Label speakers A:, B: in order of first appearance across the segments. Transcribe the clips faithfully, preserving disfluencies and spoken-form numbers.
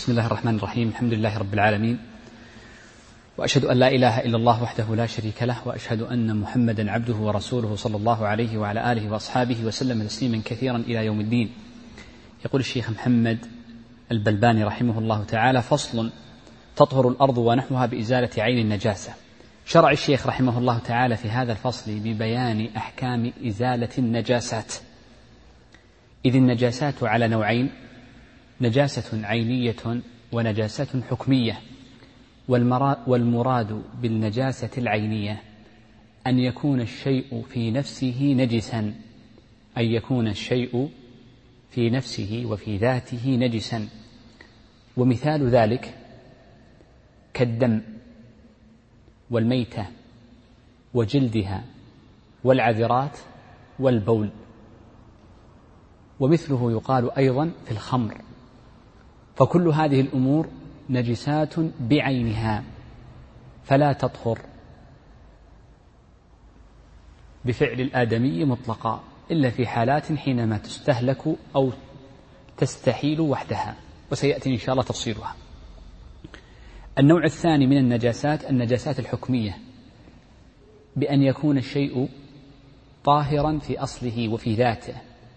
A: بسم الله الرحمن الرحيم. الحمد لله رب العالمين، وأشهد أن لا إله إلا الله وحده لا شريك له، وأشهد أن محمدا عبده ورسوله صلى الله عليه وعلى آله وأصحابه وسلم تسليما كثيرا إلى يوم الدين. يقول الشيخ محمد البلباني رحمه الله تعالى: فصل: تطهر الأرض ونحوها بإزالة عين النجاسة. شرع الشيخ رحمه الله تعالى في هذا الفصل ببيان أحكام إزالة النجاسات، إذ النجاسات على نوعين: نجاسة عينية ونجاسة حكمية. والمراد بالنجاسة العينية أن يكون الشيء في نفسه نجسا، أن يكون الشيء في نفسه وفي ذاته نجسا. ومثال ذلك كالدم والميتة وجلدها والعذرات والبول. ومثله يقال أيضا في الخمر. فكل هذه الأمور نجسات بعينها، فلا تطهر بفعل الآدمي مطلقا إلا في حالات حينما تستهلك أو تستحيل وحدها، وسيأتي إن شاء الله تفصيلها. النوع الثاني من النجاسات النجاسات الحكمية، بأن يكون الشيء طاهرا في أصله وفي ذاته،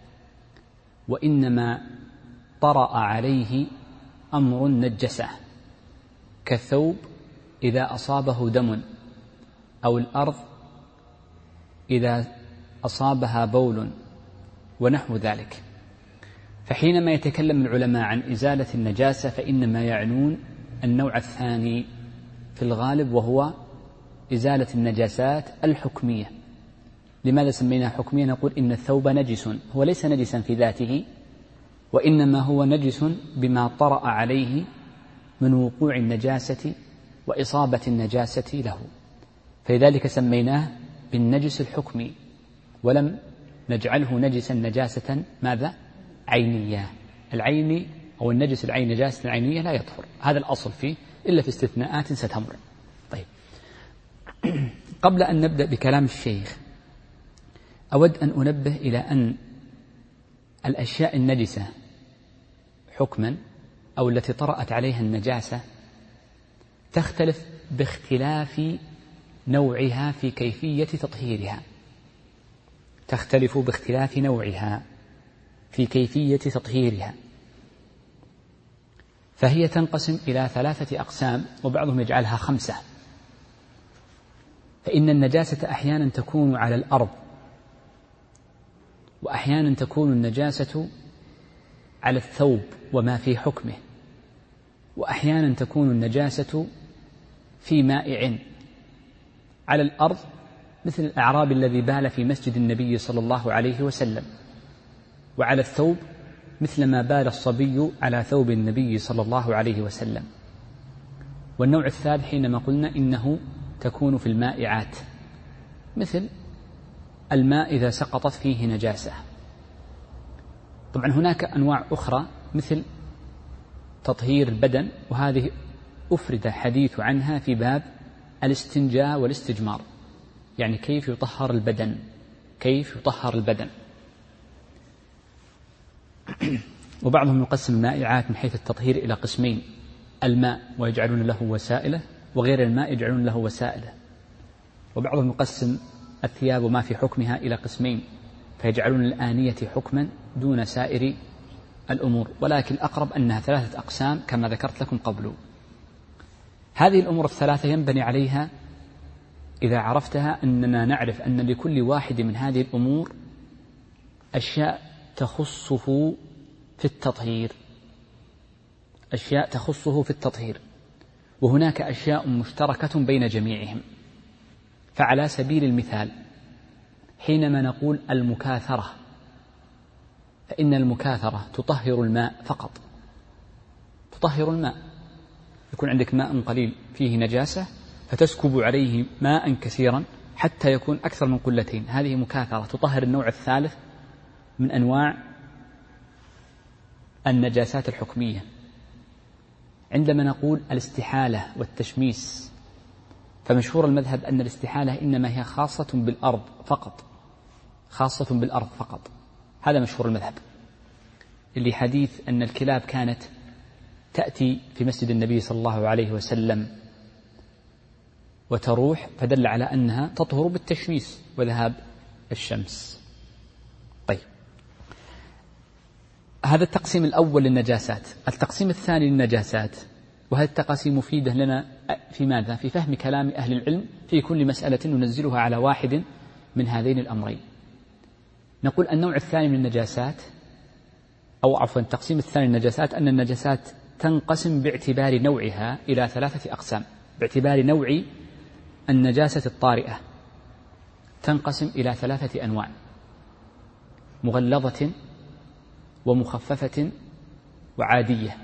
A: وإنما طرأ عليه أمر نجسه، كالثوب إذا أصابه دم، أو الأرض إذا أصابها بول، ونحو ذلك. فحينما يتكلم العلماء عن إزالة النجاسة فإنما يعنون النوع الثاني في الغالب، وهو إزالة النجاسات الحكمية. لماذا سميناها حكمية؟ نقول إن الثوب نجس، هو ليس نجسا في ذاته، وإنما هو نجس بما طرأ عليه من وقوع النجاسة وإصابة النجاسة له، فلذلك سميناه بالنجس الحكمي، ولم نجعله نجسا نجاسة ماذا؟ عينية. العين أو النجس العين نجاسة عينية لا يطهر، هذا الأصل فيه، إلا في استثناءات ستمر. طيب، قبل أن نبدأ بكلام الشيخ أود أن أنبه إلى أن الأشياء النجسة حكما أو التي طرأت عليها النجاسة تختلف باختلاف نوعها في كيفية تطهيرها، تختلف باختلاف نوعها في كيفية تطهيرها. فهي تنقسم إلى ثلاثة أقسام، وبعضهم يجعلها خمسة. فإن النجاسة أحيانا تكون على الأرض، وأحيانا تكون النجاسة على الثوب وما في حكمه، وأحيانا تكون النجاسة في مائع. على الأرض مثل الأعرابي الذي بال في مسجد النبي صلى الله عليه وسلم، وعلى الثوب مثل ما بال الصبي على ثوب النبي صلى الله عليه وسلم. والنوع الثالث حينما قلنا إنه تكون في المائعات، مثل الماء إذا سقطت فيه نجاسة. طبعا هناك أنواع أخرى مثل تطهير البدن، وهذه أفرد حديث عنها في باب الاستنجاء والاستجمار، يعني كيف يطهر البدن، كيف يطهر البدن. وبعضهم يقسم المائعات من حيث التطهير إلى قسمين: الماء ويجعلون له وسائله، وغير الماء يجعلون له وسائله. وبعضهم يقسم الثياب وما في حكمها إلى قسمين، فيجعلون الآنية حكما دون سائر الأمور، ولكن الأقرب أنها ثلاثة أقسام كما ذكرت لكم قبل. هذه الأمور الثلاثة ينبني عليها إذا عرفتها أننا نعرف أن لكل واحد من هذه الأمور أشياء تخصه في التطهير، أشياء تخصه في التطهير، وهناك أشياء مشتركة بين جميعهم. فعلى سبيل المثال حينما نقول المكاثرة، فإن المكاثرة تطهر الماء فقط، تطهر الماء. يكون عندك ماء قليل فيه نجاسة فتسكب عليه ماء كثيرا حتى يكون أكثر من قلتين، هذه مكاثرة تطهر النوع الثالث من أنواع النجاسات الحكمية. عندما نقول الاستحالة والتشميس، فمشهور المذهب أن الاستحالة إنما هي خاصة بالأرض فقط، خاصة بالأرض فقط، هذا مشهور المذهب. اللي حديث أن الكلاب كانت تأتي في مسجد النبي صلى الله عليه وسلم وتروح، فدل على أنها تطهر بالتشميس وذهاب الشمس. طيب، هذا التقسيم الأول للنجاسات. التقسيم الثاني للنجاسات، وهذه التقاسيم مفيدة لنا في ماذا؟ في فهم كلام أهل العلم في كل مسألة ننزلها على واحد من هذين الأمرين. نقول النوع الثاني من النجاسات، أو عفوا التقسيم الثاني للنجاسات، أن النجاسات تنقسم باعتبار نوعها إلى ثلاثة أقسام. باعتبار نوع النجاسة الطارئة تنقسم إلى ثلاثة أنواع: مغلظة ومخففة وعادية.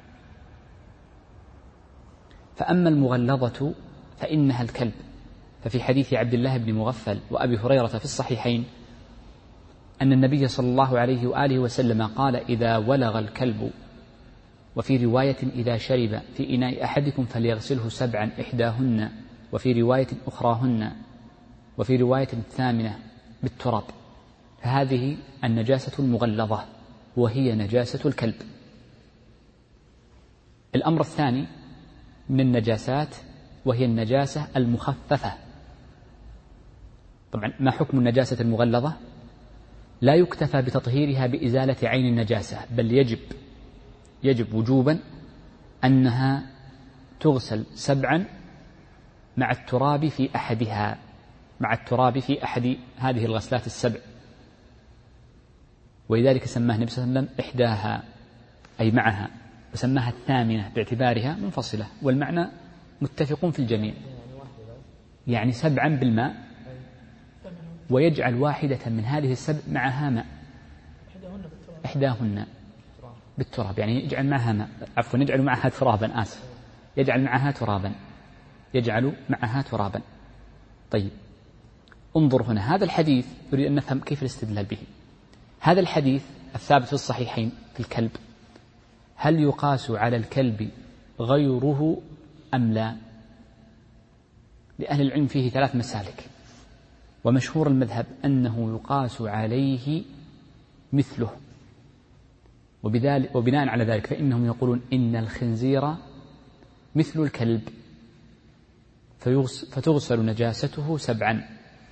A: فأما المغلظة فإنها الكلب، ففي حديث عبد الله بن مغفل وأبي هريرة في الصحيحين أن النبي صلى الله عليه وآله وسلم قال: إذا ولغ الكلب، وفي رواية إذا شرب في إناء أحدكم فليغسله سبعا إحداهن، وفي رواية أخراهن، وفي رواية ثامنة بالتراب. فهذه النجاسة المغلظة وهي نجاسة الكلب. الأمر الثاني من النجاسات وهي النجاسة المخففة. طبعا ما حكم النجاسة المغلظة؟ لا يكتفى بتطهيرها بإزالة عين النجاسة، بل يجب يجب وجوبا أنها تغسل سبعا مع التراب في أحدها مع التراب في أحد هذه الغسلات السبع. ولذلك سماها النبي صلى الله عليه وسلم إحداها أي معها، وسماها الثامنة باعتبارها منفصلة، والمعنى متفق في الجميع، يعني سبعا بالماء، ويجعل واحدة من هذه السبع معها ماء، إحداهن بالتراب، يعني يجعل معها ماء، عفوا يجعل معها ترابا، آسف يجعل معها ترابا يجعل معها ترابا. طيب، انظر هنا، هذا الحديث يريد أن نفهم كيف الاستدلال به. هذا الحديث الثابت في الصحيحين في الكلب، هل يقاس على الكلب غيره أم لا؟ لأهل العلم فيه ثلاث مسالك، ومشهور المذهب أنه يقاس عليه مثله، وبذلك وبناء على ذلك فإنهم يقولون إن الخنزير مثل الكلب فتغسل نجاسته سبعا.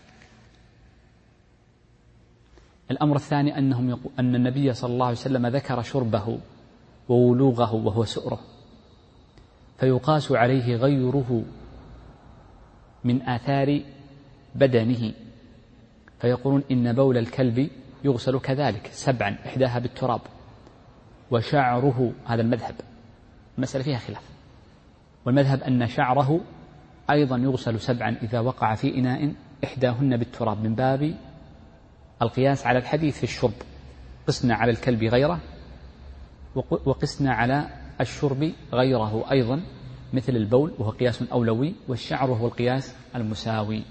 A: الأمر الثاني أنهم يقول أن النبي صلى الله عليه وسلم ذكر شربه وولوغه وهو سؤره، فيقاس عليه غيره من آثار بدنه، فيقولون إن بول الكلب يغسل كذلك سبعا إحداها بالتراب، وشعره، هذا المذهب، المسألة فيها خلاف، والمذهب أن شعره أيضا يغسل سبعا إذا وقع في إناء إحداهن بالتراب، من باب القياس على الحديث في الشرب، قسنا على الكلب غيره وقسنا على الشرب غيره أيضا مثل البول، وهو قياس أولوي، والشعر وهو القياس المساوي.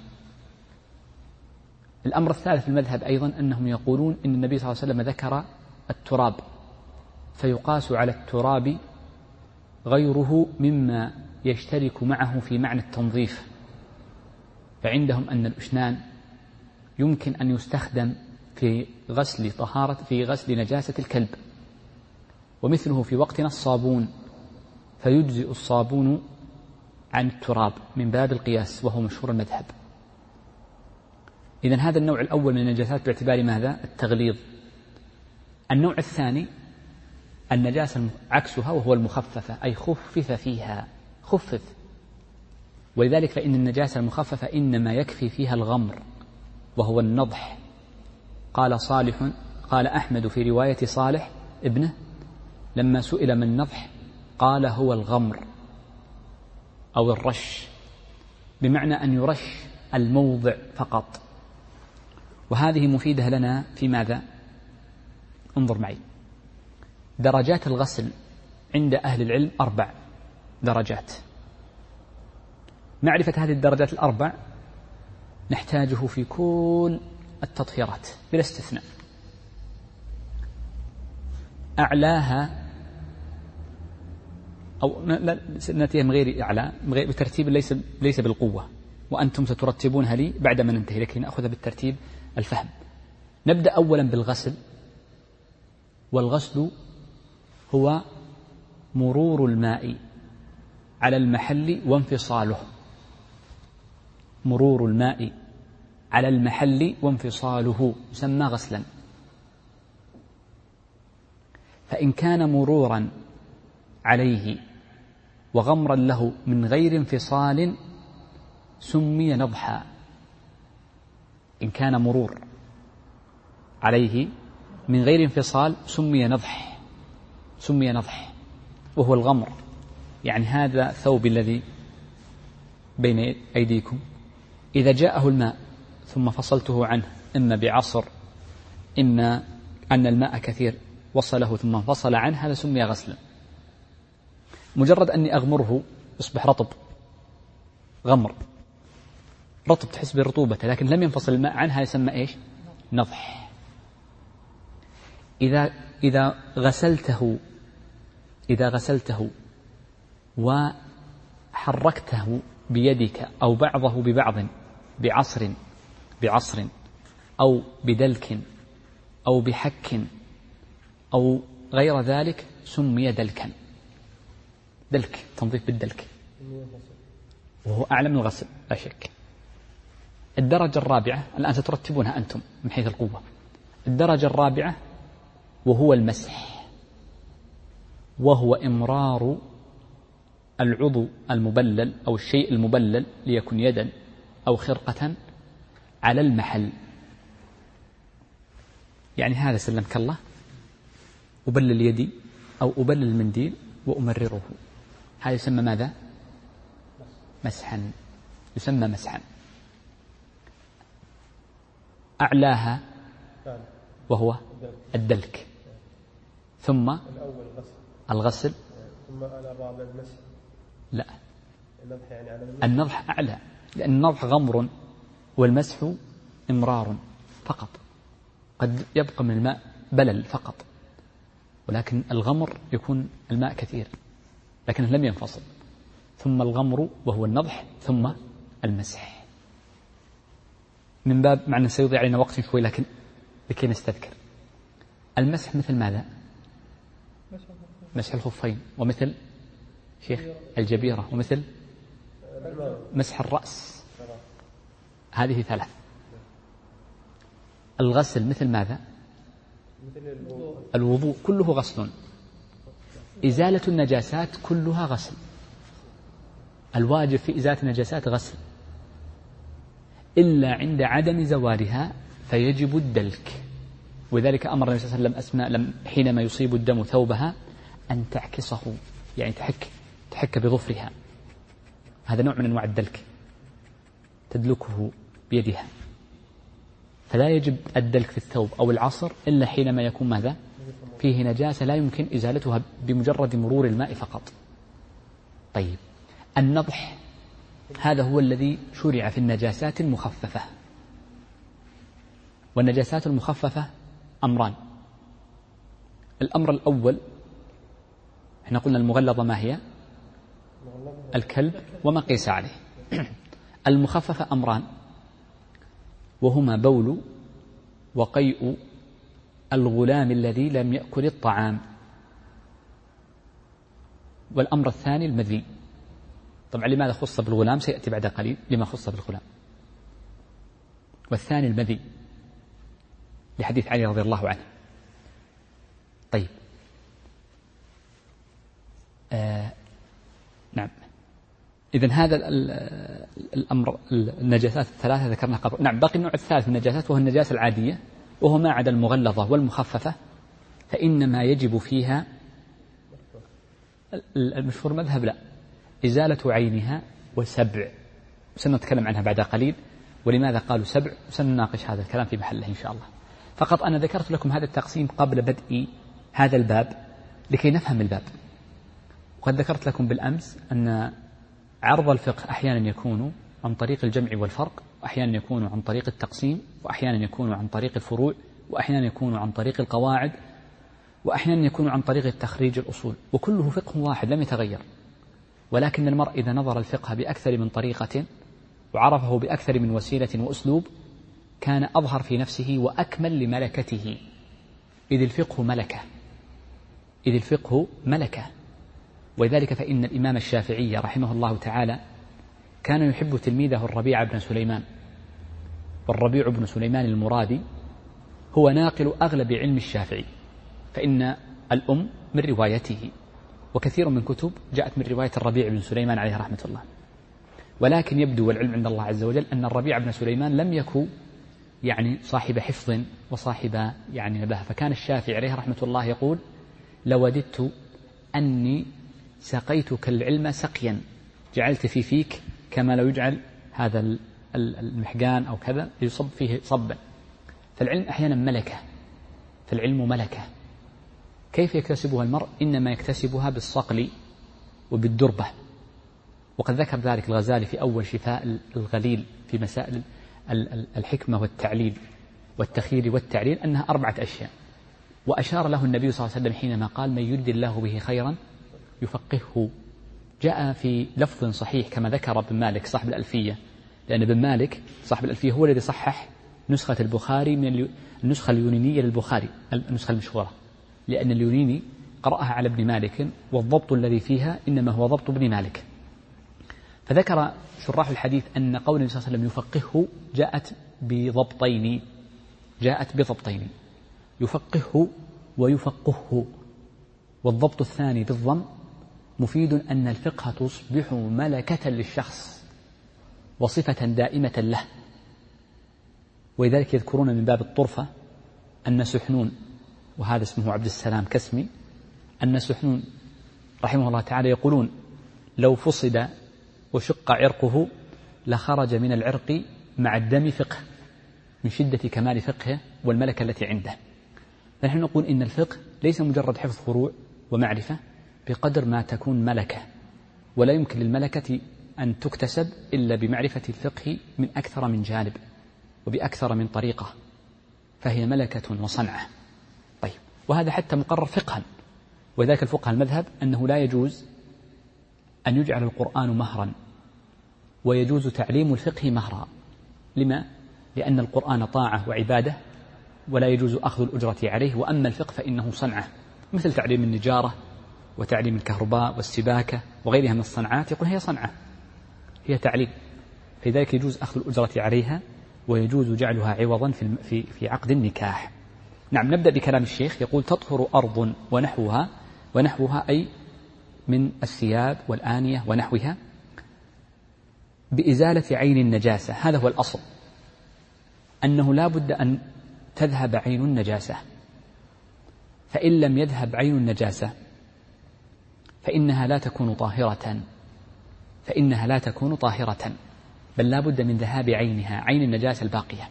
A: الأمر الثالث في المذهب أيضا أنهم يقولون إن النبي صلى الله عليه وسلم ذكر التراب، فيقاس على التراب غيره مما يشترك معه في معنى التنظيف، فعندهم أن الأشنان يمكن أن يستخدم في غسل طهارة في غسل نجاسة الكلب، ومثله في وقتنا الصابون، فيجزئ الصابون عن التراب من باب القياس، وهو مشهور المذهب. إذن هذا النوع الأول من النجاسات باعتبار ماذا؟ التغليظ. النوع الثاني النجاسة عكسها وهو المخففة، أي خفف فيها، خفف، ولذلك فإن النجاسة المخففة إنما يكفي فيها الغمر وهو النضح. قال صالح قال أحمد في رواية صالح ابنه لما سئل من النضح قال هو الغمر أو الرش، بمعنى أن يرش الموضع فقط. وهذه مفيدة لنا في ماذا؟ انظر معي، درجات الغسل عند أهل العلم أربع درجات. معرفة هذه الدرجات الأربع نحتاجه في كل التطهيرات بلا استثناء. أعلاها أو نأتيها من غير أعلى، بترتيب ليس ليس بالقوة، وأنتم سترتبونها لي بعدما ننتهي، لكن نأخذها بالترتيب الفهم. نبدأ أولا بالغسل، والغسل هو مرور الماء على المحل وانفصاله. مرور الماء على المحل وانفصاله يسمى غسلا. فإن كان مرورا عليه وغمرا له من غير انفصال سمي نضحا. إن كان مرور عليه من غير انفصال سمي نضح، سمي نضح وهو الغمر. يعني هذا ثوب الذي بين أيديكم إذا جاءه الماء ثم فصلته عنه إما بعصر إما أن الماء كثير وصله ثم انفصل عنه، هذا سمي غسلا. مجرد أني أغمره يصبح رطب، غمر رطب تحس برطوبته لكن لم ينفصل الماء عنها يسمى إيش؟ نضح. إذا إذا غسلته إذا غسلته وحركته بيدك أو بعضه ببعض بعصر بعصر أو بدلك أو بحك أو غير ذلك سمي دلكا. دلك تنظيف بالدلك وهو أعلى من الغسل لا شك. الدرجة الرابعة الآن سترتبونها أنتم من حيث القوة. الدرجة الرابعة وهو المسح، وهو إمرار العضو المبلل أو الشيء المبلل ليكن يدا أو خرقة على المحل. يعني هذا سلمك الله أبلل يدي أو أبلل المنديل وأمرره، هذا يسمى ماذا؟ مسحا، يسمى مسحا. أعلاها وهو الدلك، ثم الغسل،
B: ثم على بعض المسح.
A: لا،
B: النضح يعني على المسح.
A: النضح أعلى، لأن النضح غمر والمسح إمرار فقط، قد يبقى من الماء بلل فقط، ولكن الغمر يكون الماء كثير لكنه لم ينفصل. ثم الغمر وهو النضح ثم المسح. من باب معنى سيضيع علينا وقت شوي لكن لكي نستذكر. المسح مثل ماذا؟ مسح الخفين، ومثل شيخ الجبيرة، ومثل مسح الرأس. هذه ثلاث. الغسل مثل ماذا؟ الوضوء كله غسل. إزالة النجاسات كلها غسل. الواجب في إزالة النجاسات غسل إلا عند عدم زوالها فيجب الدلك. وذلك أمر النبي صلى الله عليه وسلم أسماء لم حينما يصيب الدم ثوبها أن تعكسه، يعني تحك تحك بظفرها. هذا نوع من أنواع الدلك، تدلكه بيدها. فلا يجب الدلك في الثوب أو العصر إلا حينما يكون ماذا؟ فيه نجاسة لا يمكن إزالتها بمجرد مرور الماء فقط. طيب، النضح هذا هو الذي شرع في النجاسات المخففة. والنجاسات المخففة أمران. الأمر الأول احنا قلنا المغلظة ما هي؟ الكلب وما قيس عليه. المخففة أمران، وهما بول وقيء الغلام الذي لم يأكل الطعام. والأمر الثاني المذي. طبعا لماذا خص بالغلام سيأتي بعد قليل لما خص بالغلام. والثاني المذي لحديث علي رضي الله عنه. طيب، آه نعم، إذن هذا الأمر النجاسات الثلاثة ذكرنا قبل. نعم، باقي النوع الثالث من النجاسات وهو النجاسة العادية، وهو ما عدا المغلظة والمخففة فإنما يجب فيها المشهور مذهب لا إزالة عينها وسبع، سنتكلم عنها بعد قليل ولماذا قالوا سبع، وسنناقش هذا الكلام في محله إن شاء الله. فقط أنا ذكرت لكم هذا التقسيم قبل بدء هذا الباب لكي نفهم الباب. وقد ذكرت لكم بالأمس أن عرض الفقه أحيانا يكون عن طريق الجمع والفرق، وأحيانا يكون عن طريق التقسيم، وأحيانا يكون عن طريق الفروع، وأحيانا يكون عن طريق القواعد، وأحيانا يكون عن طريق التخريج الأصول، وكله فقه واحد لم يتغير. ولكن المرء إذا نظر الفقه بأكثر من طريقة وعرفه بأكثر من وسيلة وأسلوب كان أظهر في نفسه وأكمل لملكته. إذ الفقه ملكة، إذ الفقه ملكة ولذلك فإن الإمام الشافعي رحمه الله تعالى كان يحب تلميذه الربيع بن سليمان، والربيع بن سليمان المرادي هو ناقل أغلب علم الشافعي، فإن الأم من روايته، وكثير من كتب جاءت من رواية الربيع بن سليمان عليه رحمة الله. ولكن يبدو والعلم عند الله عز وجل أن الربيع بن سليمان لم يكن يعني صاحب حفظ وصاحب يعني نباهة، فكان الشافعي عليه رحمة الله يقول: لوددت أني سقيتك العلم سقيا جعلت في فيك كما لو يجعل هذا المحجان أو كذا يصب فيه صبا. فالعلم أحيانا ملكة، فالعلم ملكة كيف يكتسبها المرء؟ إنما يكتسبها بالصقل وبالدربة. وقد ذكر ذلك الغزالي في أول شفاء الغليل في مسائل الحكمة والتعليل والتخيير والتعليل أنها أربعة أشياء، وأشار له النبي صلى الله عليه وسلم حينما قال: من يرد الله به خيرا يفقهه. جاء في لفظ صحيح كما ذكر ابن مالك صاحب الألفية، لأن ابن مالك صاحب الألفية هو الذي صحح نسخة البخاري من النسخة اليونانية للبخاري، النسخة المشهورة، لأن اليوناني قرأها على ابن مالك، والضبط الذي فيها إنما هو ضبط ابن مالك. فذكر شراح الحديث أن قول النبي صلى الله عليه وسلم يفقهه جاءت بضبطين، جاءت بضبطين يفقهه ويفقهه. والضبط الثاني بالضم مفيد أن الفقه تصبح ملكة للشخص وصفة دائمة له. ولذلك يذكرون من باب الطرفة أن سحنون، وهذا اسمه عبد السلام كسمي، أن سحنون رحمه الله تعالى يقولون: لو فصد وشق عرقه لخرج من العرق مع الدم فقه، من شدة كمال فقهه والملكة التي عنده. فنحن نقول إن الفقه ليس مجرد حفظ فروع ومعرفة بقدر ما تكون ملكة، ولا يمكن للملكة أن تكتسب إلا بمعرفة الفقه من أكثر من جانب وبأكثر من طريقة، فهي ملكة وصنعة. طيب، وهذا حتى مقرر فقها. وذاك الفقه المذهب أنه لا يجوز أن يجعل القرآن مهرا، ويجوز تعليم الفقه مهرا. لما؟ لأن القرآن طاعة وعبادة ولا يجوز أخذ الأجرة عليه، وأما الفقه فإنه صنعة، مثل تعليم النجارة وتعليم الكهرباء والسباكة وغيرها من الصنعات، يقول هي صنعة، هي تعليم، فلذلك يجوز أخذ الأجرة عليها ويجوز جعلها عوضا في في في عقد النكاح. نعم، نبدأ بكلام الشيخ. يقول: تطهر أرض ونحوها، ونحوها أي من الثياب والآنية ونحوها، بإزالة عين النجاسة. هذا هو الأصل، أنه لا بد أن تذهب عين النجاسة، فإن لم يذهب عين النجاسة فإنها لا تكون طاهرة، فإنها لا تكون طاهرة بل لا بد من ذهاب عينها، عين النجاسة الباقية.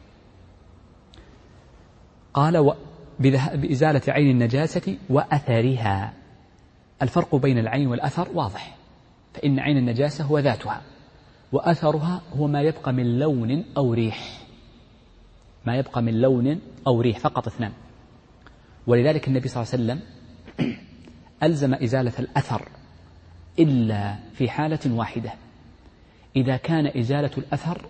A: قال: بإزالة عين النجاسة وأثرها. الفرق بين العين والأثر واضح، فإن عين النجاسة هو ذاتها، وأثرها هو ما يبقى من لون أو ريح، ما يبقى من لون أو ريح، فقط اثنان. ولذلك النبي صلى الله عليه وسلم ألزم إزالة الأثر إلا في حالة واحدة، إذا كان إزالة الأثر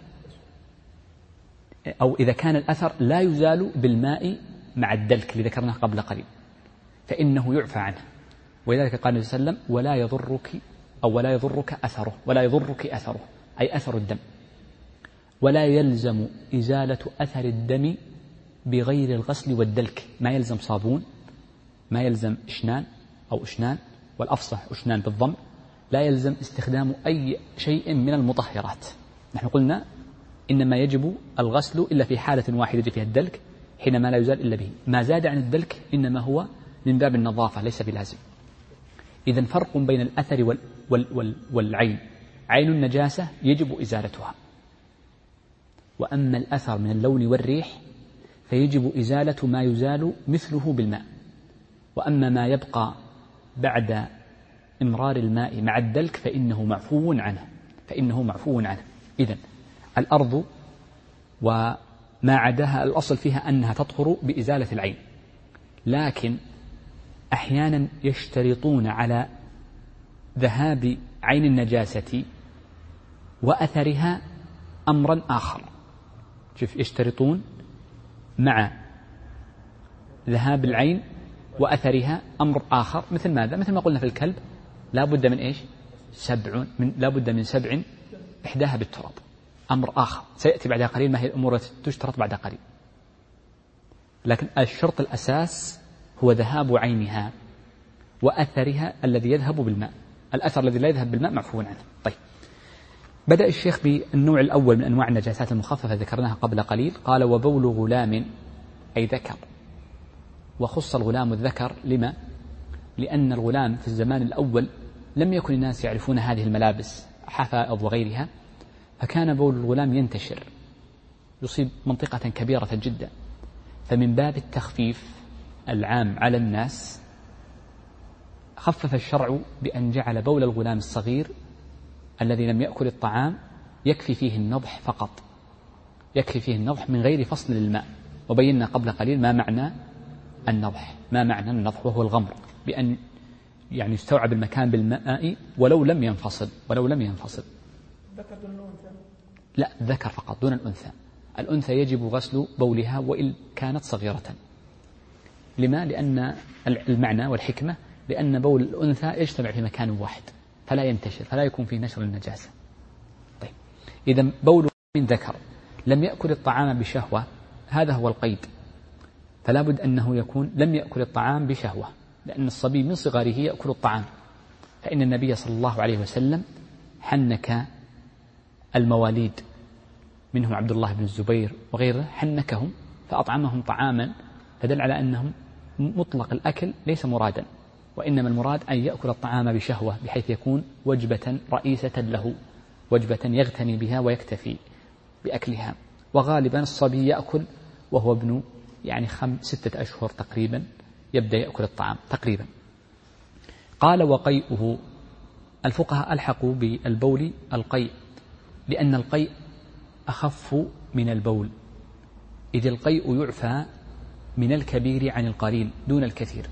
A: أو إذا كان الأثر لا يزال بالماء مع الدلك اللي ذكرناه قبل قليل، فإنه يعفى عنه. ولذلك قال النبي صلى الله عليه وسلم: ولا يضرك أو ولا يضرك أثره، ولا يضرك أثره أي أثر الدم. ولا يلزم إزالة أثر الدم بغير الغسل والدلك، ما يلزم صابون، ما يلزم إشنان أو إشنان، والأفصح إشنان بالضم، لا يلزم استخدام أي شيء من المطهرات. نحن قلنا إنما يجب الغسل إلا في حالة واحدة يجب فيها الدلك، حينما لا يزال إلا به. ما زاد عن الدلك إنما هو من باب النظافة ليس بلازم. إذن فرق بين الأثر وال وال وال والعين. عين النجاسة يجب إزالتها، وأما الأثر من اللون والريح فيجب إزالة ما يزال مثله بالماء. وأما ما يبقى بعد إمرار الماء مع الدلك فإنه معفو عنه، فإنه معفو عنه. إذن الأرض وما عداها الأصل فيها أنها تطهر بإزالة العين، لكن أحيانا يشترطون على ذهاب عين النجاسة وأثرها أمرا آخر. شوف، يشترطون مع ذهاب العين وأثرها أمر آخر، مثل ماذا؟ مثل ما قلنا في الكلب: لا بد من إيش؟ سبع من لا بد من سبع إحداها بالتراب. أمر آخر سيأتي بعد قليل ما هي الأمور التي تشترط بعد قليل، لكن الشرط الأساس هو ذهاب عينها وأثرها الذي يذهب بالماء. الأثر الذي لا يذهب بالماء معفو عنه. طيب، بدأ الشيخ بالنوع الأول من أنواع النجاسات المخففة ذكرناها قبل قليل. قال وبول غلام أي ذكر، وخص الغلام الذكر لما؟ لأن الغلام في الزمان الأول لم يكن الناس يعرفون هذه الملابس حفائض وغيرها، فكان بول الغلام ينتشر يصيب منطقة كبيرة جدا، فمن باب التخفيف العام على الناس خفف الشرع بأن جعل بول الغلام الصغير الذي لم يأكل الطعام يكفي فيه النضح فقط، يكفي فيه النضح من غير فصل للماء. وبينا قبل قليل ما معنى النضح، ما معنى النضح، وهو الغمر بأن يعني يستوعب المكان بالماء ولو لم ينفصل ولو لم ينفصل
B: ذكر دون الأنثى؟
A: لا، ذكر فقط دون الأنثى. الأنثى يجب غسل بولها وإن كانت صغيرة. لما؟ لأن المعنى والحكمة لأن بول الأنثى يجتمع في مكان واحد فلا ينتشر، فلا يكون فيه نشر النجاسة. طيب، إذا بول من ذكر لم يأكل الطعام بشهوة، هذا هو القيد، فلا بد أنه يكون لم يأكل الطعام بشهوة، لأن الصبي من صغره يأكل الطعام، فإن النبي صلى الله عليه وسلم حنك المواليد منهم عبد الله بن الزبير وغيره، حنكهم فأطعمهم طعاما، فدل على أنهم مطلق الأكل ليس مرادا، وإنما المراد أن يأكل الطعام بشهوة بحيث يكون وجبة رئيسة له، وجبة يغتني بها ويكتفي بأكلها. وغالبا الصبي يأكل وهو ابن يعني خم ستة أشهر تقريبا يبدأ يأكل الطعام تقريبا. قال وقيئه، الفقهاء ألحقوا بالبول القيء لأن القيء أخف من البول، إذ القيء يعفى من الكبير عن القليل دون الكثير،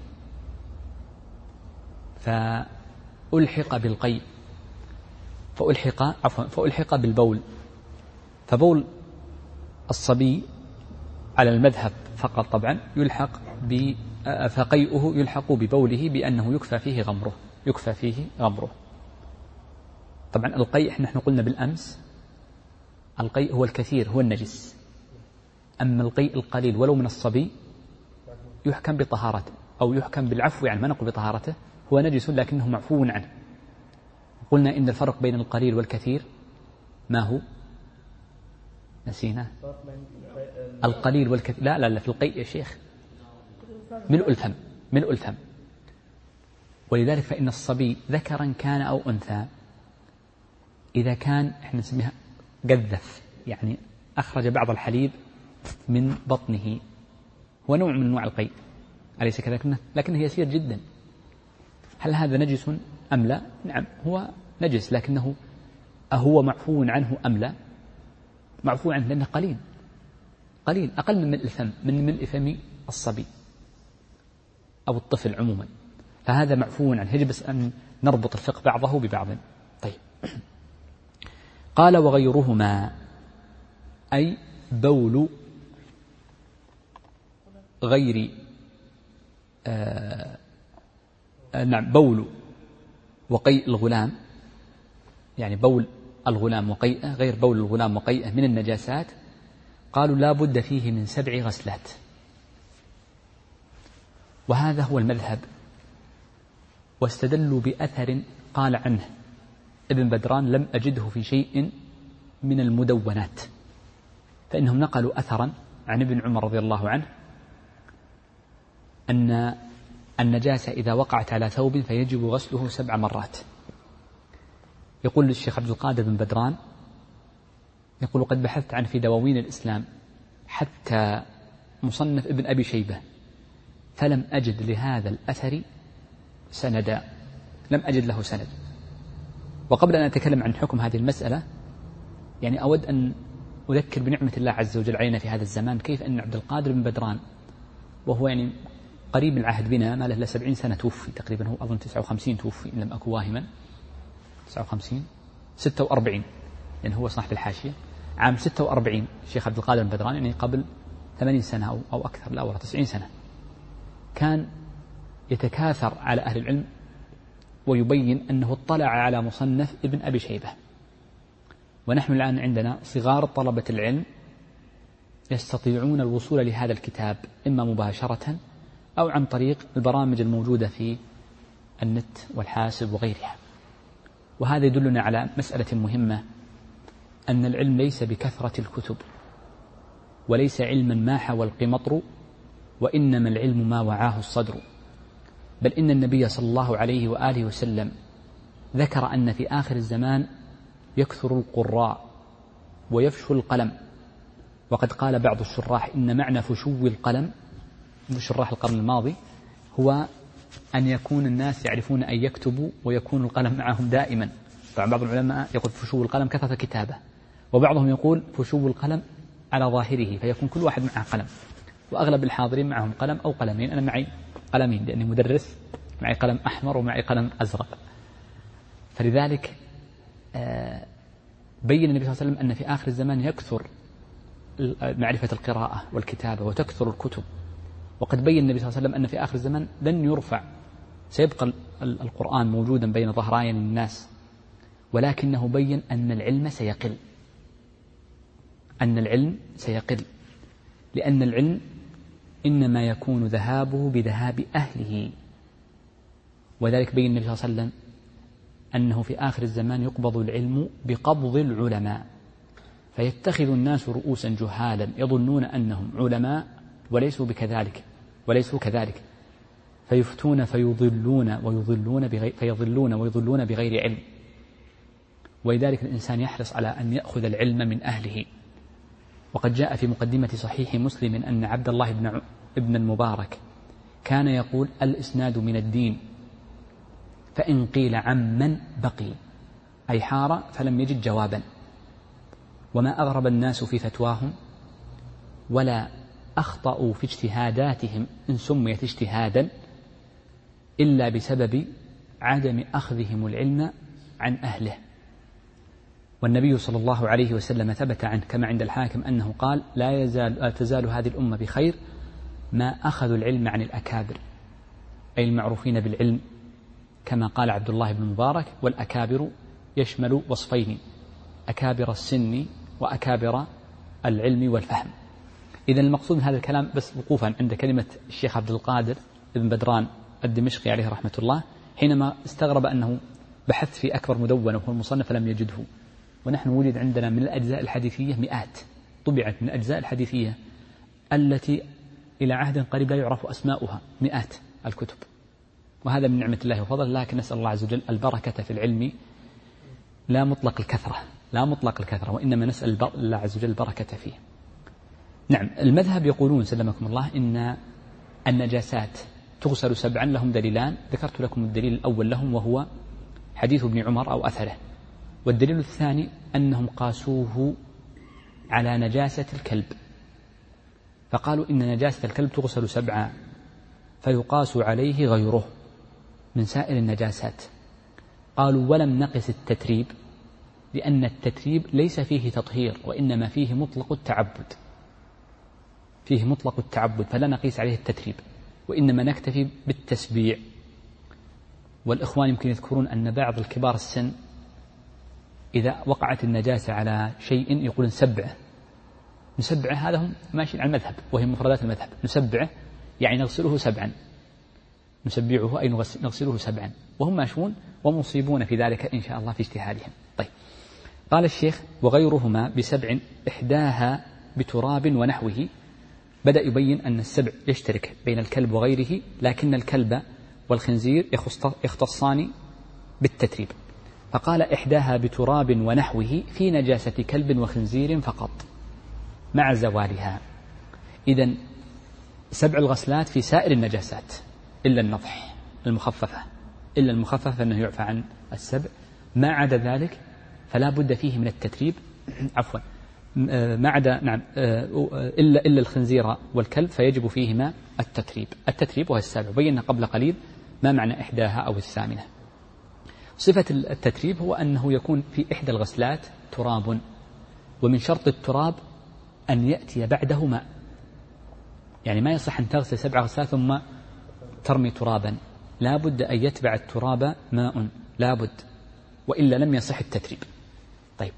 A: فألحق بالقيء فألحق عفوا فألحق بالبول. فبول الصبي على المذهب فقط طبعا يلحق ب فقيئه يلحق ببوله بأنه يكفى فيه غمره يكفى فيه غمره. طبعا القيء نحن قلنا بالأمس القيء هو الكثير هو النجس، أما القيء القليل ولو من الصبي يحكم بطهارته أو يحكم بالعفو، يعني ما نقول بطهارته، هو نجس لكنه معفو عنه. قلنا إن الفرق بين القليل والكثير ما هو؟ نسينا القليل والكثير. لا لا لا في القيء يا شيخ ملء الفم ملء الفم. ولذلك فإن الصبي ذكرا كان أو أنثى إذا كان احنا نسميها قذف، يعني أخرج بعض الحليب من بطنه، هو نوع من أنواع القيء أليس كذلك؟ لكنه يسير جدا. هل هذا نجس أم لا؟ نعم هو نجس، لكنه أهو معفو عنه أم لا؟ معفو عنه لأنه قليل قليل أقل من ملء الفم من ملء فم الصبي أو الطفل عموما، فهذا معفو عنه. يجب أن نربط الفقه بعضه ببعض. طيب، قال وغيرهما أي بول غير آه نعم بول وقيء الغلام، يعني بول الغلام وقيئه غير بول الغلام وقيئه من النجاسات. قالوا لا بد فيه من سبع غسلات، وهذا هو المذهب. واستدلوا بأثر قال عنه ابن بدران لم أجده في شيء من المدونات، فإنهم نقلوا أثرا عن ابن عمر رضي الله عنه أن النجاسة إذا وقعت على ثوب فيجب غسله سبع مرات. يقول الشيخ عبد القادر بن بدران يقول قد بحثت عن في دواوين الإسلام حتى مصنف ابن أبي شيبة فلم أجد لهذا الأثر سندا، لم أجد له سند. وقبل أن أتكلم عن حكم هذه المسألة يعني أود أن أذكر بنعمة الله عز وجل علينا في هذا الزمان، كيف أن عبد القادر بن بدران وهو يعني قريب العهد بنا ما له إلا سبعين سنة توفي تقريبا، هو أظن تسعة وخمسين توفي إن لم أكن واهما، تسعة وخمسين ستة وأربعين لأن هو صاحب الحاشية عام ستة وأربعين الشيخ عبد القادر بن بدران، يعني قبل ثمانين سنة أو, أو أكثر لا ولا تسعين سنة. كان يتكاثر على أهل العلم ويبين أنه اطلع على مصنف ابن أبي شيبة. ونحن الآن عندنا صغار طلبة العلم يستطيعون الوصول لهذا الكتاب إما مباشرة أو عن طريق البرامج الموجودة في النت والحاسب وغيرها. وهذا يدلنا على مسألة مهمة، أن العلم ليس بكثرة الكتب، وليس علما ما حوى القمطر، وإنما العلم ما وعاه الصدر. بل إن النبي صلى الله عليه وآله وسلم ذكر أن في آخر الزمان يكثر القراء ويفشو القلم. وقد قال بعض الشراح إن معنى فشو القلم، شراح القرن الماضي، هو أن يكون الناس يعرفون أن يكتبوا ويكون القلم معهم دائما. طبعا بعض العلماء يقول فشو القلم كثرة كتابة، وبعضهم يقول فشو القلم على ظاهره، فيكون كل واحد معه قلم، وأغلب الحاضرين معهم قلم أو قلمين. أنا معي قلمين لأني مدرس، معي قلم أحمر ومعي قلم أزرق. فلذلك بين النبي صلى الله عليه وسلم أن في آخر الزمان يكثر معرفة القراءة والكتابة وتكثر الكتب. وقد بين النبي صلى الله عليه وسلم أن في آخر الزمان لن يرفع، سيبقى القرآن موجودا بين ظهرين الناس، ولكنه بين أن العلم سيقل، أن العلم سيقل لأن العلم إنما يكون ذهابه بذهاب أهله. وذلك بين النبي صلى الله عليه وسلم أنه في آخر الزمان يقبض العلم بقبض العلماء، فيتخذ الناس رؤوسا جهالا يظنون أنهم علماء وليسوا بكذلك وليسوا كذلك، فيفتون فيضلون ويضلون بغير فيضلون ويضلون بغير علم. ولذلك الإنسان يحرص على أن يأخذ العلم من أهله. وقد جاء في مقدمة صحيح مسلم أن عبد الله بن ابن المبارك كان يقول الإسناد من الدين، فإن قيل عمن بقي، أي حار فلم يجد جوابا. وما أغرب الناس في فتواهم ولا أخطأوا في اجتهاداتهم إن سميت اجتهادا إلا بسبب عدم أخذهم العلم عن أهله. والنبي صلى الله عليه وسلم ثبت عنه كما عند الحاكم أنه قال لا يزال لا تزال هذه الأمة بخير ما أخذوا العلم عن الأكابر، أي المعروفين بالعلم، كما قال عبد الله بن المبارك والأكابر يشمل وصفين، أكابر السن وأكابر العلم والفهم. إذن المقصود من هذا الكلام بس وقوفا عند كلمة الشيخ عبد القادر بن بدران الدمشقي عليه رحمة الله، حينما استغرب أنه بحث في أكبر مدونة وهو المصنف فلم يجده، ونحن وجد عندنا من الأجزاء الحديثية مئات طبعت من الأجزاء الحديثية التي إلى عهد قريب لا يعرف أسماؤها، مئات الكتب. وهذا من نعمة الله وفضل، لكن نسأل الله عز وجل البركة في العلم، لا مطلق الكثرة لا مطلق الكثرة وإنما نسأل الله عز وجل البركة فيه. نعم، المذهب يقولون سلمكم الله إن النجاسات تغسل سبعا، لهم دليلان، ذكرت لكم الدليل الأول لهم وهو حديث ابن عمر أو أثره، والدليل الثاني أنهم قاسوه على نجاسة الكلب، فقالوا إن نجاسة الكلب تغسل سبعا فيقاس عليه غيره من سائر النجاسات. قالوا ولم نقس التتريب لأن التتريب ليس فيه تطهير وإنما فيه مطلق التعبد، فيه مطلق التعبد فلا نقيس عليه التتريب، وإنما نكتفي بالتسبيع. والإخوان يمكن يذكرون أن بعض الكبار السن إذا وقعت النجاسة على شيء يقولون سبعه، نسبعه، هذا هم ماشيين على المذهب وهي مفردات المذهب، نسبعه يعني نغسله سبعا، نسبعه أي نغسله سبعا، وهم ماشون ومصيبون في ذلك إن شاء الله في اجتهادهم. طيب، قال الشيخ وغيرهما بسبع إحداها بتراب ونحوه. بدأ يبين أن السبع يشترك بين الكلب وغيره، لكن الكلب والخنزير يختصان بالتتريب، فقال إحداها بتراب ونحوه في نجاسة كلب وخنزير فقط مع زوالها. إذن سبع الغسلات في سائر النجاسات إلا النضح المخففة، إلا المخففة فإنه يعفى عن السبع، ما عدا ذلك فلا بد فيه من التتريب عفوا ما عدا نعم إلا إلا الخنزير والكلب فيجب فيهما التتريب. التتريب وهو السابع، بينا قبل قليل ما معنى إحداها أو الثامنة. صفة التتريب هو أنه يكون في إحدى الغسلات تراب، ومن شرط التراب أن يأتي بعده ماء، يعني ما يصح أن تغسل سبع غسلات ثم ترمي ترابا، لا بد أن يتبع التراب ماء، لا بد، وإلا لم يصح التتريب. طيب،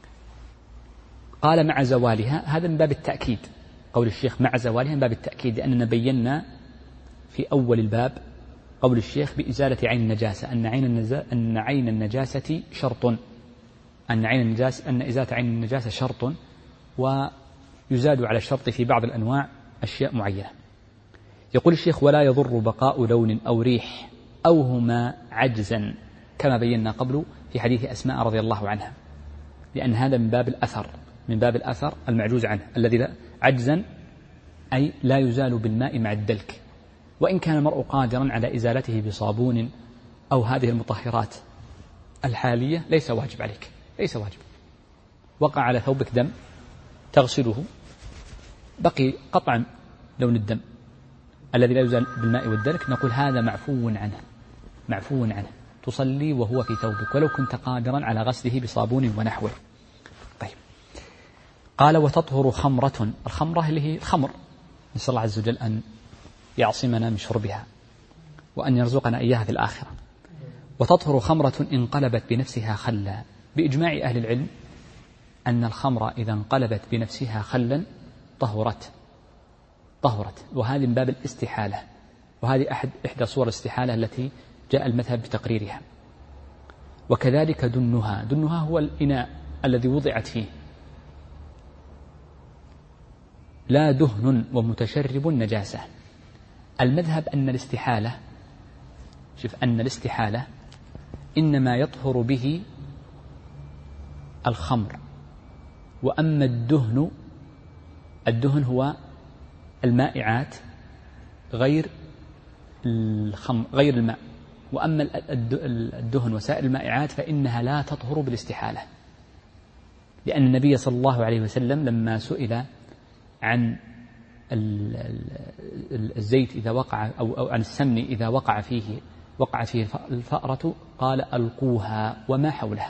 A: قال مع زوالها، هذا من باب التأكيد، قول الشيخ مع زوالها من باب التأكيد، لأننا بينا في أول الباب قول الشيخ بإزالة عين النجاسة، أن عين النجاسة, أن عين النجاسة شرط، أن عين النجاسة أن إزالة عين النجاسة شرط، ويزاد على الشرط في بعض الأنواع أشياء معينة. يقول الشيخ ولا يضر بقاء لون أو ريح أو هما عجزا، كما بينا قبل في حديث أسماء رضي الله عنها، لأن هذا من باب الأثر، من باب الأثر المعجوز عنه، الذي لا عجزا أي لا يزال بالماء مع الدلك، وإن كان المرء قادرا على إزالته بصابون أو هذه المطهرات الحالية ليس واجب عليك، ليس واجب. وقع على ثوبك دم تغسله، بقي قطعا لون الدم الذي لا يزال بالماء والدلك، نقول هذا معفو عنه، معفو عنه، تصلي وهو في ثوبك ولو كنت قادرا على غسله بصابون ونحوه. طيب، قال وتطهر خمرة، الخمرة اللي هي الخمر، نسأل الله عز وجل أن يعصمنا من شربها وأن يرزقنا إياها في الآخرة. وتطهر خمرة انقلبت بنفسها خلا، بإجماع أهل العلم أن الخمر إذا انقلبت بنفسها خلا طهرت، طهرت، وهذه من باب الاستحالة، وهذه أحد إحدى صور الاستحالة التي جاء المذهب بتقريرها. وكذلك دنها، دنها هو الإناء الذي وضعت فيه، لا دهن ومتشرب نجاسة. المذهب أن الاستحالة، شوف أن الاستحالة إنما يطهر به الخمر، وأما الدهن، الدهن هو المائعات غير الخمر غير الماء، وأما الدهن وسائر المائعات فإنها لا تطهر بالاستحالة، لأن النبي صلى الله عليه وسلم لما سئل عن الزيت إذا وقع أو عن السمن إذا وقع فيه وقع فيه الفأرة قال ألقوها وما حولها،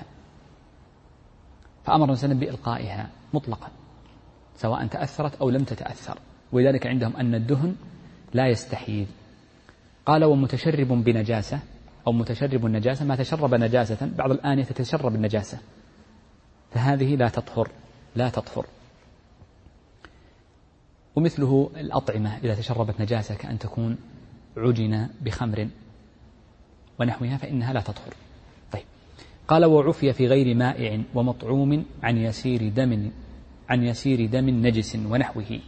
A: فأمر وسلم بإلقائها مطلقا سواء تأثرت أو لم تتأثر، ولذلك عندهم أن الدهن لا يستحيل. قال ومتشرب بنجاسة، أو متشرب النجاسة ما تشرب نجاسة، بعض الآنية تتشرب النجاسة، فهذه لا تطهر، لا تطهر. ومثله الأطعمة إذا تشربت نجاسة كأن تكون عجن بخمر ونحوها فإنها لا تطهر. طيب، قال وعفي في غير مائع ومطعوم عن يسير دم عن يسير دم نجس ونحوه.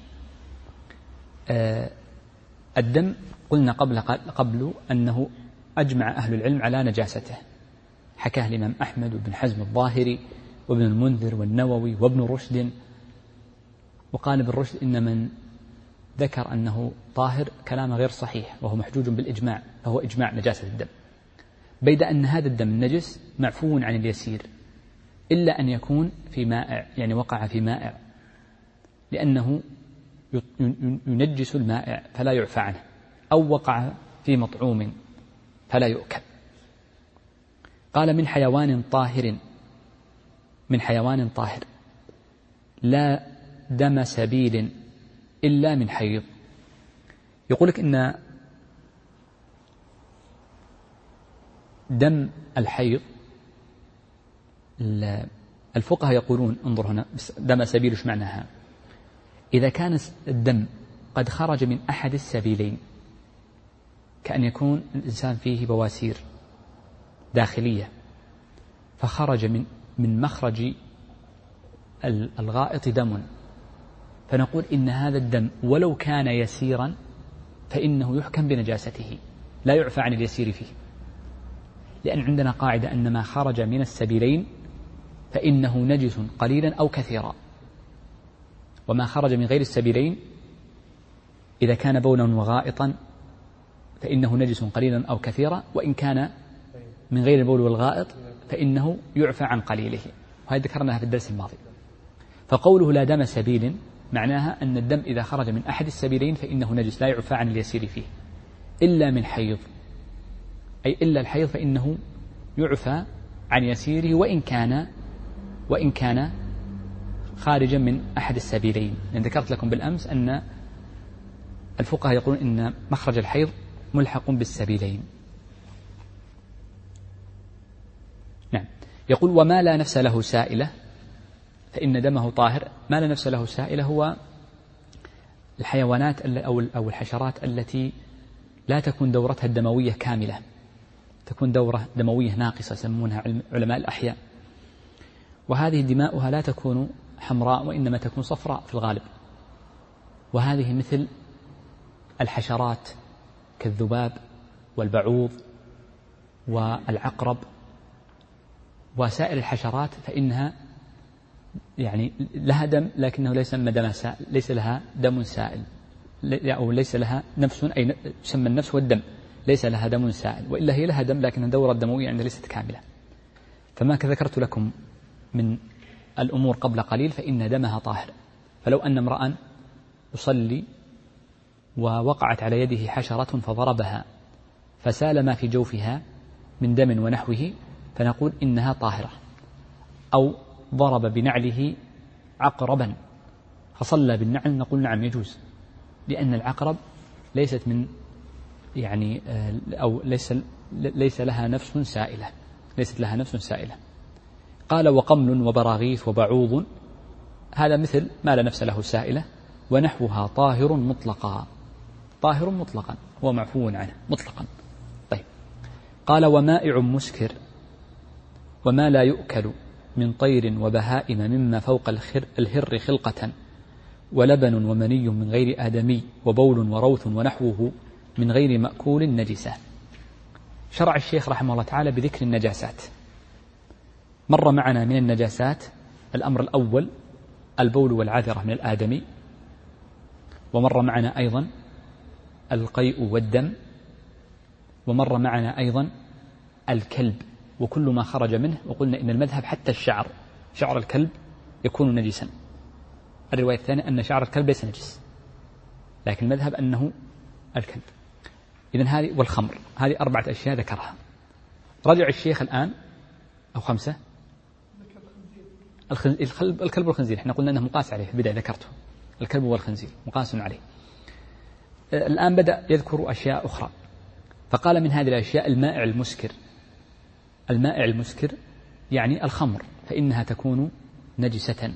A: آه الدم قلنا قبل قبل أنه أجمع أهل العلم على نجاسته، حكاه الإمام أحمد وابن حزم الظاهري وابن المنذر والنووي وابن رشد. وقال ابن رشد إن من ذكر أنه طاهر كلام غير صحيح وهو محجوج بالإجماع، فهو إجماع نجاسة الدم، بيد أن هذا الدم النجس معفو عن اليسير إلا أن يكون في مائع، يعني وقع في مائع، لأنه ينجس المائع فلا يعفى عنه، أو وقع في مطعوم فلا يؤكل. قال من حيوان طاهر، من حيوان طاهر لا دم سبيل إلا من حيض. يقولك إن دم الحيض، الفقهاء يقولون انظر هنا دم سبيل ايش معناها؟ إذا كان الدم قد خرج من أحد السبيلين، كأن يكون الإنسان فيه بواسير داخلية فخرج من من مخرج الغائط دم، فنقول إن هذا الدم ولو كان يسيرا فإنه يحكم بنجاسته، لا يعفى عن اليسير فيه، لأن عندنا قاعدة أن ما خرج من السبيلين فإنه نجس قليلا أو كثيرا، وما خرج من غير السبيلين إذا كان بولا وغائطا فإنه نجس قليلا أو كثيرا، وإن كان من غير البول والغائط فإنه يعفى عن قليله، وهذا ذكرناها في الدرس الماضي. فقوله لا دم سبيل معناها أن الدم إذا خرج من أحد السبيلين فإنه نجس لا يعفى عن اليسير فيه إلا من حيض، أي إلا الحيض فإنه يعفى عن يسيره وإن كان وإن كان خارجا من أحد السبيلين. لأن ذكرت لكم بالأمس أن الفقهاء يقولون إن مخرج الحيض ملحق بالسبيلين، يقول وما لا نفس له سائلة فإن دمه طاهر. ما لا نفس له سائلة هو الحيوانات أو الحشرات التي لا تكون دورتها الدموية كاملة، تكون دورة دموية ناقصة يسمونها علماء الأحياء، وهذه دماؤها لا تكون حمراء وإنما تكون صفراء في الغالب، وهذه مثل الحشرات كالذباب والبعوض والعقرب وسائر الحشرات، فإنها يعني لها دم لكنه ليس دم سائل، ليس لها دم سائل أو ليس لها نفس، أي يسمى النفس والدم، ليس لها دم سائل، وإلا هي لها دم لكن الدورة الدموية عندها ليست كاملة. فما ذكرت لكم من الأمور قبل قليل فإن دمها طاهر. فلو أن امرأ يصلي ووقعت على يده حشرة فضربها فسال ما في جوفها من دم ونحوه فنقول إنها طاهرة. أو ضرب بنعله عقربا فصلى بالنعل نقول نعم يجوز، لأن العقرب ليست من يعني أو ليس ليس لها نفس سائلة، ليست لها نفس سائلة. قال وقمل وبراغيث وبعوض هذا مثل ما لا نفس له سائلة ونحوها طاهر مطلقا، طاهر مطلقا هو معفو عنه مطلقا. طيب قال ومائع مسكر وما لا يؤكل من طير وبهائم مما فوق الهر خلقة ولبن ومني من غير آدمي وبول وروث ونحوه من غير مأكول نجسة. شرع الشيخ رحمه الله تعالى بذكر النجاسات. مر معنا من النجاسات الأمر الأول البول والعذرة من الآدمي، ومر معنا أيضا القيء والدم، ومر معنا أيضا الكلب وكل ما خرج منه، وقلنا إن المذهب حتى الشعر، شعر الكلب يكون نجسا. الرواية الثانية أن شعر الكلب ليس نجس، لكن المذهب أنه الكلب. إذن هذه والخمر، هذه أربعة أشياء ذكرها. رجع الشيخ الآن أو خمسة الكلب الكلب والخنزير، احنا قلنا أنه مقاس عليه في البداية ذكرته، الكلب والخنزير مقاس عليه. الآن بدأ يذكر أشياء أخرى، فقال من هذه الأشياء المائع المسكر. المائع المسكر يعني الخمر، فإنها تكون نجسة.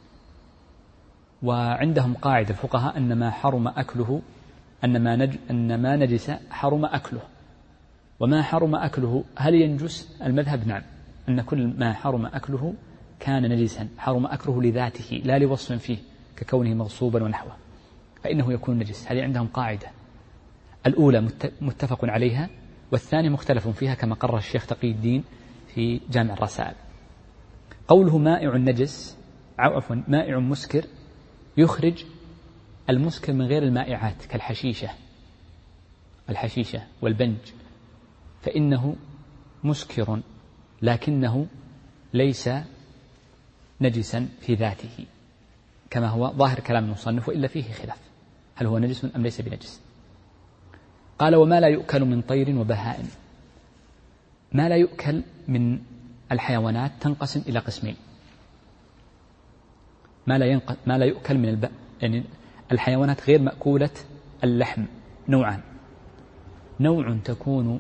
A: وعندهم قاعدة الفقهاء أن ما حرم أكله أن ما, نج أن ما نجس حرم أكله، وما حرم أكله هل ينجس؟ المذهب نعم، أن كل ما حرم أكله كان نجسا، حرم أكله لذاته لا لوصف فيه ككونه مغصوبا ونحوه، فإنه يكون نجس. هذه عندهم قاعدة، الأولى متفق عليها والثانية مختلف فيها كما قرر الشيخ تقي الدين في جامع الرسائل. قوله مائع نجس عفوا مائع مسكر يخرج المسكر من غير المائعات كالحشيشة، الحشيشة والبنج، فإنه مسكر لكنه ليس نجسا في ذاته كما هو ظاهر كلام المصنف، وإلا فيه خلاف هل هو نجس أم ليس بنجس. قال وما لا يؤكل من طير وبهائم. ما لا يؤكل من الحيوانات تنقسم إلى قسمين. ما لا, ينق... ما لا يؤكل من الب... يعني الحيوانات غير مأكولة اللحم نوعان، نوع تكون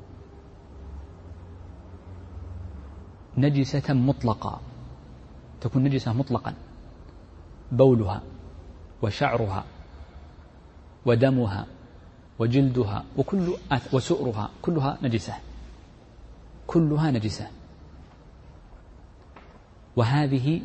A: نجسة مطلقة، تكون نجسة مطلقا، بولها وشعرها ودمها وجلدها وكل أث... وسؤرها كلها نجسة، كلها نجسة. وهذه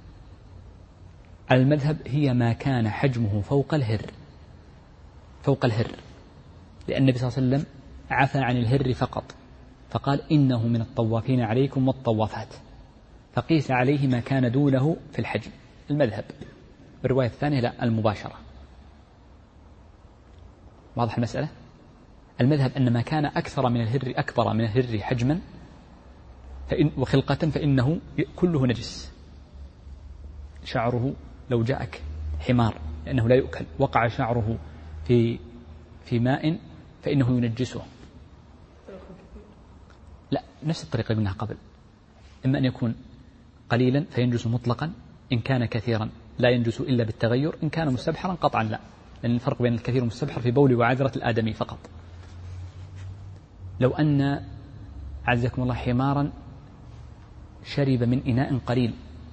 A: المذهب هي ما كان حجمه فوق الهر، فوق الهر، لأن النبي صلى الله عليه وسلم عفى عن الهر فقط، فقال إنه من الطوافين عليكم والطوافات، فقيس عليه ما كان دونه في الحجم. المذهب بالرواية الثانية لا، المباشرة. واضح المسألة؟ المذهب أن ما كان أكثر من الهر أكبر من الهر حجما فإن وخلقة فإنه كله نجس. شعره لو جاءك حمار لأنه لا يؤكل وقع شعره في في ماء فإنه ينجسه. لا، نفس الطريقة قلناها قبل، إما أن يكون قليلا فينجس مطلقا، إن كان كثيرا لا ينجس إلا بالتغير، إن كان مستبحرا قطعا لا، لأن الفرق بين الكثير والمستبحر في بول وعذرة الآدمي فقط. لو أن عزكم الله حمارا شرب من إناء قليل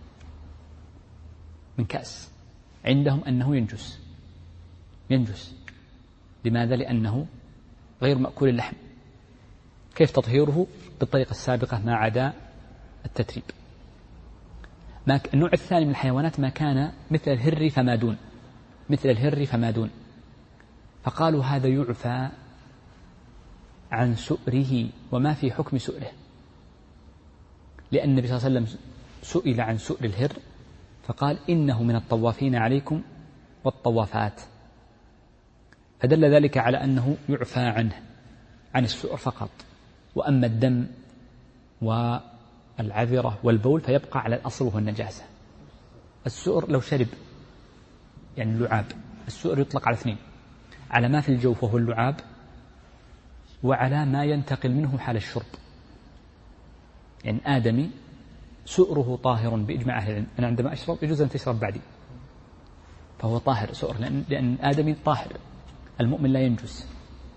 A: من كأس عندهم أنه ينجس ينجس لماذا؟ لأنه غير مأكول اللحم. كيف تطهيره؟ بالطريقة السابقة ما عدا التتريب. ما ك... النوع الثاني من الحيوانات ما كان مثل الهر فما دون مثل الهر فما دون فقالوا هذا يعفى عن سؤره وما في حكم سؤره، لأن النبي صلى الله عليه وسلم سئل عن سؤر الهر فقال إنه من الطوافين عليكم والطوافات، فدل ذلك على أنه يعفى عنه عن السؤر فقط، وأما الدم والعذرة والبول فيبقى على الأصل وهو النجاسة. السؤر لو شرب يعني اللعاب، السؤر يطلق على اثنين، على ما في الجوف وهو اللعاب، وعلى ما ينتقل منه حال الشرب. يعني آدمي سؤره طاهر بإجماع أهل العلم، أنا عندما أشرب يجوز أن تشرب بعدي، فهو طاهر سؤر، لأن, لأن آدمي طاهر، المؤمن لا ينجس.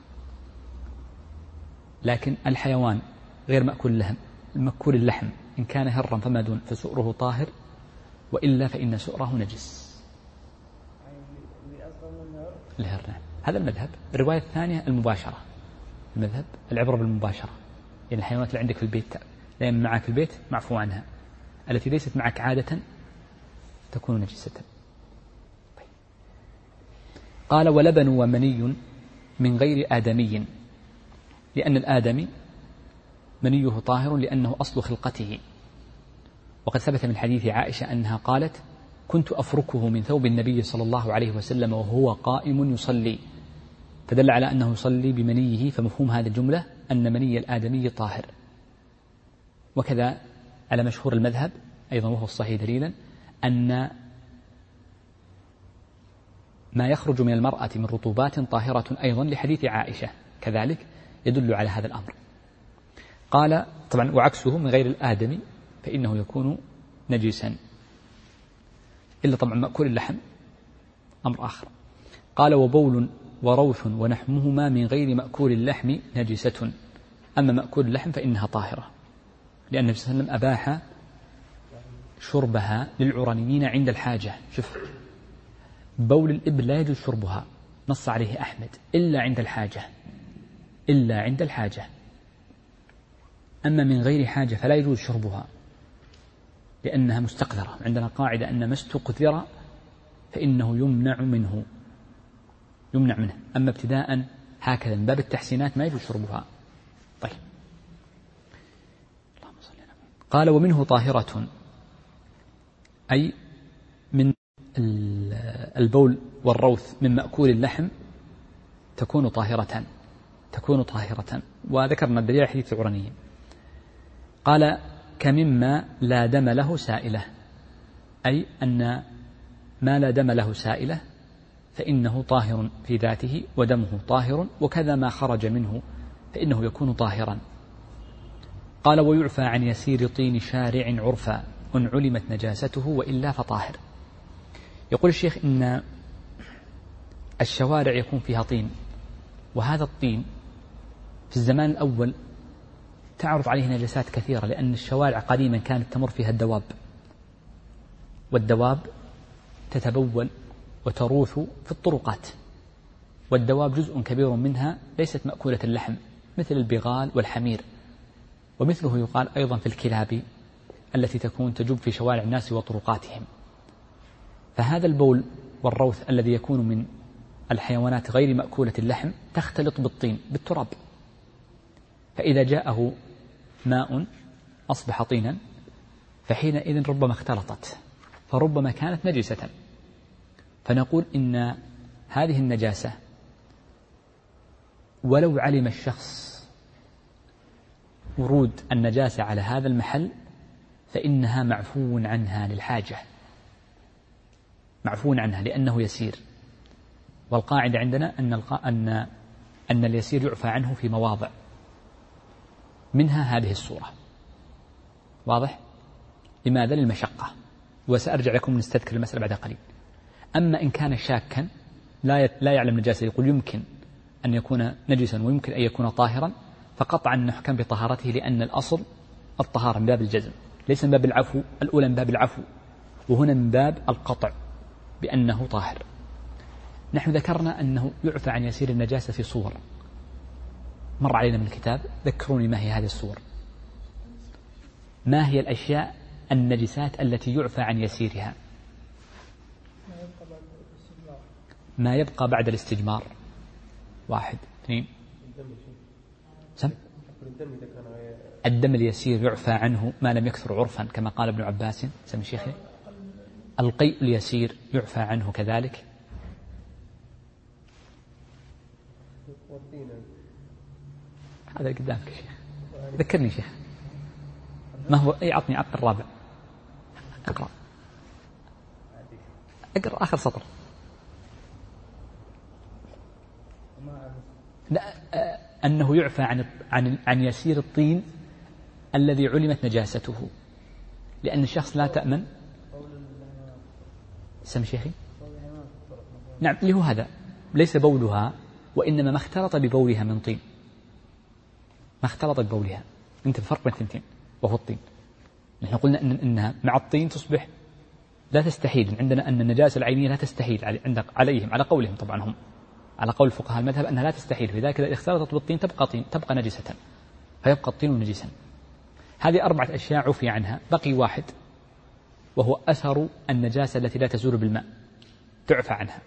A: لكن الحيوان غير مأكول اللحم، المأكول اللحم إن كان هرا فما دون فسؤره طاهر، وإلا فإن سؤره نجس. الهر هذا المذهب. الرواية الثانية المباشرة، المذهب العبرة بالمباشرة، يعني الحيوانات اللي عندك في البيت لأن معك في البيت معفو عنها، التي ليست معك عادة تكون نجسة. طيب. قال ولبن ومني من غير آدمي، لأن الآدمي منيه طاهر لأنه أصل خلقته، وقد ثبت من حديث عائشة أنها قالت كنت أفركه من ثوب النبي صلى الله عليه وسلم وهو قائم يصلي، فدل على أنه يصلي بمنيه، فمفهوم هذه الجملة أن مني الآدمي طاهر. وكذا على مشهور المذهب أيضا وهو الصحيح دليلا أن ما يخرج من المرأة من رطوبات طاهرة أيضا لحديث عائشة كذلك يدل على هذا الأمر. قال طبعا وعكسه من غير الآدمي فإنه يكون نجسا، إلا طبعا مأكول اللحم أمر آخر. قال وبول وروث ونحمهما من غير مأكول اللحم نجسة، أما مأكول اللحم فإنها طاهرة، لأن النبي صلى الله عليه وسلم أباح شربها للعرانيين عند الحاجة. شوف بول الإبل لا يجوز شربها، نص عليه أحمد، إلا عند الحاجة، إلا عند الحاجة. أما من غير حاجة فلا يجوز شربها لأنها مستقذرة. عندنا قاعدة أن ما استقذر فإنه يمنع منه يمنع منه أما ابتداء هكذا من باب التحسينات ما يجوز شربها. طيب. قال ومنه طاهرة، أي من البول والروث من مأكول اللحم تكون طاهرة تكون طاهرة وذكرنا الدليل حديث العرانيين. قال كمما لا دم له سائلة، أي أن ما لا دم له سائلة فإنه طاهر في ذاته ودمه طاهر، وكذا ما خرج منه فإنه يكون طاهرا. قال ويعفى عن يسير طين شارع عرفا إن علمت نجاسته وإلا فطاهر. يقول الشيخ إن الشوارع يكون فيها طين، وهذا الطين في الزمان الأول تعرض عليه نجاسات كثيرة، لأن الشوارع قديما كانت تمر فيها الدواب، والدواب تتبول وتروث في الطرقات، والدواب جزء كبير منها ليست مأكولة اللحم مثل البغال والحمير، ومثله يقال أيضا في الكلاب التي تكون تجب في شوارع الناس وطرقاتهم. فهذا البول والروث الذي يكون من الحيوانات غير مأكولة اللحم تختلط بالطين بالتراب، فإذا جاءه ماء أصبح طينا، فحينئذ ربما اختلطت فربما كانت نجسة. فنقول إن هذه النجاسة ولو علم الشخص ورود النجاسة على هذا المحل فإنها معفو عنها للحاجة، معفو عنها لأنه يسير. والقاعدة عندنا أن أن أن اليسير يعفى عنه في مواضع، منها هذه الصورة. واضح؟ لماذا؟ للمشقة، وسأرجع لكم نستذكر المسألة بعد قليل. أما إن كان شاكا لا لا يعلم نجاسة، يقول يمكن أن يكون نجسا ويمكن أن يكون طاهرا، فقطعا نحكم بطهارته، لأن الأصل الطهارة من باب الجزم، ليس من باب العفو، الأولى من باب العفو، وهنا من باب القطع بأنه طاهر. نحن ذكرنا أنه يعفى عن يسير النجاسة في صور مر علينا من الكتاب، ذكروني ما هي هذه الصور، ما هي الأشياء النجسات التي يعفى عن يسيرها؟ ما يبقى بعد الاستجمار، واحد اثنين سم الدم اليسير يعفى عنه ما لم يكثر عرفا كما قال ابن عباس. سمي شيخي. القيء اليسير يعفى عنه كذلك. هذا قدامك شيخ، ذكرني شيخ ما هو؟ اي عطني عطني الرابع. اقرأ اقرأ آخر سطر. لا أنه يعفى عن عن عن يسير الطين الذي علمت نجاسته، لأن الشخص لا تأمن. سم شيخي. نعم اللي هو هذا، ليس بولها وإنما ما اختلط ببولها من طين، ما اختلط ببولها. أنت بفرق بين اثنتين وهو الطين. نحن قلنا إن إنها مع الطين تصبح لا تستحيل، عندنا أن النجاسة العينية لا تستحيل عندك عليهم، على قولهم طبعا، هم على قول فقهاء المذهب أنها لا تستحيل، في ذلك إذا اختلطت بالطين تبقى طين، تبقى نجسة، فيبقى الطين نجسا. هذه أربعة أشياء عفي عنها، بقي واحد وهو أثر النجاسة التي لا تزول بالماء، تعفى عنها.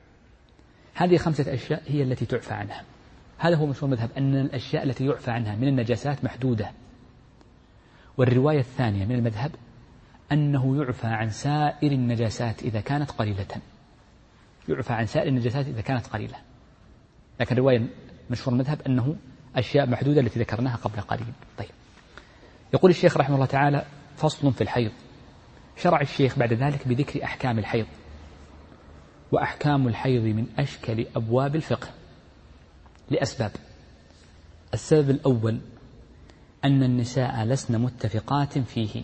A: هذه خمسة أشياء هي التي تعفى عنها. هذا هو مشهور المذهب، أن الأشياء التي يعفى عنها من النجاسات محدودة. والرواية الثانية من المذهب أنه يعفى عن سائر النجاسات إذا كانت قليلة، يعفى عن سائر النجاسات إذا كانت قليلة. لكن رواية مشهور المذهب أنه أشياء محدودة التي ذكرناها قبل قليل. طيب، يقول الشيخ رحمه الله تعالى: فصل في الحيض. شرع الشيخ بعد ذلك بذكر أحكام الحيض. وأحكام الحيض من أشكل أبواب الفقه لأسباب. السبب الأول أن النساء لسن متفقات فيه،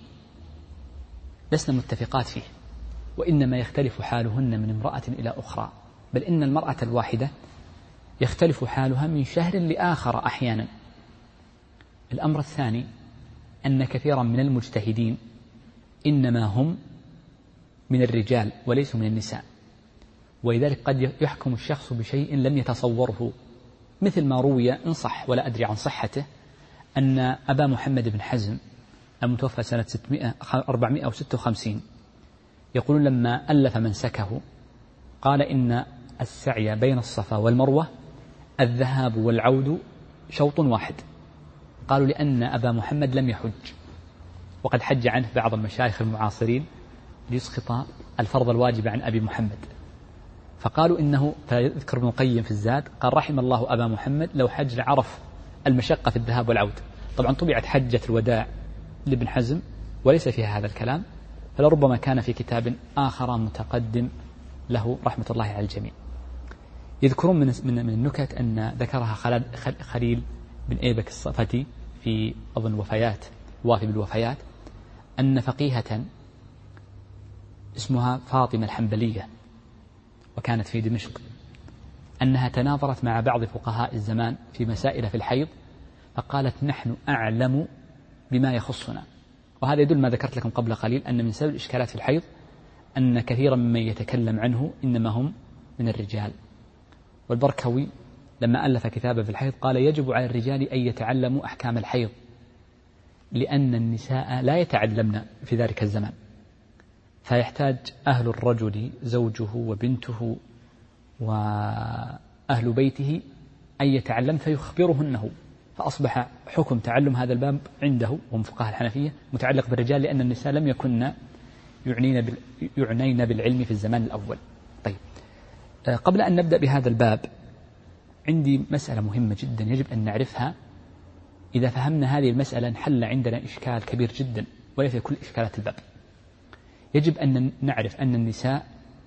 A: لسن متفقات فيه، وإنما يختلف حالهن من امرأة إلى أخرى، بل إن المرأة الواحدة يختلف حالها من شهر لآخر أحيانا. الأمر الثاني أن كثيرا من المجتهدين إنما هم من الرجال وليسوا من النساء، ولذلك قد يحكم الشخص بشيء لم يتصوره، مثل ما روي إن صح ولا أدري عن صحته أن أبا محمد بن حزم المتوفى سنة أربعمائة وستة وخمسين يقول لما ألف منسكه قال إن السعي بين الصفا والمروة الذهاب والعود شوط واحد. قالوا لأن أبا محمد لم يحج، وقد حج عنه بعض المشايخ المعاصرين ليسقط الفرض الواجب عن أبي محمد، فقالوا إنه، فيذكر ابن القيم في الزاد قال: رحم الله أبا محمد لو حج عرف المشقة في الذهاب والعود. طبعا طبعت حجة الوداع لابن حزم وليس فيها هذا الكلام، فلربما كان في كتاب آخر متقدم له رحمة الله على الجميع. يذكرون من من النكت أن ذكرها خليل بن أيبك الصفتي في أظن وفيات وافي بالوفيات، أن فقيهة اسمها فاطمة الحنبلية وكانت في دمشق، أنها تناظرت مع بعض فقهاء الزمان في مسائل في الحيض، فقالت: نحن أعلم بما يخصنا. وهذا يدل ما ذكرت لكم قبل قليل أن من سبب الإشكالات في الحيض أن كثيرا ممن يتكلم عنه إنما هم من الرجال. والبركوي لما ألف كتابا في الحيض قال: يجب على الرجال أن يتعلموا أحكام الحيض، لأن النساء لا يتعلمن في ذلك الزمان، فيحتاج أهل الرجل زوجه وبنته وأهل بيته أن يتعلم فيخبرهنه، فأصبح حكم تعلم هذا الباب عنده وهم فقهاء الحنفية متعلق بالرجال، لأن النساء لم يكن يعنين يعنين بالعلم في الزمان الأول. طيب، قبل أن نبدأ بهذا الباب عندي مسألة مهمة جدا يجب أن نعرفها. إذا فهمنا هذه المسألة انحل عندنا إشكال كبير جدا وليس كل إشكالات الباب. يجب أن نعرف أن النساء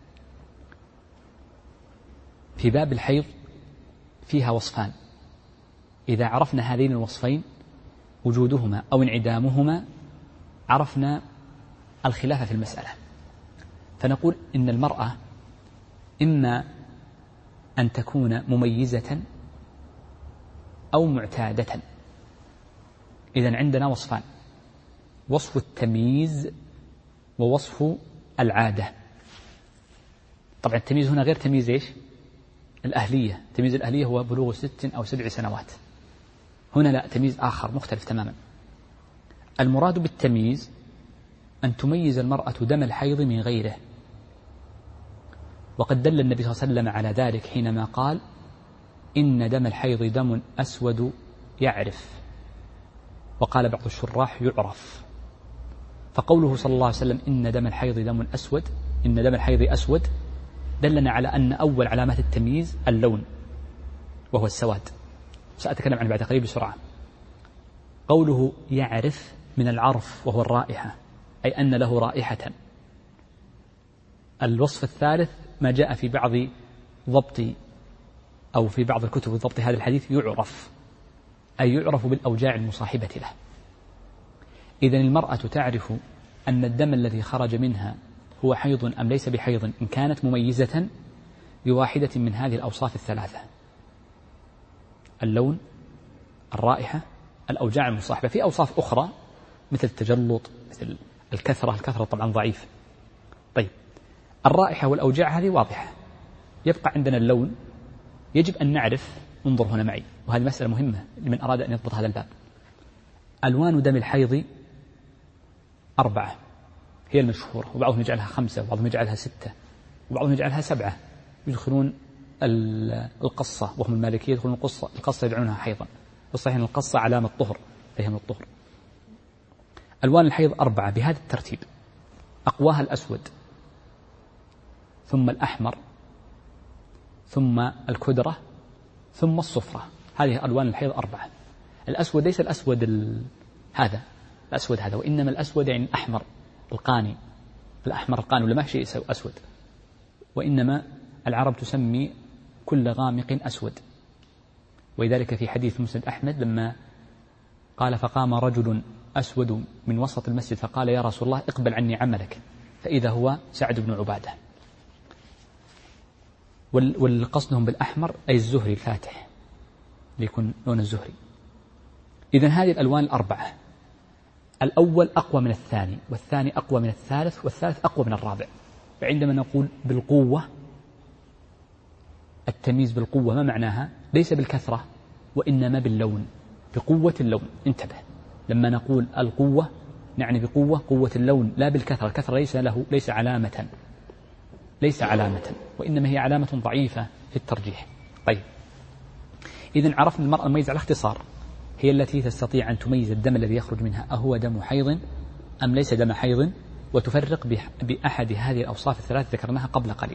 A: في باب الحيض فيها وصفان، إذا عرفنا هذين الوصفين وجودهما أو انعدامهما عرفنا الخلاف في المسألة. فنقول إن المرأة إما أن تكون مميزة أو معتادة. إذن عندنا وصفان: وصف التمييز ووصف العادة. طبعا التمييز هنا غير تمييز إيش؟ الأهلية. تمييز الأهلية هو بلوغ ست أو سبع سنوات. هنا لا، تمييز آخر مختلف تماما. المراد بالتمييز أن تميز المرأة دم الحيض من غيره، وقد دل النبي صلى الله عليه وسلم على ذلك حينما قال إن دم الحيض دم أسود يعرف، وقال بعض الشراح يعرف. فقوله صلى الله عليه وسلم إن دم الحيض دم أسود، إن دم الحيض أسود، دلنا على أن أول علامات التمييز اللون وهو السواد، سأتكلم عنه بعد قليل بسرعة. قوله يعرف من العرف وهو الرائحة، أي أن له رائحة. الوصف الثالث ما جاء في بعض ضبط أو في بعض الكتب ضبط هذا الحديث يعرف، أي يعرف بالأوجاع المصاحبة له. إذن المرأة تعرف أن الدم الذي خرج منها هو حيض أم ليس بحيض إن كانت مميزة بواحدة من هذه الأوصاف الثلاثة: اللون، الرائحة، الأوجاع المصاحبة. في أوصاف أخرى مثل التجلط، مثل الكثرة. الكثرة طبعا ضعيف. طيب، الرائحة والأوجاع هذه واضحة. يبقى عندنا اللون. يجب أن نعرف، انظر هنا معي، وهذه مسألة مهمة لمن أراد أن يضبط هذا الباب. ألوان دم الحيض أربعة هي المشهورة، وبعضهم يجعلها خمسة، وبعضهم يجعلها ستة، وبعضهم يجعلها سبعة. يدخلون القصة، وهم المالكية يدخلون القصة القصة يدعونها حيضا، والصحيح أن القصة علامة طهر، فهي من الطهر. ألوان الحيض أربعة بهذا الترتيب: أقواها الأسود، ثم الأحمر، ثم الكدرة، ثم الصفرة. هذه ألوان الحيض أربعة. الأسود ليس الأسود ال... هذا الأسود هذا، وإنما الأسود يعني الأحمر القاني، الأحمر القاني، ولا ما شيء أسود، وإنما العرب تسمي كل غامق أسود. ولذلك في حديث مسند أحمد لما قال فقام رجل أسود من وسط المسجد فقال يا رسول الله اقبل عني عملك، فإذا هو سعد بن عبادة. والقصدهم بالأحمر أي الزهري الفاتح، ليكون لون الزهري. إذن هذه الألوان الأربعة، الأول أقوى من الثاني، والثاني أقوى من الثالث، والثالث أقوى من الرابع. فعندما نقول بالقوة، التمييز بالقوة ما معناها؟ ليس بالكثرة وإنما باللون، بقوة اللون. انتبه، لما نقول القوة نعني بقوة قوة اللون لا بالكثرة. الكثرة ليس له ليس علامة ليس علامة وإنما هي علامة ضعيفة في الترجيح. طيب، إذن عرفنا المرأة المميزة على اختصار هي التي تستطيع أن تميز الدم الذي يخرج منها أهو دم حيض أم ليس دم حيض، وتفرق بأحد هذه الأوصاف الثلاث ذكرناها قبل قليل.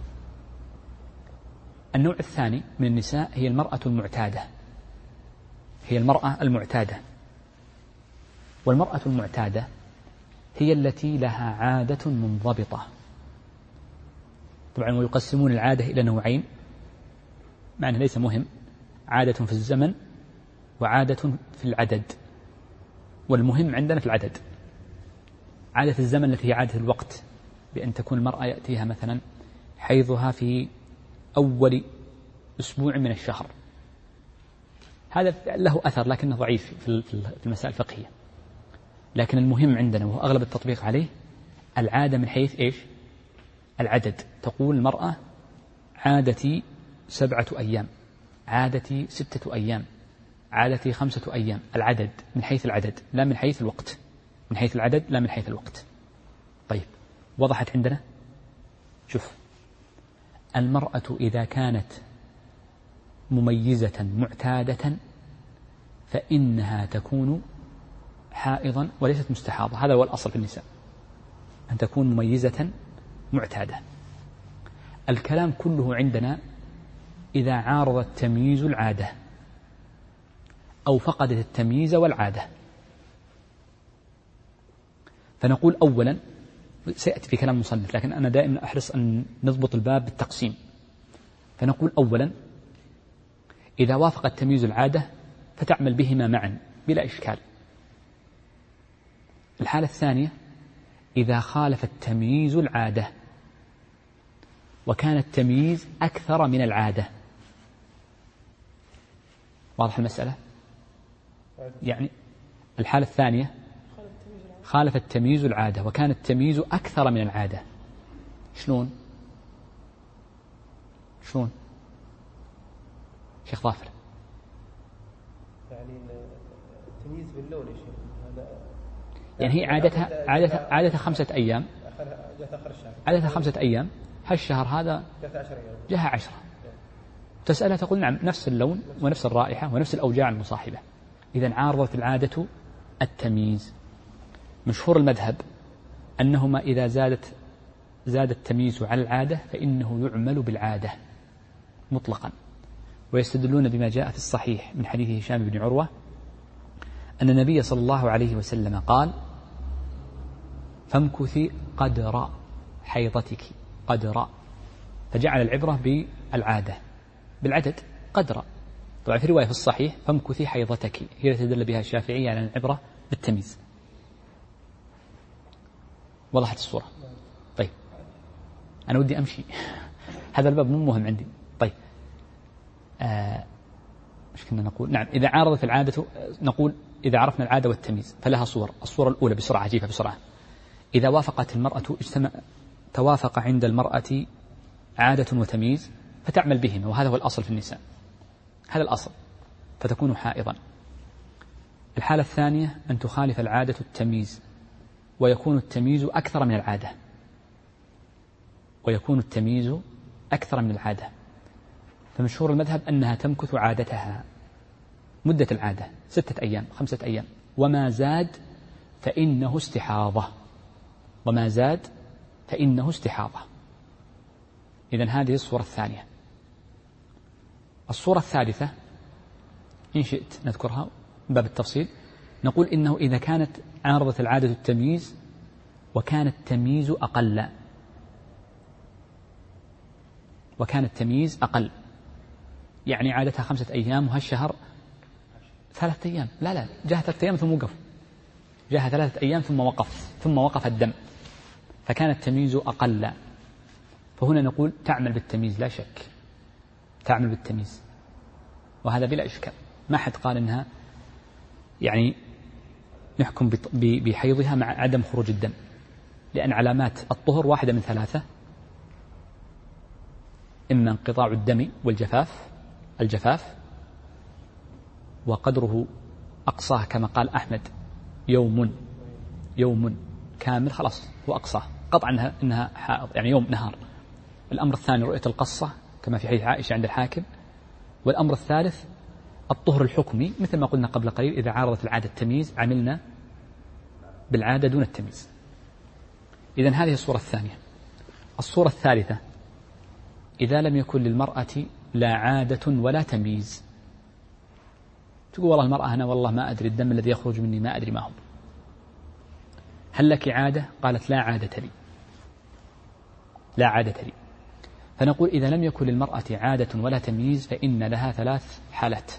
A: النوع الثاني من النساء هي المرأة المعتادة، هي المرأة المعتادة. والمرأة المعتادة هي التي لها عادة منضبطة. طبعا ويقسمون العادة إلى نوعين، معنى ليس مهم: عادة في الزمن وعادة في العدد. والمهم عندنا في العدد عادة الزمن التي هي عادة الوقت، بأن تكون المرأة يأتيها مثلا حيضها في أول أسبوع من الشهر. هذا له أثر لكنه ضعيف في المسائل الفقهية. لكن المهم عندنا وهو أغلب التطبيق عليه العادة من حيث إيش؟ العدد. تقول المرأة عادتي سبعة أيام، عادتي ستة أيام، عادتي خمسة أيام. العدد من حيث العدد لا من حيث الوقت، من حيث العدد لا من حيث الوقت. طيب، وضحت عندنا؟ شوف، المرأة إذا كانت مميزة معتادة فإنها تكون حائضا وليست مستحاضة. هذا هو الأصل في النساء، أن تكون مميزة معتادة. الكلام كله عندنا إذا عارض التمييز العادة أو فقدت التمييز والعادة. فنقول أولا، سيأتي في كلام مصنف لكن أنا دائما أحرص أن نضبط الباب بالتقسيم. فنقول أولا إذا وافق التمييز العادة فتعمل بهما معا بلا إشكال. الحالة الثانية إذا خالف التمييز العادة وكان التمييز أكثر من العادة. واضح المسألة؟ يعني الحالة الثانية خالف التمييز العادة وكان التمييز أكثر من العادة. شلون شلون شيخ ظافر؟
B: يعني التمييز باللون يا شيخ هذا
A: يعني هي عادتها عادتها عادتها خمسة أيام، عادتها خمسة أيام، هالشهر هذا جاها عشرة. تسألها تقول نعم نفس اللون ونفس الرائحة ونفس الأوجاع المصاحبة. إذن عارضت العادة التمييز. مشهور المذهب أنهما إذا زادت زاد التمييز على العادة فإنه يعمل بالعادة مطلقا، ويستدلون بما جاء في الصحيح من حديث هشام بن عروة أن النبي صلى الله عليه وسلم قال فامكثي قدر حيضتك، قدر، فجعل العبرة بالعادة بالعدد قدر. طبعا في رواية في الصحيح فامكثي حيضتك، هي تدل بها الشافعية على العبرة بالتمييز. وضحت الصورة؟ طيب أنا ودي أمشي هذا الباب مو مهم عندي. طيب آه مش كنا نقول نعم إذا عارضت العادة نقول إذا عرفنا العادة والتمييز فلها صور. الصورة الأولى بسرعة أجيبها بسرعة. إذا وافقت المرأة اجتمع توافق عند المرأة عادة وتمييز فتعمل بهما، وهذا هو الأصل في النساء، هذا الأصل، فتكون حائضا. الحالة الثانية أن تخالف العادة التمييز ويكون التمييز أكثر من العادة، ويكون التمييز أكثر من العادة. فمشهور المذهب أنها تمكث عادتها مدة العادة ستة أيام خمسة أيام، وما زاد فإنه استحاضة، وما زاد فإنه استحاضة. إذن هذه الصورة الثانية. الصورة الثالثة إن شئت نذكرها من باب التفصيل، نقول إنه إذا كانت عارضة العادة التمييز وكان التمييز أقل، وكان التمييز أقل يعني عادتها خمسة أيام وهالشهر ثلاثة أيام، لا لا جاء ثلاثة أيام ثم وقف، جاء ثلاثة أيام ثم وقف ثم وقف الدم، فكان التمييز أقل، فهنا نقول تعمل بالتمييز لا شك، تعمل بالتمييز، وهذا بلا إشكال. ما حد قال إنها يعني نحكم بحيضها مع عدم خروج الدم، لأن علامات الطهر واحدة من ثلاثة: إما انقطاع الدم والجفاف، الجفاف وقدره أقصاه كما قال أحمد يوم، يوم كامل خلاص هو أقصاه قطع إنها, إنها حائض يعني يوم نهار. الأمر الثاني رؤية القصة كما في حديث عائشة عند الحاكم. والأمر الثالث الطهر الحكمي مثل ما قلنا قبل قليل، إذا عارضت العادة التمييز عملنا بالعادة دون التمييز. إذن هذه الصورة الثانية. الصورة الثالثة إذا لم يكن للمرأة لا عادة ولا تمييز، تقول والله المرأة أنا والله ما أدري الدم الذي يخرج مني ما أدري ما هو، هل لك عادة؟ قالت لا عادة لي، لا عادة لي. فنقول إذا لم يكن للمرأة عادة ولا تمييز فإن لها ثلاث حالات.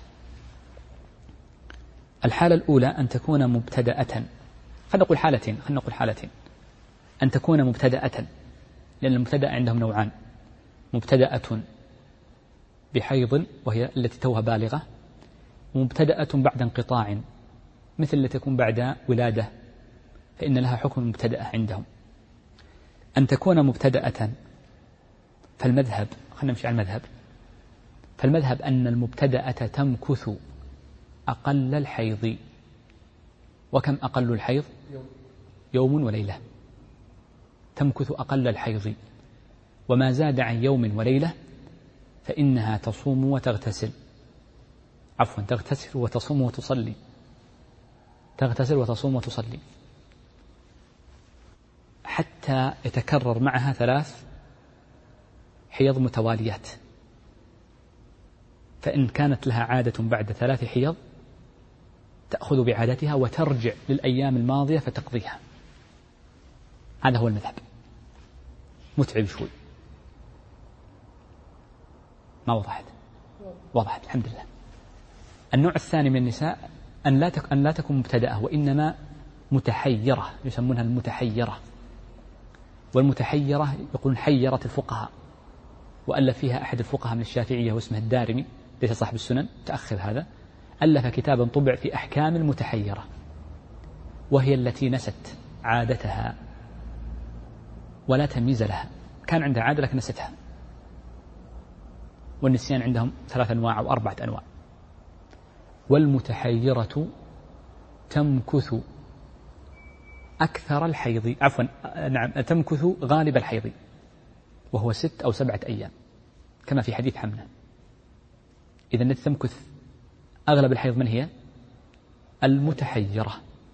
A: الحالة الأولى أن تكون مبتدأة، خلينا نقول حالتين، خلينا نقول حالتين. أن تكون مبتدأة، لأن المبتدأ عندهم نوعان: مبتدأة بحيض وهي التي توها بالغة، ومبتدأة بعد انقطاع مثل التي تكون بعد ولادة، فإن لها حكم مبتدأة عندهم. أن تكون مبتدأة فالمذهب، خلينا نمشي على المذهب، فالمذهب أن المبتدأة تمكث أقل الحيض. وكم أقل الحيض؟ يوم وليلة، تمكث أقل الحيض، وما زاد عن يوم وليلة فإنها تصوم وتغتسل، عفوا تغتسل وتصوم وتصلي، تغتسل وتصوم وتصلي حتى يتكرر معها ثلاث حيض متواليات. فإن كانت لها عادة بعد ثلاث حيض تأخذ بعادتها وترجع للأيام الماضية فتقضيها. هذا هو المذهب. متعب شوي، ما وضحت؟ وضحت الحمد لله. النوع الثاني من النساء أن لا أن لا تكون مبتدأة وإنما متحيرة، يسمونها المتحيرة. والمتحيرة يقولون حيرت الفقهاء، وألف فيها أحد الفقهاء من الشافعية واسمه الدارمي، ليس صاحب السنن، تأخر هذا، ألف كتابا طبع في أحكام المتحيرة. وهي التي نست عادتها ولا تمييز لها، كان عندها عادة لكن نستها. والنسيان عندهم ثلاث أنواع أو أربعة أنواع. والمتحيرة تمكث أكثر الحيض، عفوا نعم تمكث غالب الحيض وهو ست أو سبعة أيام كما في حديث حمنا. إذا التي تمكث أغلب الحيض من هي؟ المتحيرة.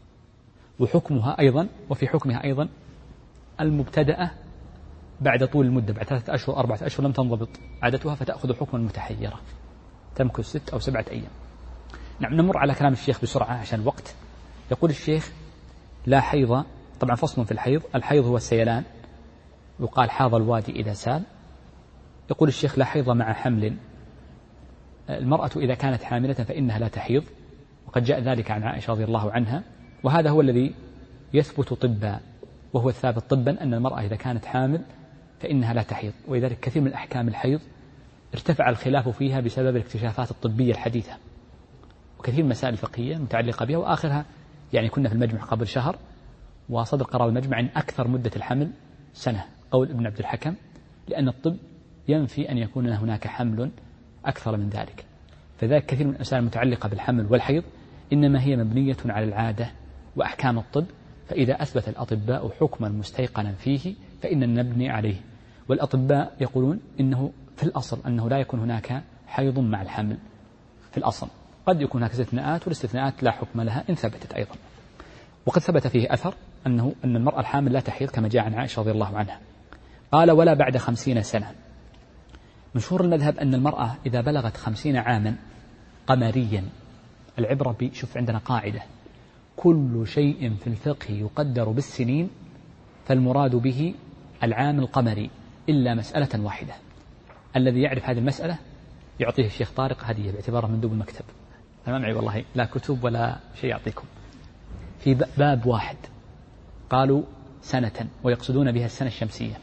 A: وحكمها أيضا وفي حكمها أيضا المبتدأة بعد طول المدة، بعد ثلاثة أشهر أربعة أشهر لم تنضبط عادتها فتأخذ حكم المتحيرة، تمكث ست أو سبعة أيام. نعم نمر على كلام الشيخ بسرعة عشان الوقت. يقول الشيخ لا حيض، طبعا فصل في الحيض. الحيض هو السيلان، يقال حاض الوادي إذا سال. يقول الشيخ لا حيض مع حمل. المرأة إذا كانت حاملة فإنها لا تحيض، وقد جاء ذلك عن عائشة رضي الله عنها، وهذا هو الذي يثبت طبا، وهو الثابت طبا أن المرأة إذا كانت حامل فإنها لا تحيض. ولذلك كثير من أحكام الحيض ارتفع الخلاف فيها بسبب الاكتشافات الطبية الحديثة، وكثير من مسائل فقهية متعلقة بها. وآخرها يعني كنا في المجمع قبل شهر وصدر قرار المجمع أن أكثر مدة الحمل سنة، قول ابن عبد الحكم، لأن الطب ينفي أن يكون هناك حمل أكثر من ذلك. فذلك كثير من المسائل المتعلقة بالحمل والحيض إنما هي مبنية على العادة وأحكام الطب، فإذا أثبت الأطباء حكما مستيقنا فيه فإن نبني عليه. والأطباء يقولون إنه في الأصل أنه لا يكون هناك حيض مع الحمل في الأصل، قد يكون هناك استثناءات، والاستثناءات لا حكم لها إن ثبتت أيضا. وقد ثبت فيه أثر أنه أن المرأة الحامل لا تحيض كما جاء عن عائشة رضي الله عنها. قال ولا بعد خمسين سنة. مشهور المذهب أن المرأة إذا بلغت خمسين عاما قمريا، العبرة بشوف عندنا قاعدة كل شيء في الفقه يقدر بالسنين، فالمراد به العام القمري إلا مسألة واحدة. الذي يعرف هذه المسألة يعطيه الشيخ طارق هدية باعتباره مندوب المكتب. أنا ما معي والله لا كتب ولا شيء يعطيكم. في باب واحد قالوا سنة ويقصدون بها السنة الشمسية.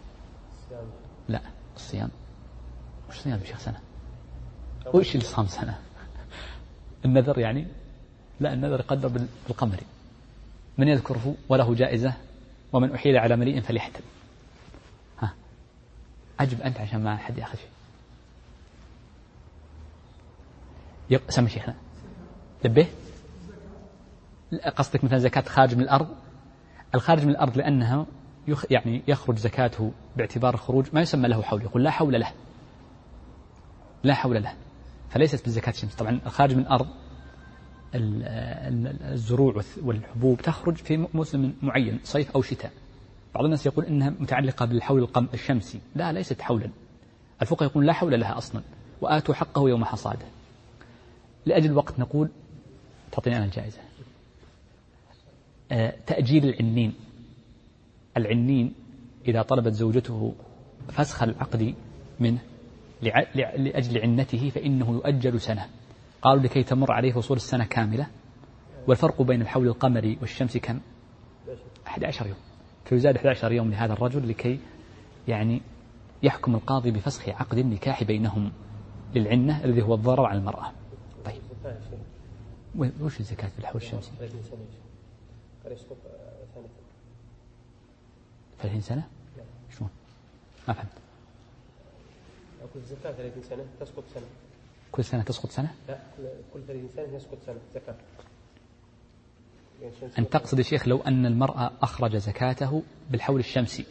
A: لا الصيام. وش صيام يا شيخ سنة؟ وش اللي صام سنة؟ النذر يعني؟ لا النذر يقدر بالقمري. من يذكره وله جائزة، ومن أحيل على مليء فليحتل. ها أجب أنت عشان ما حد يأخذ شيء. سمي شيخنا لبيه. قصدك مثلا زكاة خارج من الأرض؟ الخارج من الأرض لأنها يخ يعني يخرج زكاته باعتبار الخروج ما يسمى له حول، يقول لا حول له، لا حول له، فليست بالزكاة الشمس. طبعا الخارج من الأرض الزروع والحبوب تخرج في موسم معين صيف أو شتاء. بعض الناس يقول إنها متعلقة بالحول الشمسي، لا ليست حولا. الفقهاء يقول لا حول لها أصلا، وآتوا حقه يوم حصاده. لأجل الوقت نقول تعطيني أنا الجائزة. تأجيل العنين. العنين إذا طلبت زوجته فسخ العقد منه لأجل عنته فإنه يؤجل سنة. قالوا لكي تمر عليه فصول السنة كاملة. والفرق بين الحول القمري والشمس كم؟ أحد عشر يوم، فيزاد أحد عشر يوم لهذا الرجل لكي يعني يحكم القاضي بفسخ عقد النكاح بينهم للعنة الذي هو الضرر على المرأة. طيب وش الزكاة في الحول الشمسي؟ ثلاثين سنة؟ شلون؟ ما فهمت.
B: كل زكاة ثلاثين سنة تسقط سنة.
A: كل سنة تسقط سنة؟
B: لا كل ثلاثين سنة يسقط سنة زكاة.
A: أن تقصد يا شيخ لو أن المرأة أخرج زكاته بالحول الشمسي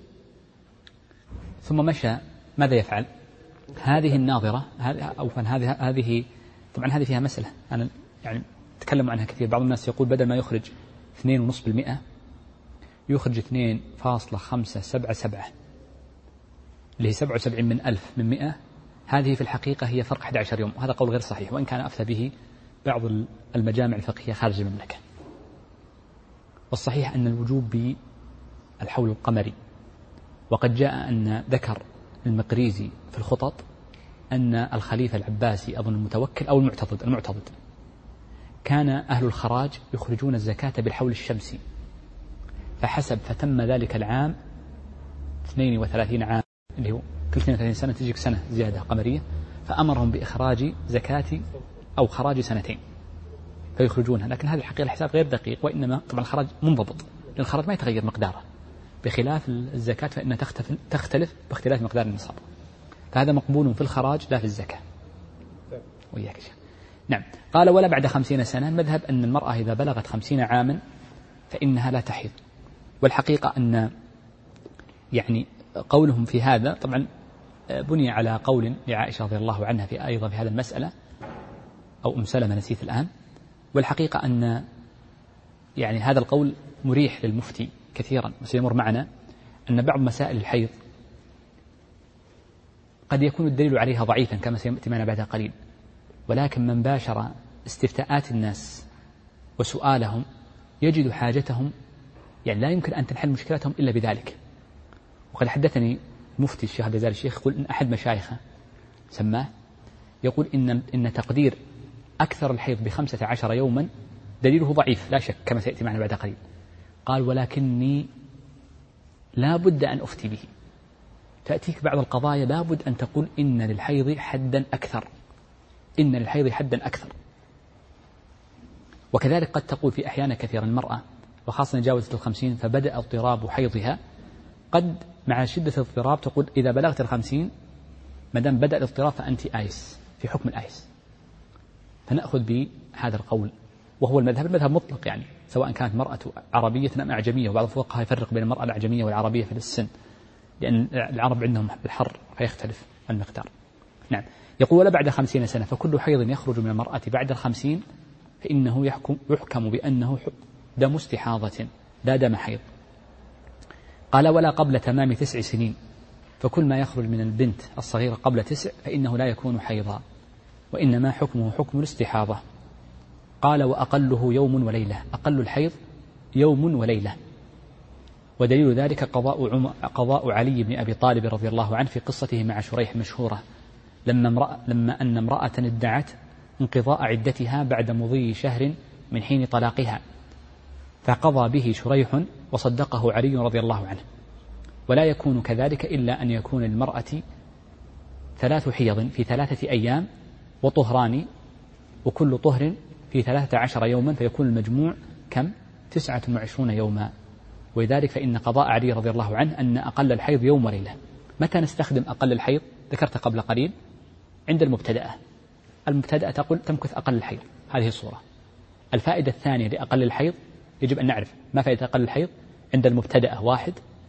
A: ثم مشى ماذا يفعل؟ هذه الناظرة أو هذه هذه طبعا هذه فيها مسألة أنا يعني تكلم عنها كثير. بعض الناس يقول بدل ما يخرج اثنين ونصف بالمئة يخرج اثنين فاصلة خمسة سبعة سبعة اللي هي سبعة وسبعين من ألف من مئة. هذه في الحقيقة هي فرق أحد عشر يوم، وهذا قول غير صحيح وإن كان أفتى به بعض المجامع الفقهية خارج المملكة. والصحيح أن الوجوب بالحول القمري. وقد جاء أن ذكر المقريزي في الخطط أن الخليفة العباسي أظن المتوكل أو المعتضد المعتضد كان أهل الخراج يخرجون الزكاة بالحول الشمسي، فحسب فتم ذلك العام اثنين وثلاثين عام اللي هو كل اثنين وثلاثين سنة تجيك سنة زيادة قمرية، فأمرهم بإخراج زكاة أو خراج سنتين. فيخرجونها، لكن هذه الحقيقة الحساب غير دقيق، وإنما طبعا الخراج منضبط، لأن الخراج ما يتغير مقداره، بخلاف الزكاة فإنها تختلف باختلاف مقدار النصاب، فهذا مقبول في الخراج لا في الزكاة. وإياك شيء. نعم. قال ولا بعد خمسين سنة. المذهب أن المرأة إذا بلغت خمسين عاما فإنها لا تحيض، والحقيقة أن يعني قولهم في هذا طبعا بني على قول لعائشة رضي الله عنها في أيضا في هذا المسألة، أو أم سلمة نسيت الآن، والحقيقة أن يعني هذا القول مريح للمفتي كثيرا، وسيمر معنا أن بعض مسائل الحيض قد يكون الدليل عليها ضعيفا كما سيأتي معنا بعد قليل، ولكن من باشر استفتاءات الناس وسؤالهم يجد حاجتهم، يعني لا يمكن أن تنحل مشكلتهم إلا بذلك. وقد حدثني مفتي الشيخ عبد الرزاق الشيخ يقول إن أحد مشايخه سماه يقول إن إن تقدير أكثر الحيض بخمسة عشر يوما دليله ضعيف لا شك كما سيأتي معنا بعد قليل. قال ولكني لا بد أن أفتي به، تأتيك بعض القضايا لا بد أن تقول إن للحيض حدا أكثر، إن للحيض حدا أكثر. وكذلك قد تقول في أحيان كثيرا المرأة وخاصة جاوزت الخمسين فبدأ اضطراب حيضها، قد مع شدة الاضطراب تقول إذا بلغت الخمسين مدام بدأ الاضطراب فأنت آيس في حكم الآيس، فنأخذ بهذا القول وهو المذهب المذهب مطلق، يعني سواء كانت مرأة عربية أم أعجمية، وبعض الفقهاء يفرق بين المرأة الأعجمية والعربية في السن، لأن العرب عندهم الحر فيختلف المقدار. نعم. يقول ولا بعد خمسين سنة فكل حيض يخرج من المرأة بعد الخمسين فإنه يحكم, يحكم بأنه دم استحاضة لا دم حيض. قال ولا قبل تمام تسع سنين، فكل ما يخرج من البنت الصغيرة قبل تسع فإنه لا يكون حيضا، وإنما حكمه حكم الاستحاضة. قال وأقله يوم وليلة، أقل الحيض يوم وليلة، ودليل ذلك قضاء, عم... قضاء علي بن أبي طالب رضي الله عنه في قصته مع شريح مشهورة، لما, امرأة... لما أن امرأة ادعت انقضاء عدتها بعد مضي شهر من حين طلاقها، فقضى به شريح وصدقه علي رضي الله عنه. ولا يكون كذلك إلا أن يكون المرأة ثلاث حيض في ثلاثة أيام وطهران، وكل طهر في ثلاثة عشر يوما، فيكون المجموع كم؟ تسعة وعشرون يوما. ولذلك فإن قضاء علي رضي الله عنه أن أقل الحيض يوم وليلة. متى نستخدم أقل الحيض؟ ذكرت قبل قليل عند المبتدأة، المبتدأة تقول تمكث أقل الحيض، هذه الصورة. الفائدة الثانية لأقل الحيض يجب أن نعرف ما فائدة أقل الحيض عند المبتدأة واحد.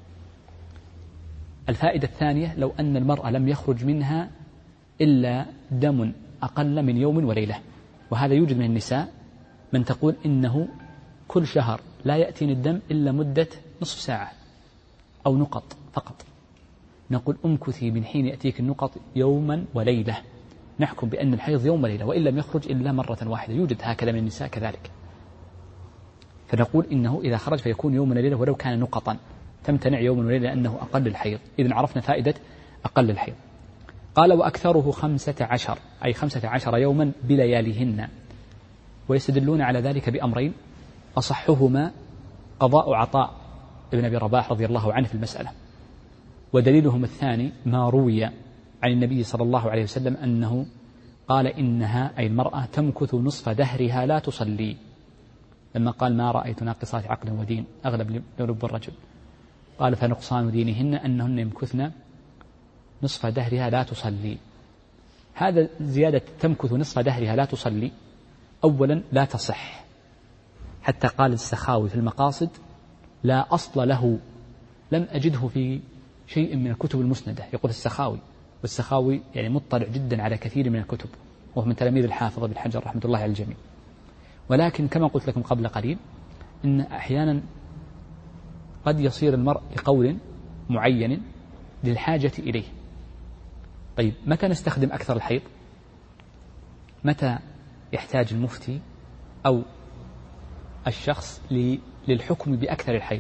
A: الفائدة الثانية لو أن المرأة لم يخرج منها إلا دم أقل من يوم وليلة، وهذا يوجد من النساء من تقول إنه كل شهر لا يأتيني الدم إلا مدة نصف ساعة أو نقط فقط، نقول أمكثي من حين يأتيك النقط يوما وليلة، نحكم بأن الحيض يوم وليلة وإن لم يخرج إلا مرة واحدة، يوجد هكذا من النساء كذلك، فنقول إنه إذا خرج فيكون يوم وليلة ولو كان نقطا، تمتنع يوم وليلة لأنه أقل الحيض. إذن عرفنا فائدة أقل الحيض. قال وأكثره خمسة عشر، أي خمسة عشر يوما بلياليهن، ويستدلون على ذلك بأمرين، أصحهما قضاء عطاء ابن أبي رباح رضي الله عنه في المسألة، ودليلهم الثاني ما روي عن النبي صلى الله عليه وسلم أنه قال إنها أي المرأة تمكث نصف دهرها لا تصلي، لما قال ما رأيت ناقصات عقل ودين أغلب لب الرجل، قال فنقصان دينهن أنهن يمكثن نصف دهرها لا تصلي. هذا زيادة تمكث نصف دهرها لا تصلي أولا لا تصح، حتى قال السخاوي في المقاصد لا أصل له، لم أجده في شيء من الكتب المسندة. يقول السخاوي، والسخاوي يعني مطلع جدا على كثير من الكتب، وهو من تلاميذ الحافظ بن حجر رحمة الله على الجميع. ولكن كما قلت لكم قبل قليل إن أحيانا قد يصير المرء لقول معين للحاجة إليه. طيب متى نستخدم أكثر الحيض؟ متى يحتاج المفتي أو الشخص للحكم بأكثر الحيض؟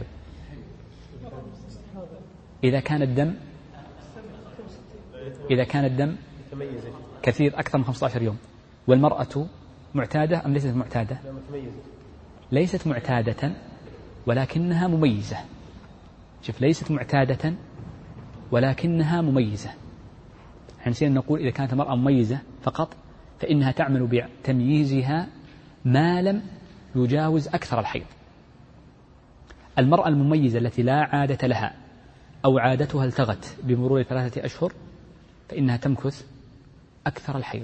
A: إذا كان الدم إذا كان الدم كثير أكثر من خمسة عشر يوم، والمرأة معتادة أم ليست معتادة؟ ليست معتادة ولكنها مميزة. شوف، ليست معتادة ولكنها مميزة. نحن نسينا نقول إذا كانت المرأة مميزة فقط فإنها تعمل بتمييزها ما لم يجاوز أكثر الحيض. المرأة المميزة التي لا عادة لها أو عادتها التغت بمرور ثلاثة أشهر فإنها تمكث أكثر الحيض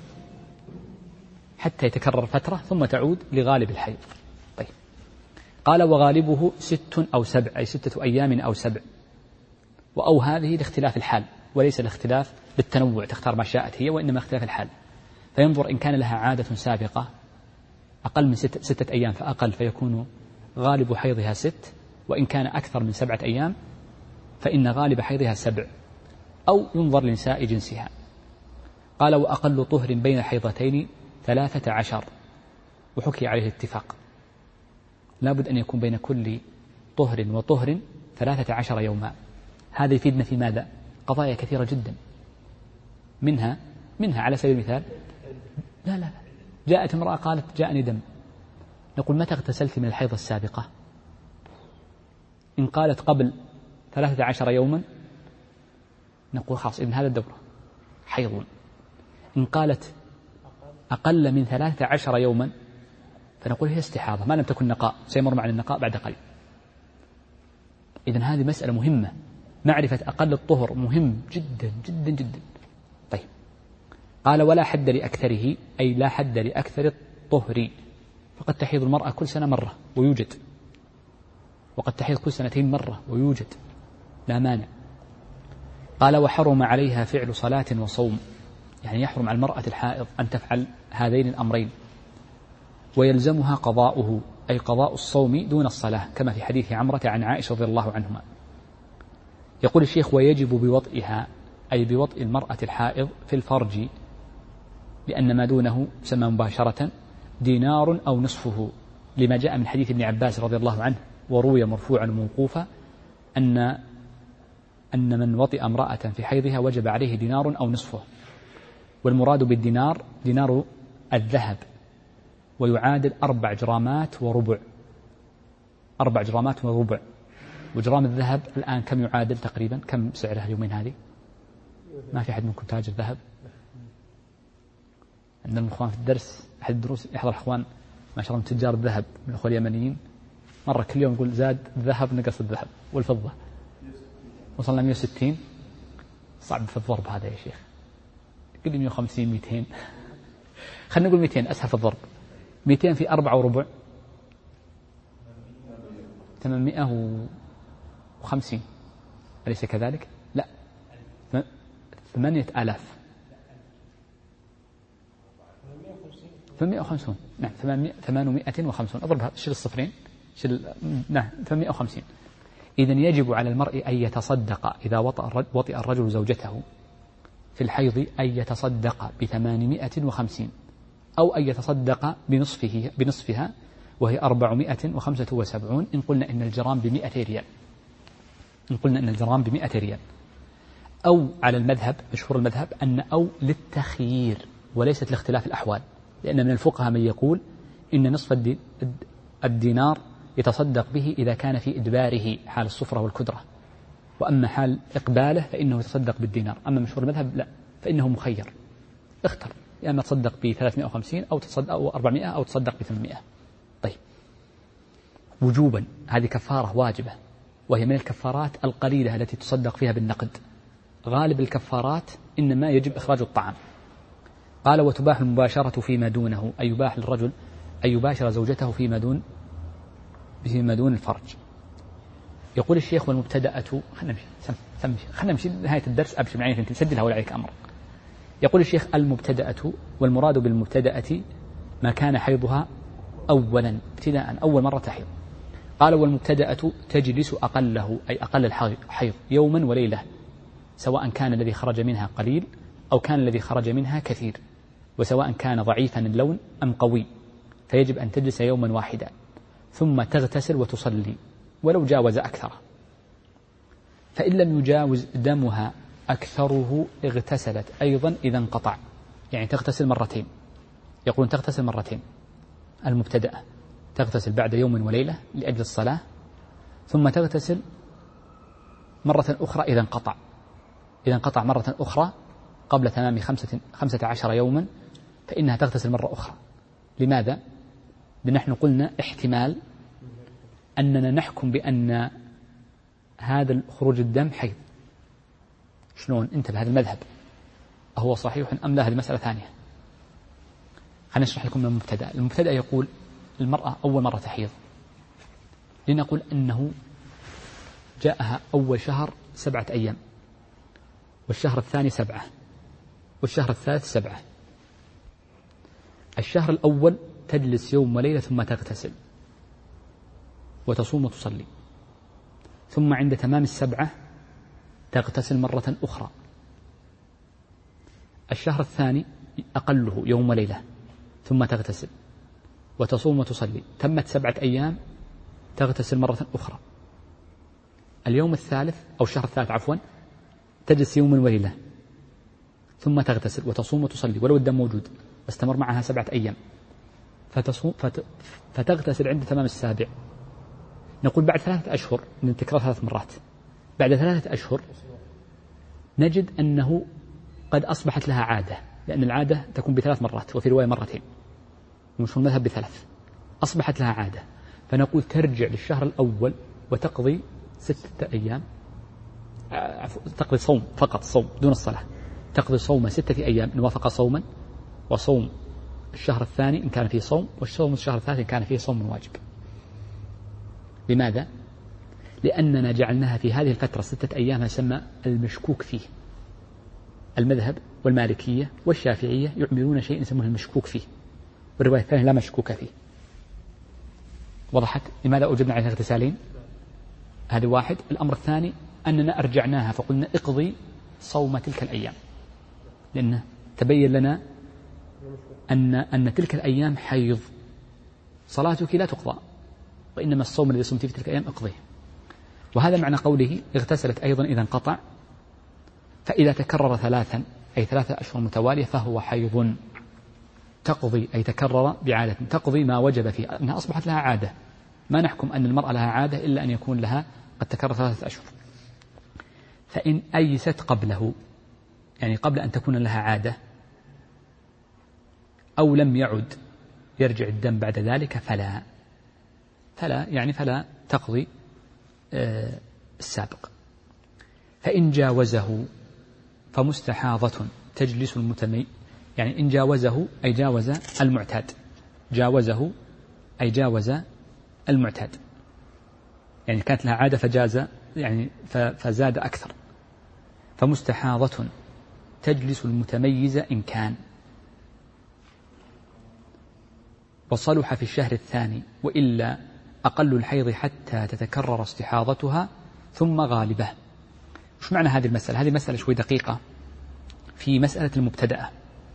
A: حتى يتكرر فترة ثم تعود لغالب الحيض. طيب. قال وغالبه ست أو سبع، أي ستة أيام أو سبع، وأو هذه لاختلاف الحال وليس الاختلاف بالتنوع تختار ما شاءت هي، وإنما اختلاف الحال. فينظر إن كان لها عادة سابقة أقل من ستة, ستة أيام فأقل فيكون غالب حيضها ست، وإن كان أكثر من سبعة أيام فإن غالب حيضها سبع، أو ينظر لنساء جنسها. قال وأقل طهر بين الحيضتين ثلاثة عشر، وحكي عليه الاتفاق، لابد أن يكون بين كل طهر وطهر ثلاثة عشر يوما. هذا يفيدنا في ماذا؟ قضايا كثيرة جدا، منها منها على سبيل المثال، لا لا جاءت امرأة قالت جاءني دم، نقول متى اغتسلت من الحيض السابقة؟ إن قالت قبل ثلاثة عشر يوما نقول خلاص إذن هذا الدورة حيض. إن قالت أقل من ثلاثة عشر يوما فنقول هي استحاضة ما لم تكن نقاء، سيمر معنا النقاء بعد قليل. إذن هذه مسألة مهمة، معرفة أقل الطهر مهم جدا جدا جدا. طيب. قال ولا حد لأكثره، أي لا حد لأكثر الطهر، فقد تحيض المرأة كل سنة مرة ويوجد، وقد تحيض كل سنتين مرة ويوجد، لا مانع. قال وحرم عليها فعل صلاة وصوم، يعني يحرم على المرأة الحائض أن تفعل هذين الأمرين، ويلزمها قضاؤه، أي قضاء الصوم دون الصلاة، كما في حديث عمرة عن عائشة رضي الله عنهما. يقول الشيخ ويجب بوطئها، أي بوطئ المرأة الحائض في الفرج، لأن ما دونه سمى مباشرة دينار أو نصفه، لما جاء من حديث ابن عباس رضي الله عنه وروي مرفوعا موقوفا أن أن من وطئ امرأة في حيضها وجب عليه دينار أو نصفه. والمراد بالدينار دينار الذهب، ويعادل أربع جرامات وربع، أربع جرامات وربع. وجرام الذهب الآن كم يعادل تقريبا؟ كم سعره اليومين هذه؟ ما في أحد منكم تاجر ذهب؟ عندنا الأخوان في الدرس أحد الدروس يحضر أخوان ما شاء الله من تجار الذهب من الأخوة اليمنيين، مرة كل يوم يقول زاد الذهب نقص الذهب والفضة، وصلنا مئة وستين. صعب في الضرب هذا يا شيخ، قل لي مئة وخمسين مئتين، خلينا نقول مئتين أسهل في الضرب. مئتين في أربعة وربع ثمانمائة وخمسين، أليس كذلك؟ لا، ثمانية آلاف، ثمانمائة وخمسون، نعم ثمانمائة وخمسون، أضربها شيل الصفرين شيل، نعم ثمانمائة وخمسين. إذن يجب على المرء أن يتصدق إذا وطئ الرجل زوجته في الحيض أن يتصدق بثمانمائة وخمسين، أو أن يتصدق بنصفه بنصفها وهي أربعمائة وخمسة وسبعون، إن قلنا إن الجرام بمئة ريال، إن قلنا إن الجرام بمئة ريال. أو على المذهب مشهور المذهب أن أو للتخيير وليست لاختلاف الأحوال، لأن من الفقهاء من يقول إن نصف الدينار يتصدق به إذا كان في إدباره حال الصفرة والكدرة، وأما حال إقباله فإنه يتصدق بالدينار. أما مشهور المذهب لا، فإنه مخير، اختر يا يعني تصدق ب ثلاثمائة وخمسين أو تصدق أو أربعمائة أو تصدق ب ثمانمائة. طيب. وجوبا هذه كفارة واجبة، وهي من الكفارات القليلة التي تصدق فيها بالنقد. غالب الكفارات إنما يجب إخراج الطعام. قال وتباح المباشرة فيما دونه، أي يباح للرجل أن يباشر زوجته فيما دون فيما دون الفرج. يقول الشيخ والمبتدأة، خلنا نمشي سم خلنا نمشي نهاية الدرس أبشر معي يمكن تسجلها ولا عليك أمر. يقول الشيخ المبتدأة، والمراد بالمبتدأة ما كان حيضها أولا ابتداء أول مرة تحيض. قال والمبتدأة تجلس أقله، أي أقل الحيض يوما وليلة، سواء كان الذي خرج منها قليل أو كان الذي خرج منها كثير، وسواء كان ضعيفا اللون أم قوي، فيجب أن تجلس يوما واحدا ثم تغتسل وتصلي ولو جاوز أكثر. فإن لم يجاوز دمها أكثره اغتسلت أيضا إذا انقطع، يعني تغتسل مرتين. يقولون تغتسل مرتين المبتدأة، تغتسل بعد يوم وليلة لأجل الصلاة، ثم تغتسل مرة أخرى إذا انقطع، إذا انقطع مرة أخرى قبل تمام خمسة, خمسة عشر يوما فإنها تغتسل مرة أخرى. لماذا؟ نحن قلنا احتمال أننا نحكم بأن هذا خروج الدم حيض. شلون؟ انتبه، هذا المذهب أهو صحيح أم لا؟ هذه مسألة ثانية. خلينا نشرح لكم من المبتدأ. المبتدأ يقول المرأة أول مرة تحيض، لنقول أنه جاءها أول شهر سبعة أيام، والشهر الثاني سبعة، والشهر الثالث سبعة. الشهر الأول تجلس يوم وليلة ثم تغتسل وتصوم وتصلي، ثم عند تمام السبعة تغتسل مرة أخرى. الشهر الثاني أقله يوم وليلة ثم تغتسل وتصوم وتصلي، تمت سبعة أيام تغتسل مرة أخرى. اليوم الثالث أو الشهر الثالث عفوا تجلس يوم وليلة ثم تغتسل وتصوم وتصلي ولو الدم موجود، واستمر معها سبعة أيام، فتصوم فت... فتغتسل عند تمام السابع. نقول بعد ثلاثة أشهر من تكرار ثلاث مرات، بعد ثلاثة أشهر نجد أنه قد أصبحت لها عادة، لأن العادة تكون بثلاث مرات وفي رواية مرتين، ومش المذهب بثلاث. أصبحت لها عادة، فنقول ترجع للشهر الأول وتقضي ستة أيام، تقضي صوم فقط، صوم دون الصلاة، تقضي صوم ستة أيام إن وافق صوما، وصوم الشهر الثاني إن كان فيه صوم، والصوم الشهر الثالث إن كان فيه صوم واجب. لماذا؟ لأننا جعلناها في هذه الفترة ستة أيام يسمى المشكوك فيه. المذهب والمالكية والشافعية يعملون شيء يسمونه المشكوك فيه، والرواية الثانية لا مشكوك فيه. وضحت لماذا أجبنا على اغتسالين؟ هذا واحد. الأمر الثاني أننا أرجعناها فقلنا اقضي صوم تلك الأيام، لأنه تبين لنا أن أن تلك الأيام حيض، صلاتك لا تقضى، وإنما الصوم الذي صمت في تلك الأيام اقضيه. وهذا معنى قوله اغتسلت أيضا إذا انقطع، فإذا تكرر ثلاثا أي ثلاثة أشهر متوالية فهو حيض. تقضي أي تكرر بعادة، تقضي ما وجب فيه، أنها أصبحت لها عادة. ما نحكم أن المرأة لها عادة إلا أن يكون لها قد تكرر ثلاثة أشهر. فإن أيست قبله، يعني قبل أن تكون لها عادة، أو لم يعد يرجع الدم بعد ذلك فلا فلا يعني فلا تقضي آه السابق. فإن جاوزه فمستحاضة تجلس المتمي، يعني إن جاوزه أي جاوز المعتاد، جاوزه أي جاوز المعتاد، يعني كانت لها عادة فجاز يعني فزاد أكثر. فمستحاضة تجلس المتميز إن كان، وصلح في الشهر الثاني، وإلا أقل الحيض حتى تتكرر استحاضتها ثم غالبه. وش معنى هذه المسألة؟ هذه مسألة شوي دقيقة في مسألة المبتدأة.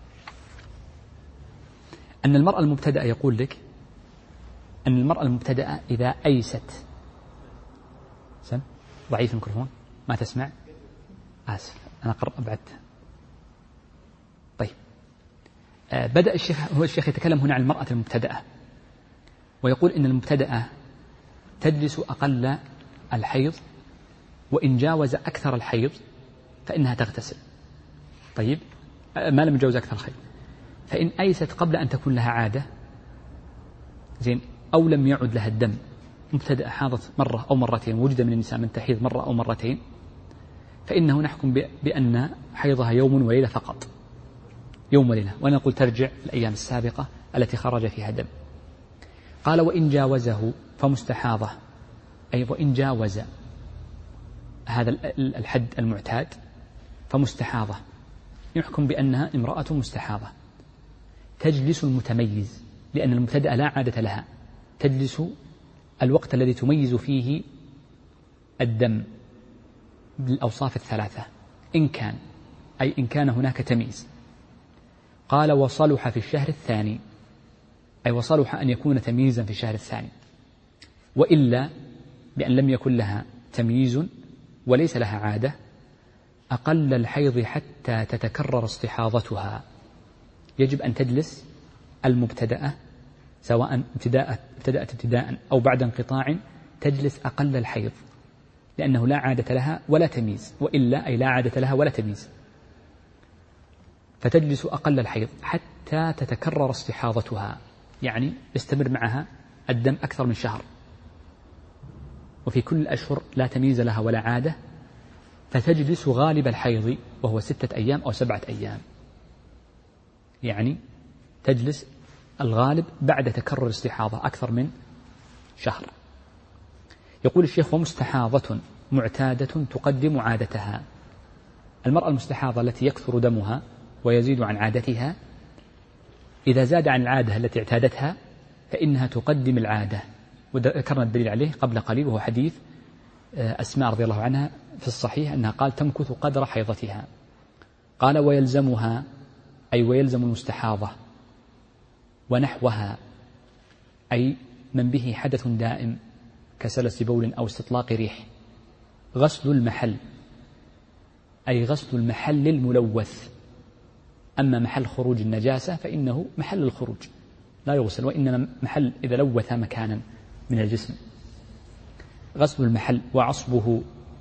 A: أن المرأة المبتدأة يقول لك أن المرأة المبتدأة إذا أيست، سم ضعيف الميكروفون ما تسمع، آسف أنا قرب أبعدت. طيب آه بدأ الشيخ هو الشيخ يتكلم هنا عن المرأة المبتدأة، ويقول إن المبتدأة تجلس أقل الحيض، وإن جاوز أكثر الحيض فإنها تغتسل. طيب ما لم يجوز أكثر الحيض، فإن أيست قبل أن تكون لها عادة زين، أو لم يعد لها الدم، مبتدأ حاضت مرة أو مرتين، وجد من النساء من تحيض مرة أو مرتين، فإنه نحكم بأن حيضها يوم وليلة فقط، يوم وليلة، ونقول ترجع الأيام السابقة التي خرج فيها دم. قال وإن جاوزه فمستحاضة، أي وإن جاوز هذا الحد المعتاد فمستحاضة، يحكم بأنها امرأة مستحاضة تجلس المتميز، لأن المبتدأ لا عادة لها، تجلس الوقت الذي تميز فيه الدم بالأوصاف الثلاثة إن كان، أي إن كان هناك تمييز. قال وصلح في الشهر الثاني، أي وصلح أن يكون تمييزا في الشهر الثاني، وإلا بأن لم يكن لها تمييز وليس لها عادة، أقل الحيض حتى تتكرر استحاضتها. يجب أن تجلس المبتدأة سواء ابتداء ابتدأت ابتداء أو بعد انقطاع، تجلس أقل الحيض، لأنه لا عادة لها ولا تمييز، وإلا أي لا عادة لها ولا تمييز، فتجلس أقل الحيض حتى تتكرر استحاضتها. يعني يستمر معها الدم أكثر من شهر، وفي كل الأشهر لا تمييز لها ولا عادة، فتجلس غالب الحيض وهو ستة أيام أو سبعة أيام، يعني تجلس الغالب بعد تكرر الاستحاضة أكثر من شهر. يقول الشيخ: ومستحاضة معتادة تقدم عادتها. المرأة المستحاضة التي يكثر دمها ويزيد عن عادتها، إذا زاد عن العادة التي اعتادتها فإنها تقدم العادة، وذكرنا الدليل عليه قبل قليل وهو حديث أسماء رضي الله عنها في الصحيح أنها قال تمكث قدر حيضتها. قال: ويلزمها، أي ويلزم المستحاضة ونحوها، أي من به حدث دائم كسلس بول أو استطلاق ريح، غسل المحل، أي غسل المحل الملوث. أما محل خروج النجاسة فإنه محل الخروج لا يغسل، وإنما محل إذا لوث مكانا من الجسم. غسل المحل وعصبه،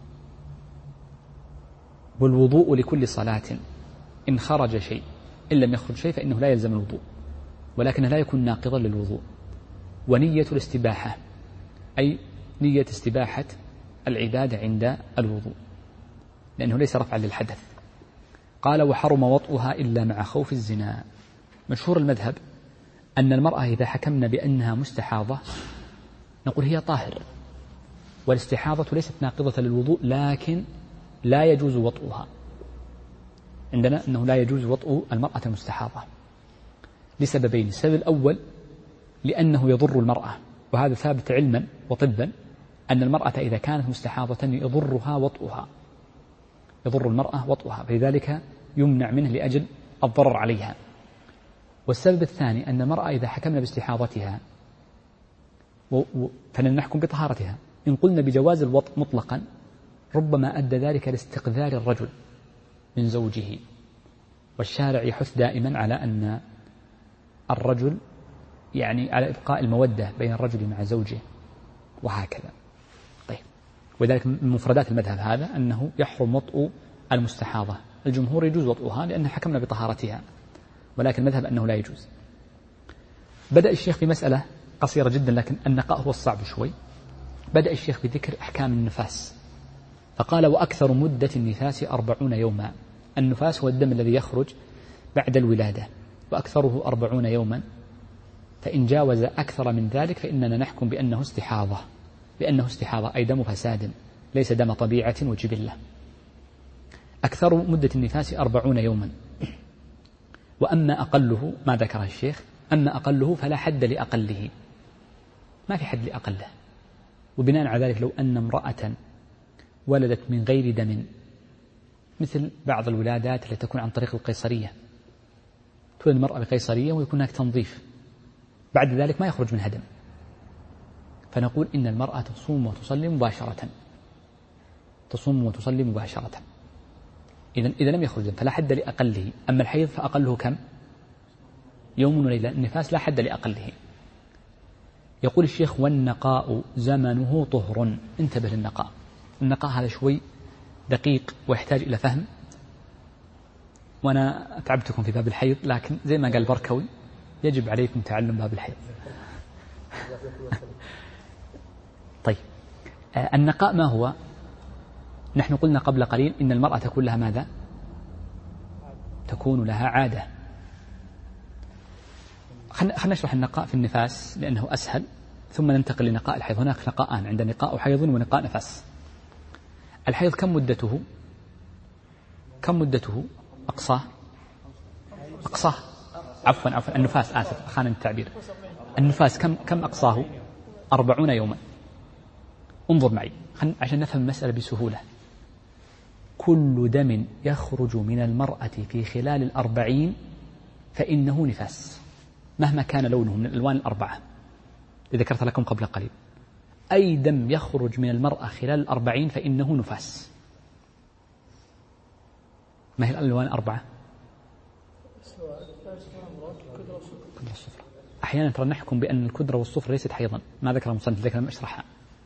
A: والوضوء لكل صلاة إن خرج شيء، إن لم يخرج شيء فإنه لا يلزم الوضوء، ولكنه لا يكون ناقضا للوضوء. ونية الاستباحة، أي نية استباحة العبادة عند الوضوء، لأنه ليس رفعا للحدث. قال: وحرم وطئها إلا مع خوف الزنا. مشهور المذهب أن المرأة إذا حكمنا بأنها مستحاضة نقول هي طاهر، والاستحاضة ليست ناقضة للوضوء، لكن لا يجوز وطئها. عندنا أنه لا يجوز وطئ المرأة المستحاضة لسببين: السبب الأول لأنه يضر المرأة، وهذا ثابت علما وطبا أن المرأة إذا كانت مستحاضة يضرها وطئها، يضر المرأة وطئها، فلذلك يمنع منه لأجل الضرر عليها. والسبب الثاني أن المرأة إذا حكمنا باستحاضتها فلنحكم بطهارتها، إن قلنا بجواز الوطء مطلقا ربما أدى ذلك لاستقذار الرجل من زوجه، والشارع يحث دائما على أن الرجل يعني على إبقاء المودة بين الرجل مع زوجه وهكذا. طيب، وذلك من مفردات المذهب هذا أنه يحرم وطء المستحاضة. الجمهور يجوز وطئها لأن حكمنا بطهارتها، ولكن المذهب أنه لا يجوز. بدأ الشيخ بمسألة قصيرة جدا، لكن النقاء هو الصعب شوي. بدأ الشيخ بذكر أحكام النفاس، فقال: وأكثر مدة النفاس أربعون يوما. النفاس هو الدم الذي يخرج بعد الولادة، وأكثره أربعون يوما، فإن جاوز أكثر من ذلك فإننا نحكم بأنه استحاضة، بأنه استحاضة أي دم فساد ليس دم طبيعة وجبلة. أكثر مدة النفاس أربعون يوما. وأما أقله ما ذكره الشيخ، أما أقله فلا حد لأقله، ما في حد لأقله. وبناء على ذلك لو أن امرأة ولدت من غير دم، مثل بعض الولادات التي تكون عن طريق القيصرية، تولد المرأة بقيصرية ويكون هناك تنظيف، بعد ذلك ما يخرج منها دم، فنقول إن المرأة تصوم وتصلي مباشرة، تصوم وتصلي مباشرة. إذن إذا لم يخرج دم فلا حد لأقله. أما الحيض فأقله كم؟ يوم وليلة. النفاس لا حد لأقله. يقول الشيخ: والنقاء زمنه طهر. انتبه للنقاء. النقاء هذا شوي دقيق ويحتاج إلى فهم، وأنا أتعبتكم في باب الحيض، لكن زي ما قال بركوي يجب عليكم تعلم باب الحيض. طيب، النقاء ما هو؟ نحن قلنا قبل قليل إن المرأة تكون لها ماذا؟ تكون لها عادة. خلنا نشرح النقاء في النفاس لأنه أسهل، ثم ننتقل لنقاء الحيض. هناك نقاءان، عند نقاء حيض ونقاء نفاس. الحيض كم مدته؟ كم مدته؟ أقصاه أقصاه عفوا عفوا النفاس، آسف خان التعبير. النفاس كم كم أقصاه؟ أربعون يوما. انظر معي عشان نفهم المسألة بسهولة. كل دم يخرج من المرأة في خلال الأربعين فإنه نفاس، مهما كان لونه من الألوان الأربعة التي ذكرت لكم قبل قليل. أي دم يخرج من المرأة خلال الأربعين فإنه نفاس. ما هي الألوان الأربعة؟ أحيانا ترى نحكم بأن الكدرة والصفر ليست حيضا، ما ذكر المصنف ذكر لم أشرحها.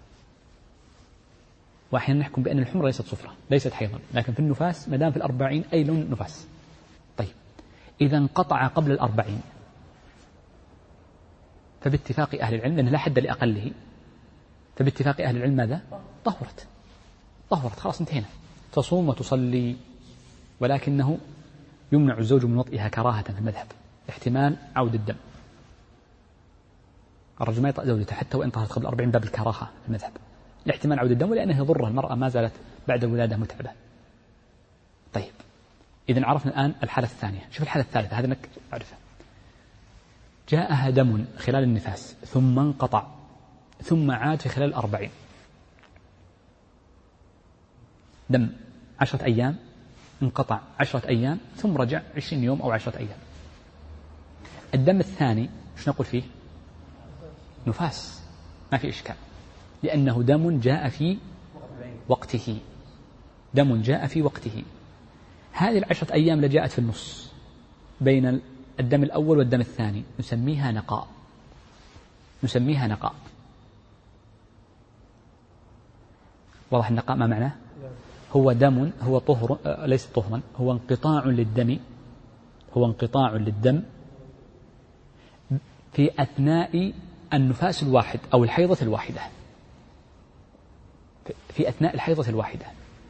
A: وأحيانا نحكم بأن الحمرة ليست صفرة ليست حيضا، لكن في النفاس ما دام في الأربعين أي لون نفاس. طيب، إذا انقطع قبل الأربعين فباتفاق أهل العلم لأنه لا حد لأقله، فباتفاق أهل العلم ماذا؟ طهرت طهرت خلاص انتهينا. تصوم وتصلي، ولكنه يمنع الزوج من وطئها كراهة في المذهب، احتمال عود الدم. الرجل ما يطأ زوجته حتى وإن طهرت قبل أربعين باب الكراهة في المذهب، لاحتمال عود الدم ولأنه يضر المرأة ما زالت بعد الولادة متعبة. طيب إذن عرفنا الآن الحالة الثانية. شوف الحالة الثالثة، هذا انك أعرفها. جاءها دم خلال النفاس ثم انقطع ثم عاد في خلال الأربعين، دم عشرة أيام انقطع عشرة أيام ثم رجع عشرين يوم أو عشرة أيام. الدم الثاني ايش نقول فيه؟ نفاس، ما في إشكال، لأنه دم جاء في وقته، دم جاء في وقته. هذه العشرة أيام اللي جاءت في النص بين الدم الأول والدم الثاني نسميها نقاء، نسميها نقاء. واضح النقاء ما معناه؟ هو دم، هو طهر، ليس طهرا، هو انقطاع للدم، هو انقطاع للدم في أثناء النفاس الواحد أو الحيضة الواحدة، في أثناء الحيضة الواحدة.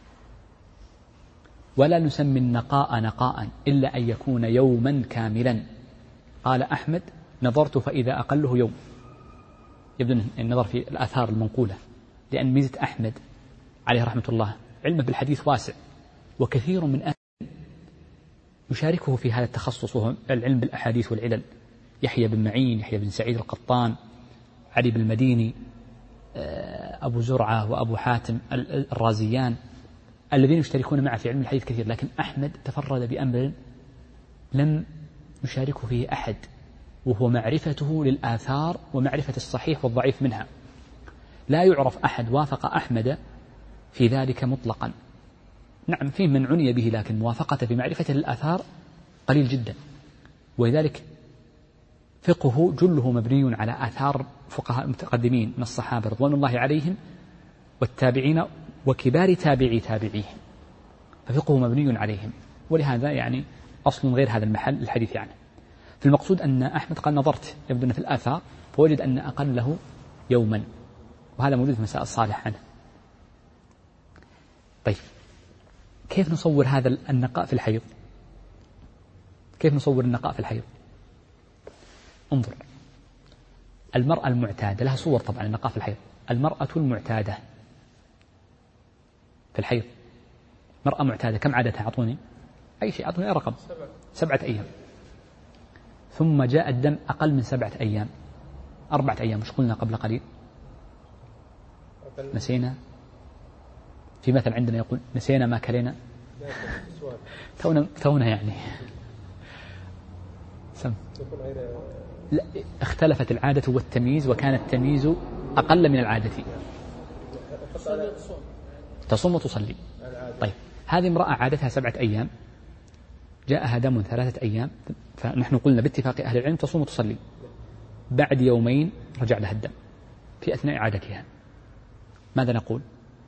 A: ولا نسمي النقاء نقاء إلا أن يكون يوما كاملا. قال أحمد نظرت فإذا أقله يوم، يبدو النظر في الآثار المنقولة، لأن ميزة أحمد عليه رحمة الله علمه بالحديث واسع، وكثير من أهل يشاركه في هذا التخصص وهو العلم بالأحاديث والعلل، يحيى بن معين، يحيى بن سعيد القطان، علي بن المديني، أبو زرعة وأبو حاتم الرازيان، الذين يشتركون معه في علم الحديث كثير. لكن أحمد تفرد بأمر لم يشاركه فيه أحد، وهو معرفته للآثار ومعرفة الصحيح والضعيف منها. لا يعرف أحد وافق أحمد في ذلك مطلقا. نعم فيه من عني به، لكن موافقته في معرفة الآثار قليل جدا. ولذلك فقه جله مبني على آثار فقهاء المتقدمين من الصحابة رضوان الله عليهم والتابعين وكبار تابعي تابعيهم، ففقه مبني عليهم. ولهذا يعني أصل غير هذا المحل الحديث عنه. في المقصود أن أحمد قال نظرت يبدو أن في الآثار فوجد أن أقله يوما، وهذا موجود في مسائل الصالح عنه. طيب كيف نصور هذا النقاء في الحيض؟ كيف نصور النقاء في الحيض؟ انظر، المرأة المعتادة لها صور طبعا النقاء في الحيض. المرأة المعتادة في الحيض، مرأة معتادة كم عادتها؟ أعطوني أي شيء، أعطوني أي رقم. سبعة أيام. ثم جاء الدم أقل من سبعة أيام، أربعة أيام، مش قلنا قبل قليل؟ نسينا. في مثل عندنا يقول نسينا ما كلينا. تونا تونا يعني سم. لا، اختلفت العادة والتمييز، وكان التمييز أقل من العادة. تصوم وتصلي. طيب هذه امرأة عادتها سبعة أيام، جاءها دم ثلاثة أيام، فنحن قلنا باتفاق أهل العلم تصوم وتصلي. بعد يومين رجع لها الدم في أثناء عادتها، ماذا نقول؟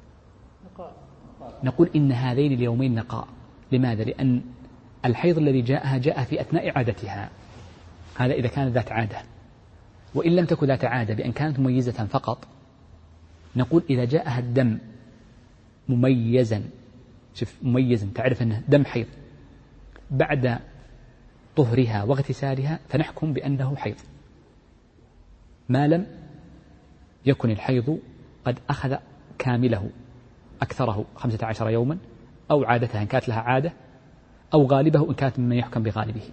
A: نقول إن هذين اليومين نقاء. لماذا؟ لأن الحيض الذي جاءها جاء في أثناء عادتها، هذا إذا كانت ذات عادة. وإن لم تكن ذات عادة بأن كانت مميزة فقط، نقول إذا جاءها الدم مميزا، شوف مميزا تعرف أنه دم حيض، بعد طهرها واغتسالها فنحكم بأنه حيض، ما لم يكن الحيض قد أخذ كامله أكثره خمسة عشر يوما، أو عادتها إن كانت لها عادة، أو غالبه إن كانت مما يحكم بغالبه.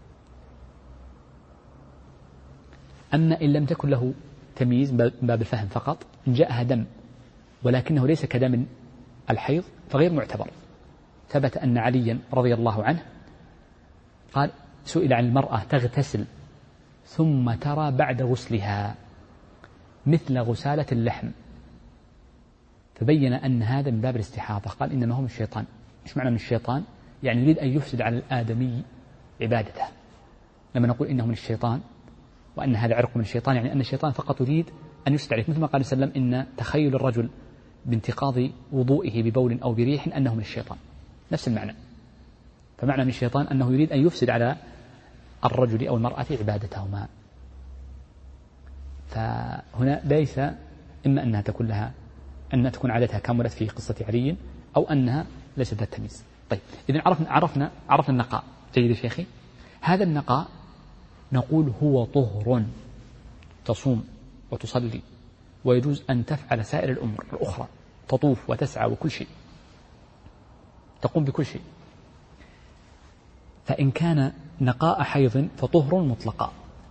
A: أما إن لم تكن له تمييز من باب الفهم فقط، إن جاءها دم ولكنه ليس كدم الحيض فغير معتبر. ثبت أن عليا رضي الله عنه قال سئل عن المرأة تغتسل ثم ترى بعد غسلها مثل غسالة اللحم، فبين أن هذا من باب الاستحاضة. قال إنما هو من الشيطان. إيش معنى من الشيطان؟ يعني يريد أن يفسد على الآدمي عبادته. لما نقول إنه من الشيطان وأن هذا عرق من الشيطان، يعني أن الشيطان فقط يريد أن يفسد عليك، مثل ما قال وسلم إن تخيل الرجل بانتقاض وضوئه ببول أو بريح أنه من الشيطان، نفس المعنى. فمعنى من الشيطان أنه يريد أن يفسد على الرجل أو المرأة عبادتهما. فهنا ليس إما أنها تكون لها أن تكون عادتها كاملة في قصة علي أو أنها ليست ذات تمييز. طيب إذن عرفنا عرفنا عرفنا النقاء. جيد يا شيخي. هذا النقاء نقول هو طهر تصوم وتصلي ويجوز أن تفعل سائر الأمور الأخرى، تطوف وتسعى وكل شيء، تقوم بكل شيء. فإن كان نقاء حيض فطهر مطلقا،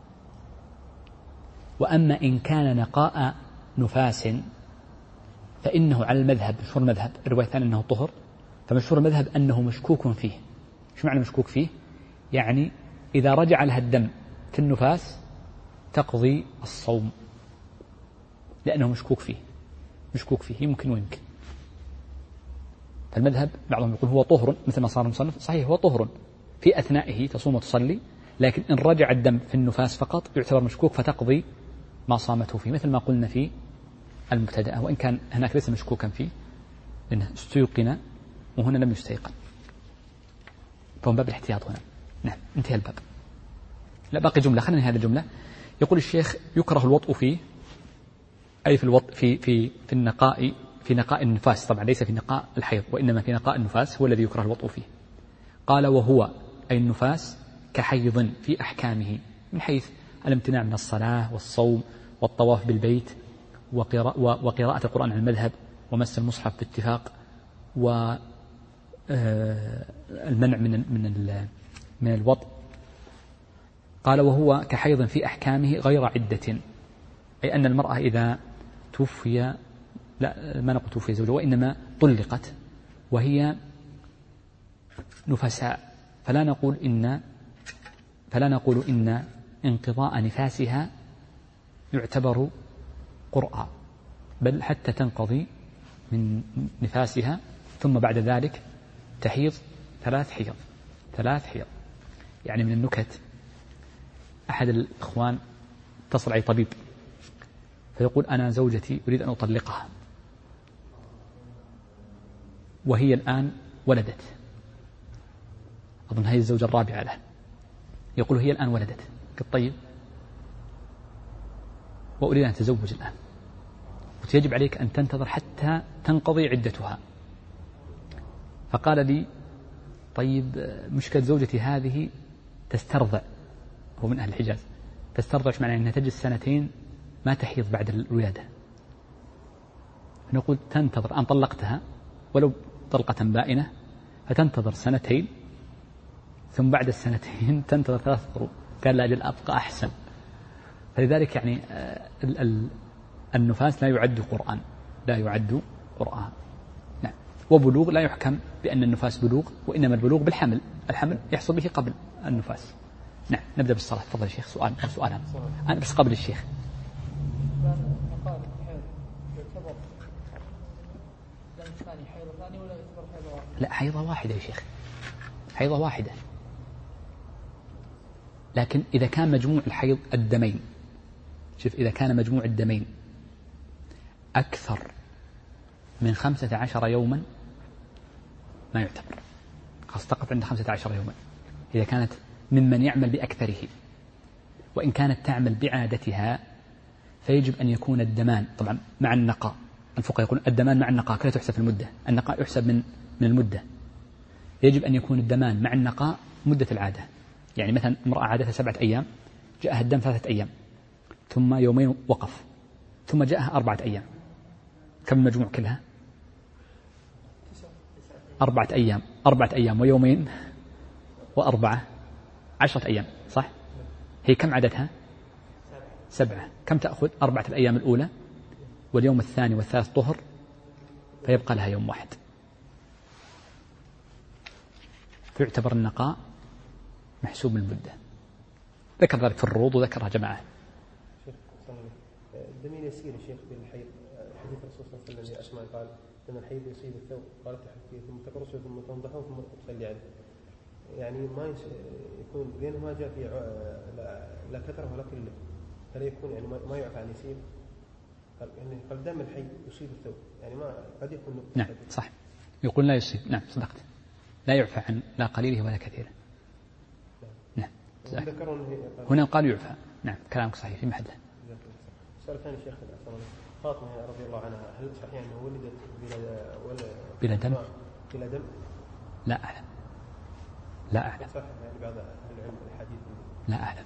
A: وأما إن كان نقاء نفاس فإنه على المذهب، مشهور المذهب الرواية الثانية أنه طهر، فمشهور المذهب أنه مشكوك فيه. شو معنى مشكوك فيه؟ يعني إذا رجع لها الدم في النفاس تقضي الصوم، لأنه مشكوك فيه مشكوك فيه يمكن ويمكن. فالمذهب بعضهم يقول هو طهر مثل ما صار المصنف، صحيح هو طهر في أثنائه تصوم وتصلي، لكن إن رجع الدم في النفاس فقط يعتبر مشكوك فتقضي ما صامته فيه، مثل ما قلنا في المبتدأ، وإن كان هناك ليس مشكوكا فيه لأنه استيقن وهنا لم يستيقن، فهو باب الاحتياط هنا. نعم انتهى الباب. لا باقي جملة، خلينا هذه الجملة. يقول الشيخ يكره الوطء فيه، أي في الوطء في في في النقاء في نقاء النفاس، طبعا ليس في نقاء الحيض وإنما في نقاء النفاس هو الذي يكره الوطء فيه. قال وهو أي النفاس كحيض في أحكامه، من حيث الامتناع من الصلاة والصوم والطواف بالبيت وقراءة القرآن على المذهب ومس المصحف باتفاق والمنع من من من الوطء. قال وهو كحيض في أحكامه غير عدة، أي أن المرأة إذا توفي، لا ما نقول توفي زوجها وإنما طلقت وهي نفساء، فلا نقول إن فلا نقول إن انقضاء نفاسها يعتبر قرأ، بل حتى تنقضي من نفاسها ثم بعد ذلك تحيض ثلاث حيض ثلاث حيض. يعني من النكت أحد الإخوان اتصل علي طبيب فيقول أنا زوجتي أريد أن أطلقها وهي الآن ولدت، أظن هي الزوجة الرابعة له، يقول هي الآن ولدت. قلت طيب وأريد أن أتزوج الآن، ويجب عليك أن تنتظر حتى تنقضي عدتها. فقال لي طيب مشكلة زوجتي هذه تسترضع، هو من أهل الحجاز، تسترضع ايش معنى؟ أنها تجلس سنتين ما تحيض بعد الولادة. نقول تنتظر، أن طلقتها ولو طلقة بائنة فتنتظر سنتين ثم بعد السنتين تنتظر ثلاث قروء. قال لا أجل أبقى أحسن. فلذلك يعني النفاس لا يعد قرآن، لا يعد قرآن. نعم. وبلوغ لا يحكم بأن النفاس بلوغ، وإنما البلوغ بالحمل، الحمل يحصل به قبل النفاس. نعم. نبدأ بالصلاة. تفضل يا شيخ. سؤال أو سؤالان أنا بس قبل الشيخ. لا حيضة واحدة يا شيخ، حيضة واحدة، لكن إذا كان مجموع الحيض الدمين، شوف إذا كان مجموع الدمين أكثر من خمسة عشر يوما ما يعتبر، خلاص تقف عند خمسة عشر يوما إذا كانت ممن يعمل بأكثره. وإن كانت تعمل بعادتها فيجب أن يكون الدمان طبعا مع النقاء، الفقهاء يقولون الدمان مع النقاء كلا تحسب المدة، النقاء يحسب من من المدة. يجب أن يكون الدمان مع النقاء مدة العادة. يعني مثلا امرأة عادتها سبعة أيام، جاءها الدم ثلاثة أيام ثم يومين وقف ثم جاءها أربعة أيام، كم المجموع كلها؟ أربعة أيام أربعة أيام ويومين وأربعة عشرة أيام، صح؟ هي كم عددها؟ سبعة. كم تأخذ؟ أربعة الأيام الأولى واليوم الثاني والثالث طهر، فيبقى لها يوم واحد. فيعتبر النقاء محسوب من المدة. ذكر ذلك في الروض وذكرها جماعة.
B: شيخ الدمين يسير يا شيخ بالحيض، حديث الرسول صلى الله عليه وسلم أسمع قال أن الحيض يصيب الثوب قالت تحكي ثم تقرصه ثم تنضحه ثم تصلي عليه. يعني ما يكون لأنه ما جاء في لا, لا كثرة ولا قلة، فلا يكون يعني ما يعفى عن يسير. يعني قال دم الحيض يصيب الثوب، يعني ما قد يكون.
A: نعم صح، يقول لا يصيب. نعم صدقت، لا يعفى عن لا قليله ولا كثيره. نعم.
B: نعم.
A: هنا قال يعفى. نعم كلامك صحيح في محله.
B: سؤال ثاني شيخ فاطمة رضي الله عنها هل صحيح أنها ولدت بلا ولا
A: بلا دم؟
B: بلا دم؟
A: لا أعلم لا أعلم
B: صح يعني بعض أهل العلم الحديث
A: لا أعلم.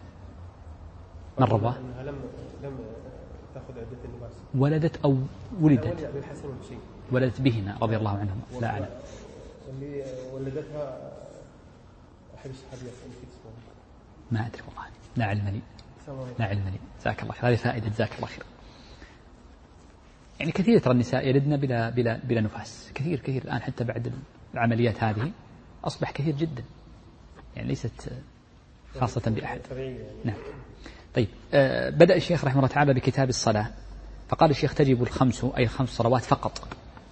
A: من رواه؟
B: أنها لم لم تأخذ عدة النفاس.
A: ولدت أو ولدت؟
B: ولدت بالحسن والحسين.
A: ولدت بهما رضي الله عنهم. لا أعلم.
B: واللي ولدتها أحد الصحابيات
A: ما أدري والله، لا علم لي لا علم لي. جزاك الله خير، هذه فائدة، جزاك الله خير. يعني كثير ترى النساء يلدن بلا بلا بلا نفاس، كثير كثير الآن حتى بعد العمليات هذه أصبح كثير جدا، يعني ليست خاصة بأحد. نعم. طيب آه بدأ الشيخ رحمه الله تعالى بكتاب الصلاة، فقال الشيخ تجب الخمس أي الخمس صلوات فقط،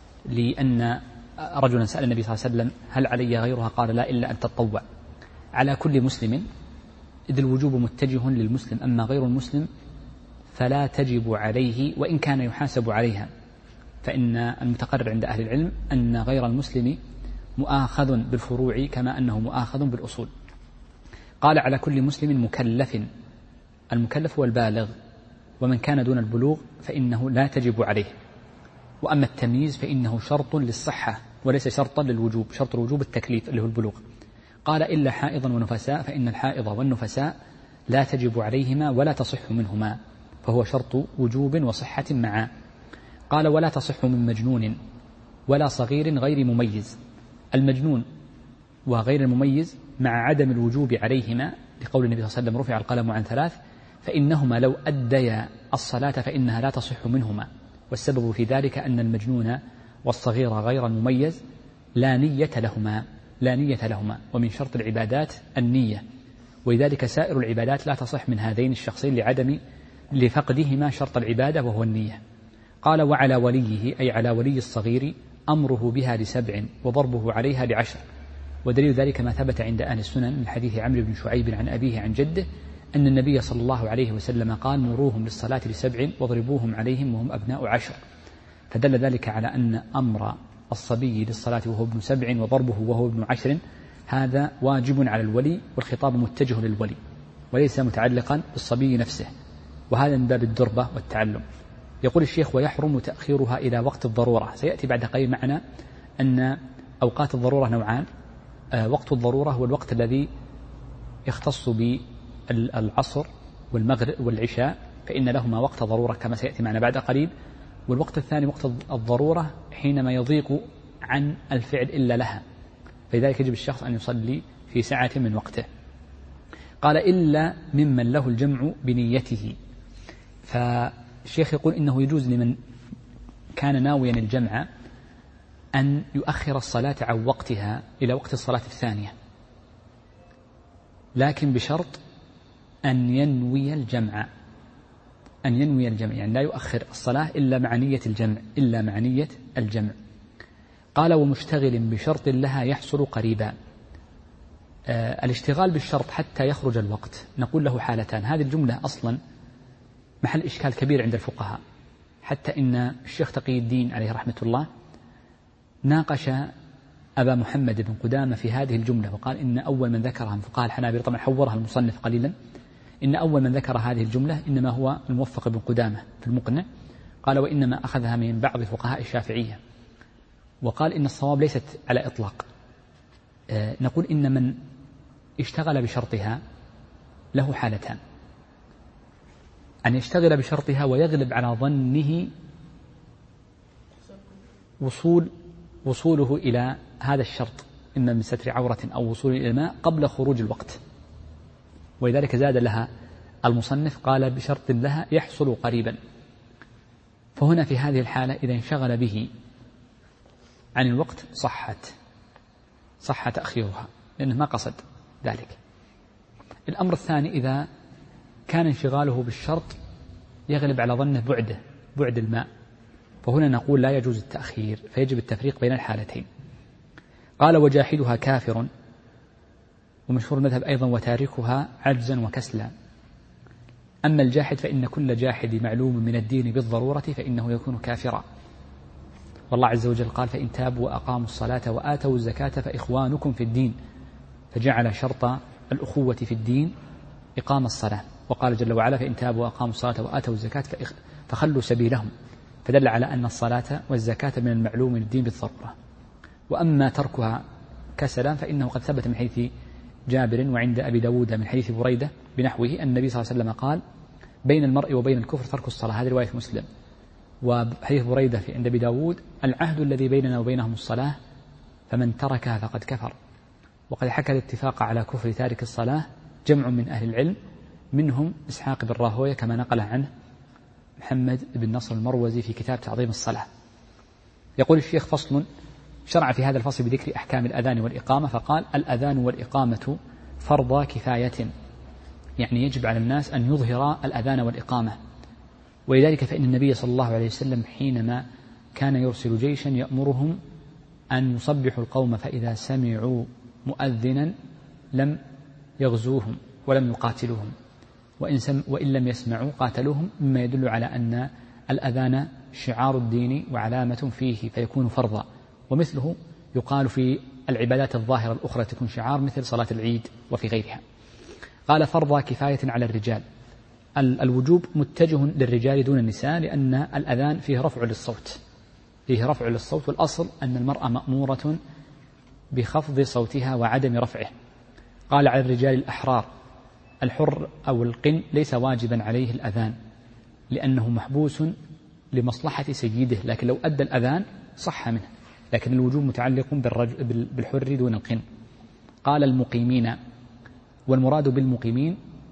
A: لأن رجلا سأل النبي صلى الله عليه وسلم هل علي غيرها؟ قال لا إلا أن تطوع على كل مسلم، إذ الوجوب متجه للمسلم، أما غير المسلم فلا تجب عليه وإن كان يحاسب عليها، فإن المتقرر عند أهل العلم أن غير المسلم مؤاخذ بالفروع كما أنه مؤاخذ بالأصول. قال على كل مسلم مكلف، المكلف هو البالغ، ومن كان دون البلوغ فإنه لا تجب عليه. وأما التمييز فإنه شرط للصحة وليس شرطا للوجوب، شرط الوجوب التكليف اللي هو البلوغ. قال إلا حائضا ونفساء، فإن الحائض والنفساء لا تجب عليهما ولا تصح منهما، فهو شرط وجوب وصحة معا. قال ولا تصح من مجنون ولا صغير غير مميز. المجنون وغير المميز مع عدم الوجوب عليهما، لقول النبي صلى الله عليه وسلم رفع القلم عن ثلاث، فإنهما لو أديا الصلاة فإنها لا تصح منهما. والسبب في ذلك أن المجنون والصغير غير المميز لا نية لهما لا نية لهما ومن شرط العبادات النية، ولذلك سائر العبادات لا تصح من هذين الشخصين لعدم لفقدهما شرط العبادة وهو النية. قال وعلى وليه أي على ولي الصغير أمره بها لسبع وضربه عليها لعشر. ودليل ذلك ما ثبت عند أهل السنن من حديث عمرو بن شعيب عن أبيه عن جده أن النبي صلى الله عليه وسلم قال مروهم للصلاة لسبع واضربوهم عليهم وهم أبناء عشر. فدل ذلك على أن أمر الصبي للصلاة وهو ابن سبع وضربه وهو ابن عشر هذا واجب على الولي، والخطاب متجه للولي وليس متعلقا بالصبي نفسه، وهذا من باب الدربة والتعلم. يقول الشيخ ويحرم تأخيرها إلى وقت الضرورة. سيأتي بعد قليل معنا أن أوقات الضرورة نوعان، آه وقت الضرورة هو الوقت الذي يختص بالعصر والمغرب والعشاء، فإن لهما وقت ضرورة كما سيأتي معنا بعد قليل. والوقت الثاني وقت الضرورة حينما يضيق عن الفعل إلا لها، فلذلك يجب الشخص أن يصلي في ساعة من وقته. قال إلا ممن له الجمع بنيته. فالشيخ يقول إنه يجوز لمن كان ناويا الجمع أن يؤخر الصلاة عن وقتها إلى وقت الصلاة الثانية، لكن بشرط أن ينوي الجمع أن ينوي الجمع يعني لا يؤخر الصلاة إلا مع نية الجمع إلا مع نية الجمع. قال ومشتغل بشرط لها يحصل قريبا. آه الاشتغال بالشرط حتى يخرج الوقت نقول له حالتان. هذه الجملة أصلا محل إشكال كبير عند الفقهاء، حتى إن الشيخ تقي الدين عليه رحمة الله ناقش أبا محمد بن قدامة في هذه الجملة، وقال إن أول من ذكرها من فقهاء الحنابلة، طبعا حورها المصنف قليلا، إن أول من ذكر هذه الجملة إنما هو الموفق بن قدامة في المقنع. قال وإنما أخذها من بعض فقهاء الشافعية، وقال إن الصواب ليست على إطلاق. آه نقول إن من اشتغل بشرطها له حالتان: أن يشتغل بشرطها ويغلب على ظنه وصول وصوله إلى هذا الشرط إما من ستر عورة أو وصول إلى الماء قبل خروج الوقت، ولذلك زاد لها المصنف قال بشرط لها يحصل قريبا. فهنا في هذه الحالة إذا انشغل به عن الوقت صحت صح تأخيرها لأنه ما قصد ذلك. الأمر الثاني إذا كان انشغاله بالشرط يغلب على ظنه بعده بعد الماء، فهنا نقول لا يجوز التأخير، فيجب التفريق بين الحالتين. قال وجاحدها كافر، ومشهور المذهب أيضا وتاركها عجزا وكسلا. أما الجاحد فإن كل جاحد معلوم من الدين بالضرورة فإنه يكون كافرا، والله عز وجل قال فإن تابوا وأقاموا الصلاة وآتوا الزكاة فإخوانكم في الدين، فجعل شرط الأخوة في الدين إقام الصلاة، وقال جل وعلا فإن تابوا وأقاموا الصلاة وآتوا الزكاة فخلوا سبيلهم، فدل على أن الصلاة والزكاة من المعلوم من الدين بالضرورة. وأما تركها كسلا فإنه قد ثبت من حديث جابر وعند أبي داود من حديث بريدة بنحوه أن النبي صلى الله عليه وسلم قال بين المرء وبين الكفر ترك الصلاة. هذه رواية مسلم. وحديث بريدة في عند أبي داود العهد الذي بيننا وبينهم الصلاة فمن تركها فقد كفر. وقد حكى الاتفاق على كفر تارك الصلاة جمع من أهل العلم منهم إسحاق بن راهويه كما نقل عنه محمد بن نصر المروزي في كتاب تعظيم الصلاة. يقول الشيخ فصل، شرع في هذا الفصل بذكر أحكام الأذان والإقامة فقال الأذان والإقامة فرض كفاية، يعني يجب على الناس أن يظهر الأذان والإقامة. ولذلك فإن النبي صلى الله عليه وسلم حينما كان يرسل جيشا يأمرهم أن يصبحوا القوم فإذا سمعوا مؤذنا لم يغزوهم ولم يقاتلوهم، وإن, سم وإن لم يسمعوا قاتلوهم، مما يدل على أن الأذان شعار الدين وعلامة فيه فيكون فرضا. ومثله يقال في العبادات الظاهرة الأخرى تكون شعار مثل صلاة العيد وفي غيرها. قال فرض كفاية على الرجال. الوجوب متجه للرجال دون النساء لأن الأذان فيه رفع للصوت فيه رفع للصوت والأصل أن المرأة مأمورة بخفض صوتها وعدم رفعه. قال على الرجال الأحرار. الحر أو القن ليس واجبا عليه الأذان لأنه محبوس لمصلحة سيده، لكن لو أدى الأذان صح منه، لكن الوجوب متعلق بالحر دون القن. قال المقيمين. والمراد بالمقيمين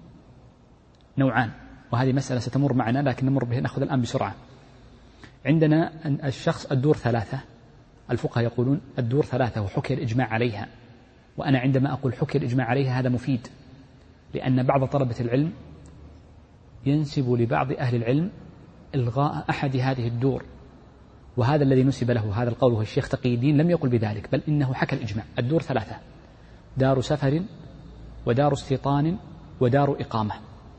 A: نوعان، وهذه مسألة ستمر معنا لكن نمر بها نأخذ الآن بسرعة. عندنا الشخص الدور ثلاثة، الفقهاء يقولون الدور ثلاثة وحكي الإجماع عليها، وأنا عندما أقول حكي الإجماع عليها هذا مفيد، لأن بعض طلبة العلم ينسب لبعض أهل العلم إلغاء أحد هذه الدور، وهذا الذي نسب له هذا القول هو الشيخ تقي الدين لم يقل بذلك، بل إنه حكى الإجماع. الدور ثلاثة: دار سفر ودار استيطان ودار إقامة.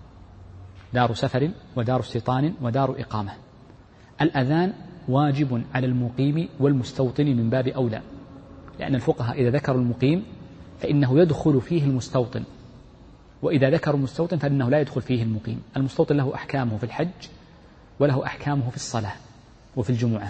A: دار سفر ودار استيطان ودار إقامة. الأذان واجب على المقيم والمستوطن من باب أولى، لأن الفقهاء إذا ذكروا المقيم فإنه يدخل فيه المستوطن، وإذا ذكروا المستوطن فإنه لا يدخل فيه المقيم. المستوطن له أحكامه في الحج وله أحكامه في الصلاة وفي الجمعة،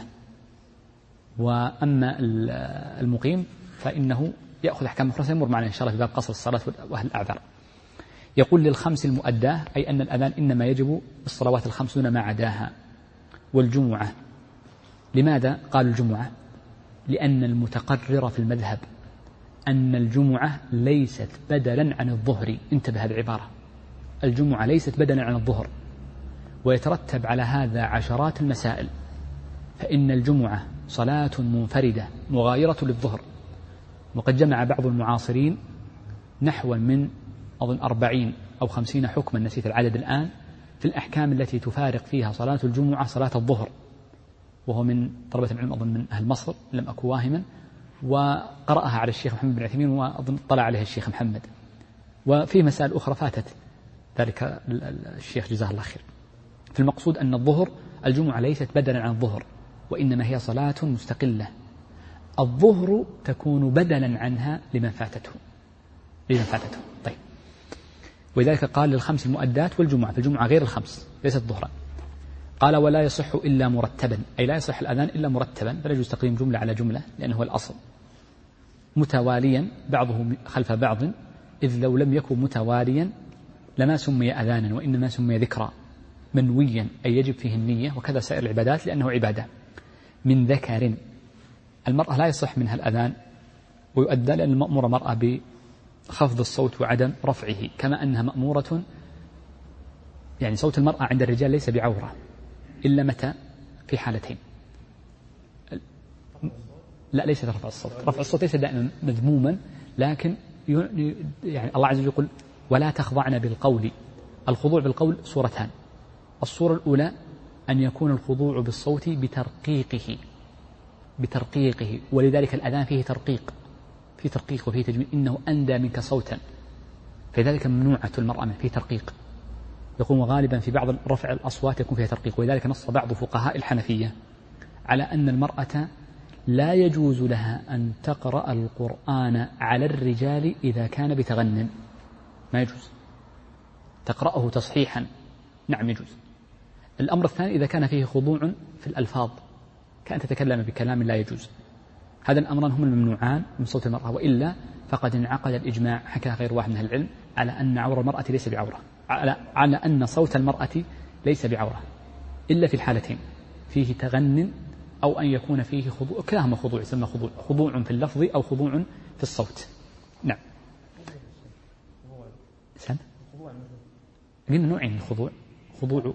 A: وأما المقيم فإنه يأخذ أحكام أخرى سيمر معنا إن شاء الله في باب قصر الصلاة وأهل الأعذار. يقول للخمس المؤداة، أي أن الأذان إنما يجب الصلوات الخمس دون ما عداها. والجمعة. لماذا قالوا الجمعة؟ لأن المتقرر في المذهب أن الجمعة ليست بدلا عن الظهر. انتبه هذه العبارة، الجمعة ليست بدلا عن الظهر، ويترتب على هذا عشرات المسائل. فإن الجمعة صلاة منفردة مغايرة للظهر، وقد جمع بعض المعاصرين نحو من أظن أربعين أو خمسين حكما، نسيت العدد الآن، في الأحكام التي تفارق فيها صلاة الجمعة صلاة الظهر، وهو من طلبة العلم أظن من أهل مصر لم أكن واهما، وقرأها على الشيخ محمد بن عثيمين وأظن طلع عليها الشيخ محمد، وفي مسائل أخرى فاتت ذلك الشيخ جزاه الله خير. في المقصود أن الظهر الجمعة ليست بدلا عن الظهر، وإنما هي صلاة مستقلة. الظهر تكون بدلا عنها لمن فاتته لمن فاتته طيب. ولذلك قال للخمس المؤدات والجمعة، في الجمعة غير الخمس ليست ظهرا. قال ولا يصح إلا مرتبا، أي لا يصح الأذان إلا مرتبا، فلا يجوز تقديم جملة على جملة لأنه هو الأصل. متواليا بعضه خلف بعض، إذ لو لم يكن متواليا لما سمي أذانا وإنما سمي ذكرى. منويا أي يجب فيه النية، وكذا سائر العبادات لأنه عبادة. من ذكر، المرأة لا يصح منها الأذان ويؤدى لأن المأمورة مرأة بخفض الصوت وعدم رفعه، كما أنها مأمورة، يعني صوت المرأة عند الرجال ليس بعورة إلا متى؟ في حالتين. لا ليس رفع الصوت، رفع الصوت ليس دائما مذموما، لكن يعني الله عز وجل يقول ولا تخضعن بالقول. الخضوع بالقول صورتان: الصورة الأولى أن يكون الخضوع بالصوت بترقيقه بترقيقه ولذلك الأذان فيه ترقيق فيه ترقيق وفيه تجميل، إنه أندى منك صوتا، فلذلك ممنوعة المرأة من فيه ترقيق. يقول غالبا في بعض رفع الأصوات يكون فيها ترقيق، ولذلك نص بعض فقهاء الحنفية على أن المرأة لا يجوز لها أن تقرأ القرآن على الرجال إذا كان بتغنن، ما يجوز تقرأه تصحيحا، نعم يجوز، الأمر الثاني إذا كان فيه خضوع في الألفاظ كأن تتكلم بكلام لا يجوز، هذا الأمران هم الممنوعان من صوت المرأة، وإلا فقد انعقد الإجماع حكى غير واحد من أهل العلم على أن عورة المرأة ليس بعورة، على, على أن صوت المرأة ليس بعورة إلا في الحالتين، فيه تغن أو أن يكون فيه خضوع، كلاهما خضوع يسمى خضوع، خضوع في اللفظ أو خضوع في الصوت. نعم. سن؟ قلنا نوعين من الخضوع، خضوع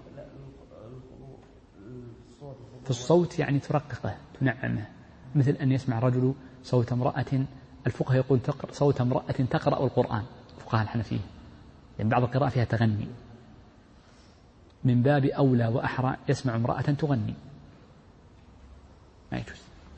A: في الصوت يعني ترققه تنعمه، مثل أن يسمع رجل صوت امرأة، الفقهاء يقول صوت امرأة تقرأ القرآن، الفقهاء الحنفية، يعني بعض القراءة فيها تغني، من باب أولى وأحرى يسمع امرأة تغني، ما يجوز.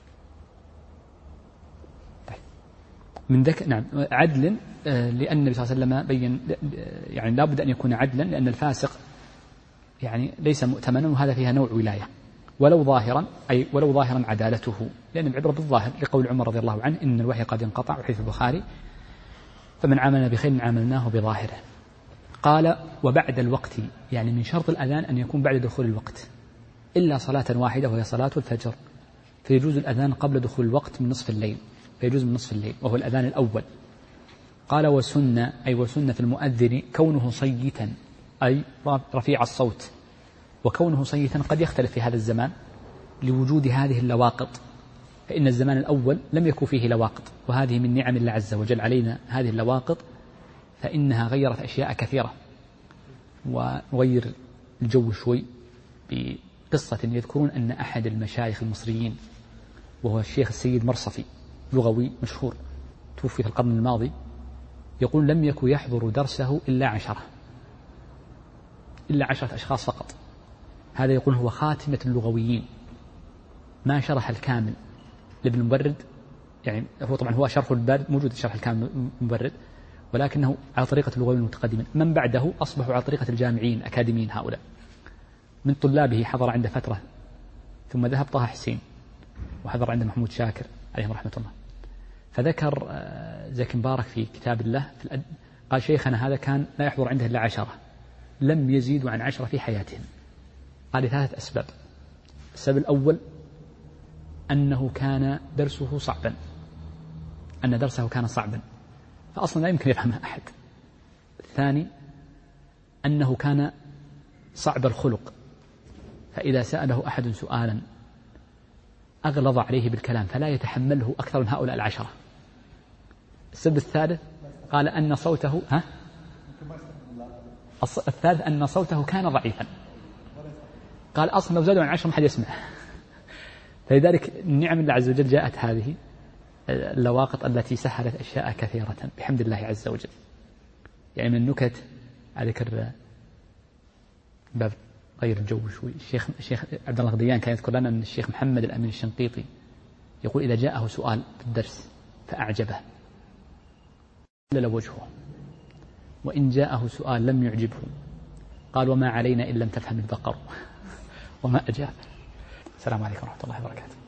A: طيب. من ذك نعم عدل، لأن النبي صلى الله عليه وسلم بين يعني لا بد أن يكون عدلا، لأن الفاسق يعني ليس مؤتمنا، وهذا فيها نوع ولاية، ولو ظاهرا أي ولو ظاهرا عدالته، لأن العبرة بالظاهر، لقول عمر رضي الله عنه إن الوحي قد انقطع، وحديث البخاري فمن عاملنا بخير عاملناه بظاهره. قال وبعد الوقت، يعني من شرط الأذان أن يكون بعد دخول الوقت، إلا صلاة واحدة وهي صلاة الفجر، فيجوز الأذان قبل دخول الوقت من نصف الليل، فيجوز من نصف الليل وهو الأذان الأول. قال وسنة أي وسنة في المؤذن كونه صيتا أي رفيع الصوت، وكونه صيتا قد يختلف في هذا الزمان لوجود هذه اللواقط، فإن الزمان الأول لم يكن فيه لواقط، وهذه من نعم الله عز وجل علينا هذه اللواقط، فإنها غيرت أشياء كثيرة. ونغير الجو شوي بقصة يذكرون أن أحد المشايخ المصريين وهو الشيخ السيد مرصفي لغوي مشهور توفي في القرن الماضي، يقول لم يكن يحضر درسه إلا عشرة إلا عشرة أشخاص فقط، هذا يقول هو خاتمة اللغويين، ما شرح الكامل لابن المبرد، يعني هو طبعا هو شرح البارد موجود شرح الكامل المبرد، ولكنه على طريقة اللغويين المتقدمين، من بعده أصبحوا على طريقة الجامعيين أكاديميين هؤلاء. من طلابه حضر عنده فترة، ثم ذهب طه حسين وحضر عنده محمود شاكر عليهم رحمة الله. فذكر زكي مبارك في كتاب الله في الأد... قال شيخنا هذا كان لا يحضر عنده إلا عشرة، لم يزيدوا عن عشرة في حياتهم. قال لثلاثة أسباب. السبب الأول أنه كان درسه صعبا، أن درسه كان صعبا فأصلا لا يمكن يفهمه أحد. الثاني أنه كان صعب الخلق، فإذا سأله أحد سؤالا أغلظ عليه بالكلام فلا يتحمله أكثر من هؤلاء العشرة. السبب الثالث قال أن صوته ها الثالث أن صوته كان ضعيفا، قال أصلا لو زادوا عن عشرة ما حد يسمع. فلذلك النعم الله عز وجل جاءت هذه اللواقط التي سهلت أشياء كثيرة بحمد الله عز وجل. يعني من النكت أذكر باب غير الجو شوي، الشيخ الشيخ عبد الله الغديان كان يذكر لنا أن الشيخ محمد الأمين الشنقيطي يقول إذا جاءه سؤال في الدرس فأعجبه لل وجهه، وإن جاءه سؤال لم يعجبه قال وما علينا إن لم تفهم البقر وما أجاب. السلام عليكم ورحمة الله وبركاته.